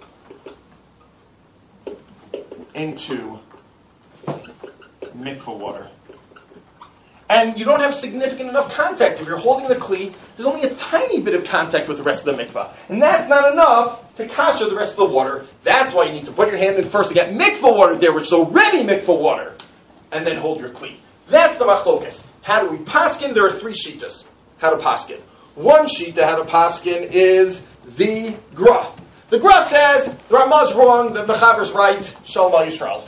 [SPEAKER 1] into mikvah water. And you don't have significant enough contact. If you're holding the kli, there's only a tiny bit of contact with the rest of the mikvah. And that's not enough to kasher the rest of the water. That's why you need to put your hand in first to get mikvah water there, which is already mikvah water, and then hold your kli. That's the machlokas. How do we paskin? There are three shitas. How to paskin. One shita, how to paskin, is the Gra. The Gra says, the Ramah's wrong, the Mechaber's right, Shalom Al Yisrael.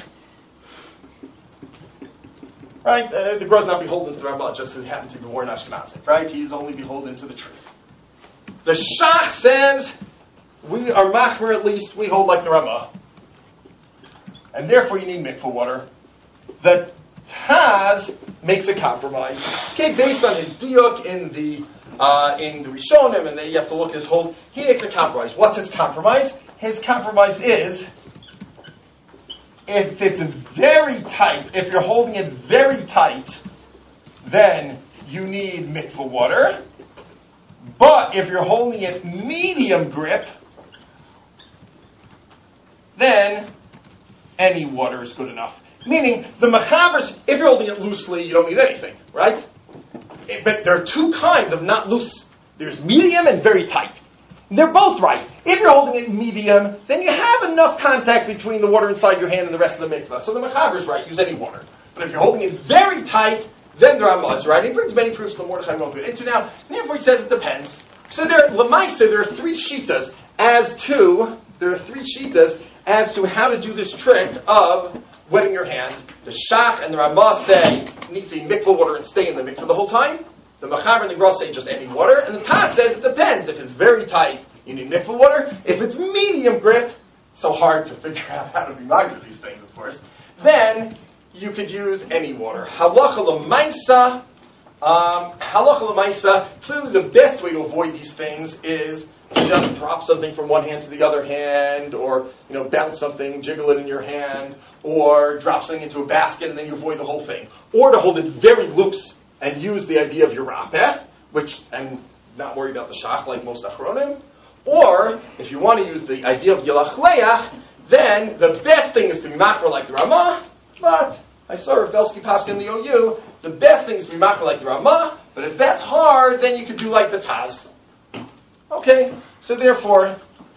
[SPEAKER 1] Right? The Gra's not beholden to the Ramah just as he happens to be born Ashkenazi. Right? He's only beholden to the truth. The Shach says, we are machmer at least, we hold like the Ramah. And therefore you need mikvah water. The Taz makes a compromise. Okay, based on his diuk in the Rishonim, and then you have to look at his whole, he makes a compromise. What's his compromise? His compromise is, if it's very tight, if you're holding it very tight, then you need mikvah water. But if you're holding it medium grip, then any water is good enough. Meaning, the Mechabers, if you're holding it loosely, you don't need anything, right? But there are two kinds of not loose. There's medium and very tight. They're both right. If you're holding it medium, then you have enough contact between the water inside your hand and the rest of the mikvah. So the Mechaber is right, use any water. But if you're holding it very tight, then the Ramah is right. He brings many proofs the Mordechai won't go into now. And therefore he says it depends. So Lamaisa, there are three shitas as to how to do this trick of wetting your hand. The Shach and the Ramah say it needs to be mikvah water and stay in the mikvah the whole time. The Mechaber and the Gra say just any water. And the Taz says it depends. If it's very tight, you need mikvah water. If it's medium grip, so hard to figure out how to be mindful of these things, of course, then you could use any water. Halacha l'maisa. Halacha l'maisa. Clearly the best way to avoid these things is to just drop something from one hand to the other hand, or bounce something, jiggle it in your hand, or drop something into a basket and then you avoid the whole thing. Or to hold it very loose and use the idea of your rapeh, and not worry about the shach like most achronim. Or, if you want to use the idea of yelach leach, then the best thing is to be machmer like the Ramah, but I saw Rav Belsky Paskin in the OU, the best thing is to be machmer like the Ramah, but if that's hard, then you could do like the Taz. Okay, so therefore,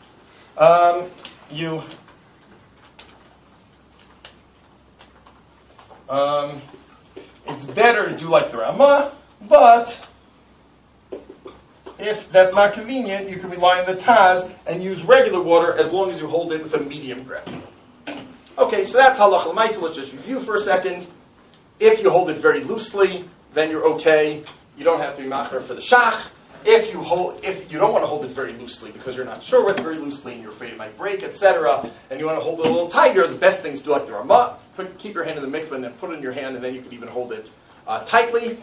[SPEAKER 1] it's better to do like the Ramah, but if that's not convenient, you can rely on the Taz and use regular water as long as you hold it with a medium grip. Okay, so that's halacha l'maisa. Let's just review for a second. If you hold it very loosely, then you're okay. You don't have to be machmer for the shach. If you don't want to hold it very loosely because you're not sure what's very loosely and you're afraid it might break, etc., and you want to hold it a little tighter, the best thing is to do like the Ramah. Keep your hand in the mikveh and then put it in your hand, and then you can even hold it tightly.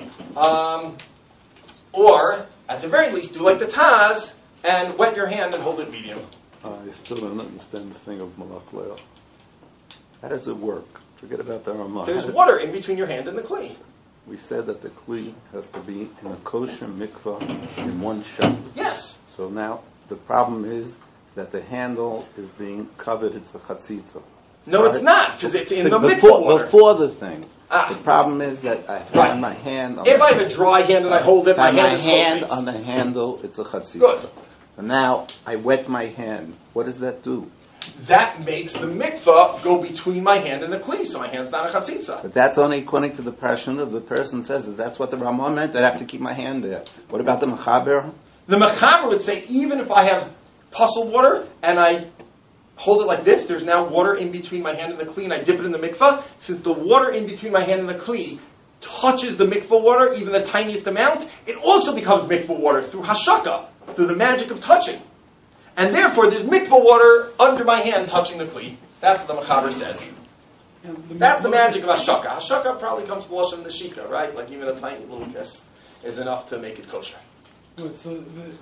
[SPEAKER 1] Or, at the very least, do like the Taz and wet your hand and hold it medium.
[SPEAKER 3] I still don't understand the thing of malach leil. How does it work? Forget about the Ramah.
[SPEAKER 1] There's water in between your hand and the kli.
[SPEAKER 3] We said that the kli has to be in a kosher mikvah in one shot.
[SPEAKER 1] Yes.
[SPEAKER 3] So now the problem is that the handle is being covered. It's a chatzitza.
[SPEAKER 1] No,
[SPEAKER 3] right?
[SPEAKER 1] It's not, because it's in the mikvah water.
[SPEAKER 3] Before the thing.
[SPEAKER 1] Ah.
[SPEAKER 3] The problem is that I have
[SPEAKER 1] Right.
[SPEAKER 3] my hand on
[SPEAKER 1] If
[SPEAKER 3] the
[SPEAKER 1] I have a dry hand and I hold it, my hand is
[SPEAKER 3] hand
[SPEAKER 1] close.
[SPEAKER 3] on the handle, it's a chatzitza.
[SPEAKER 1] Good.
[SPEAKER 3] And now I wet my hand. What does that do?
[SPEAKER 1] That makes the mikvah go between my hand and the kli, so my hand's not a chatzitza.
[SPEAKER 3] But that's only according to the passion of the person says that that's what the Ramah meant. I'd have to keep my hand there. What about the Mechaber?
[SPEAKER 1] The Mechaber would say, even if I have puzzle water and I hold it like this, there's now water in between my hand and the kli, and I dip it in the mikvah. Since the water in between my hand and the kli touches the mikvah water, even the tiniest amount, it also becomes mikvah water through hashaka, through the magic of touching. And therefore, there's mikvah water under my hand touching the kli. That's what the Mechaber says. That's the magic of hashaka. Hashaka probably comes from the shika, right? Like even a tiny little kiss is enough to make it kosher.
[SPEAKER 6] Good. So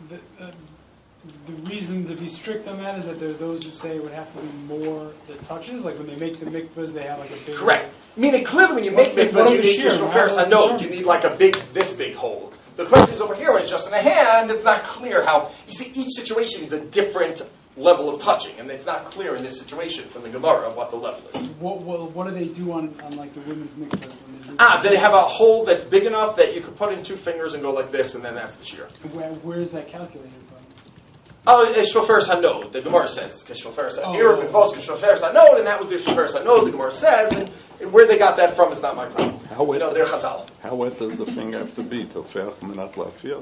[SPEAKER 6] the reason to be strict on that is that there are those who say it would have to be more that touches. Like when they make the mikvahs, they have like a big.
[SPEAKER 1] Correct. Meaning clearly when you make mikvahs, you need you need like this big hole. The question is over here, when it's just in a hand, it's not clear how. You see, each situation is a different level of touching, and it's not clear in this situation from the Gemara of what the level is.
[SPEAKER 6] What do they do on like the women's mikvahs when they do?
[SPEAKER 1] They have a hole that's big enough that you could put in two fingers and go like this, and then that's the shear.
[SPEAKER 6] Where is that calculated from?
[SPEAKER 1] Oh, it's Shoferes Hanod. The Gemara says it's Shoferes Hanod, and that was their Shoferes Hanod. The Gemara says, and where they got that from is not my problem. They're Chazal.
[SPEAKER 3] How wet does the finger have to be till Tfeach Menat Lafiyot?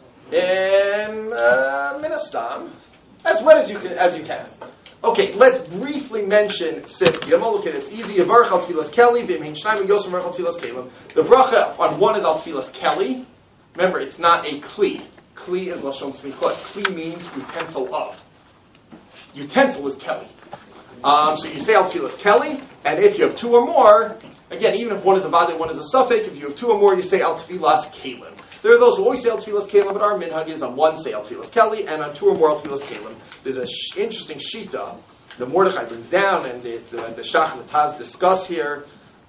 [SPEAKER 1] Minastam, as wet as you can. Okay, let's briefly mention Sif Gimel. Okay, it's easy. Yavarch al Tfilas Kelly, V'imhin Shnayim Yosem Yavarch al Tfilas Kelim. The bracha on one is al Tfilas Kelly. Remember, it's not a kli. Kli is Lashon Smichot. Kli means utensil of. Utensil is Kelly. So you say al Tfilas Kelly, and if you have two or more, again, even if one is a vade and one is a suffix, if you have two or more, you say al Tfilas Kelim. There are those who always say al Tfilas Kelim, but our minhag is on one say al Tfilas Kelly, and on two or more al Tfilas Kelim. There's an interesting shita the Mordechai brings down, and the Shach and the Taz discuss here.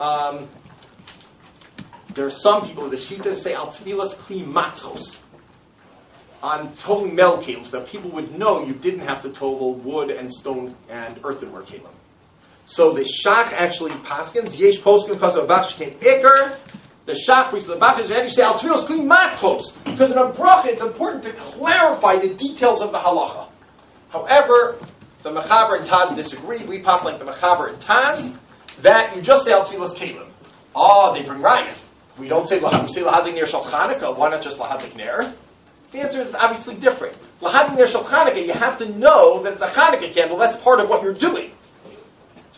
[SPEAKER 1] There are some people, the shita say al Tfilas Kli Matchos. On totaling metal kelim, that people would know you didn't have to total wood and stone and earthenware kelim. So the Shach actually paskins, yesh poskin because of Bach came ikr. The Shach brings to the Bach is ready to say al tfilos kli matchos, because in a bracha it's important to clarify the details of the halacha. However, the Mechaber and Taz disagree. We pass like the Mechaber and Taz that you just say al tfilos kelim. They bring rayas. We don't say we say lahadik ner shal Chanukah. Why not just lahadik ner? The answer is obviously different. Lahadik ner shal Chanukah, you have to know that it's a Chanukah candle. That's part of what you're doing.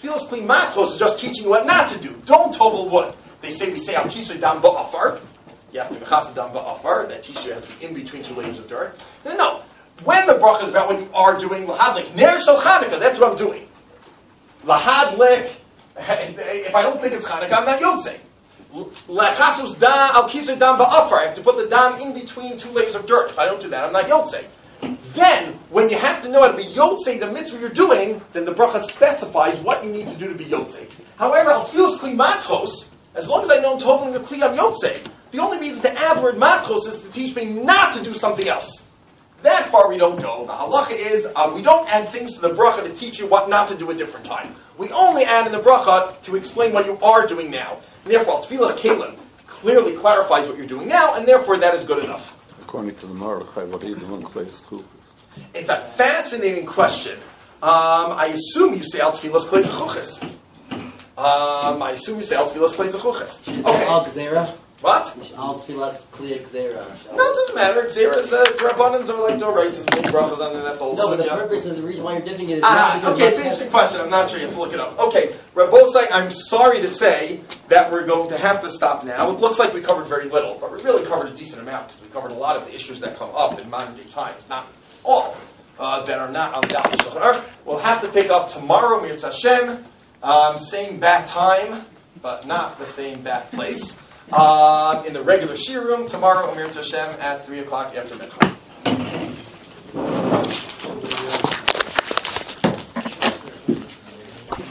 [SPEAKER 1] Tfilas Kli Matchos is just teaching you what not to do. Don't tovel wood. We say Al Kisui Dam Ba'afar. You have to Mechasa Dam Ba'afar. That teaches you has to be in between two layers of dirt. No. When the bracha is about what you are doing, Lahadlik Ner Shel Chanukah, that's what I'm doing. Lahadlik, if I don't think it's Chanukah, I'm not Yotzei. Lechasus Dam Al Kisui Dam Ba'afar. I have to put the dam in between two layers of dirt. If I don't do that, I'm not Yotzei. Then, when you have to know how to be Yotzei, the mitzvah you're doing, then the bracha specifies what you need to do to be Yotzei. However, Al Tfilas Kli Matchos, as long as I know I'm totaling a Kli, I'm Yotzei. The only reason to add the word Matchos is to teach me not to do something else. That far we don't go. The halacha is, we don't add things to the bracha to teach you what not to do a different time. We only add in the bracha to explain what you are doing now. And therefore, Tfilas Kelim clearly clarifies what you're doing now, and therefore that is good enough.
[SPEAKER 3] According to the Marachai, what do you do in place?
[SPEAKER 1] It's a fascinating question. I assume you say Al Tfilas Klei Zechuches. I assume you say Al Tfilas Klei Zechuches. Okay.
[SPEAKER 2] Al Gzera?
[SPEAKER 1] What?
[SPEAKER 2] Al Tfilas Klei Gzera.
[SPEAKER 1] No, it doesn't matter. Xera is Rabbanans are like Doraisas, big brachas on there, that's all.
[SPEAKER 2] No, but the purpose is the reason why you're dipping it is not because
[SPEAKER 1] okay, it's an interesting question. I'm not sure you have to look it up. Okay, Rabbosai, I'm sorry to say that we're going to have to stop now. It looks like we covered very little, but we really covered a decent amount because we covered a lot of the issues that come up in modern day times. Not all that are not on the Daf Shulchan Aruch. We'll have to pick up tomorrow, Mirz Hashem, same back time, but not the same back place. In the regular Shir room tomorrow, Mirz Hashem, at 3 o'clock after Mincha.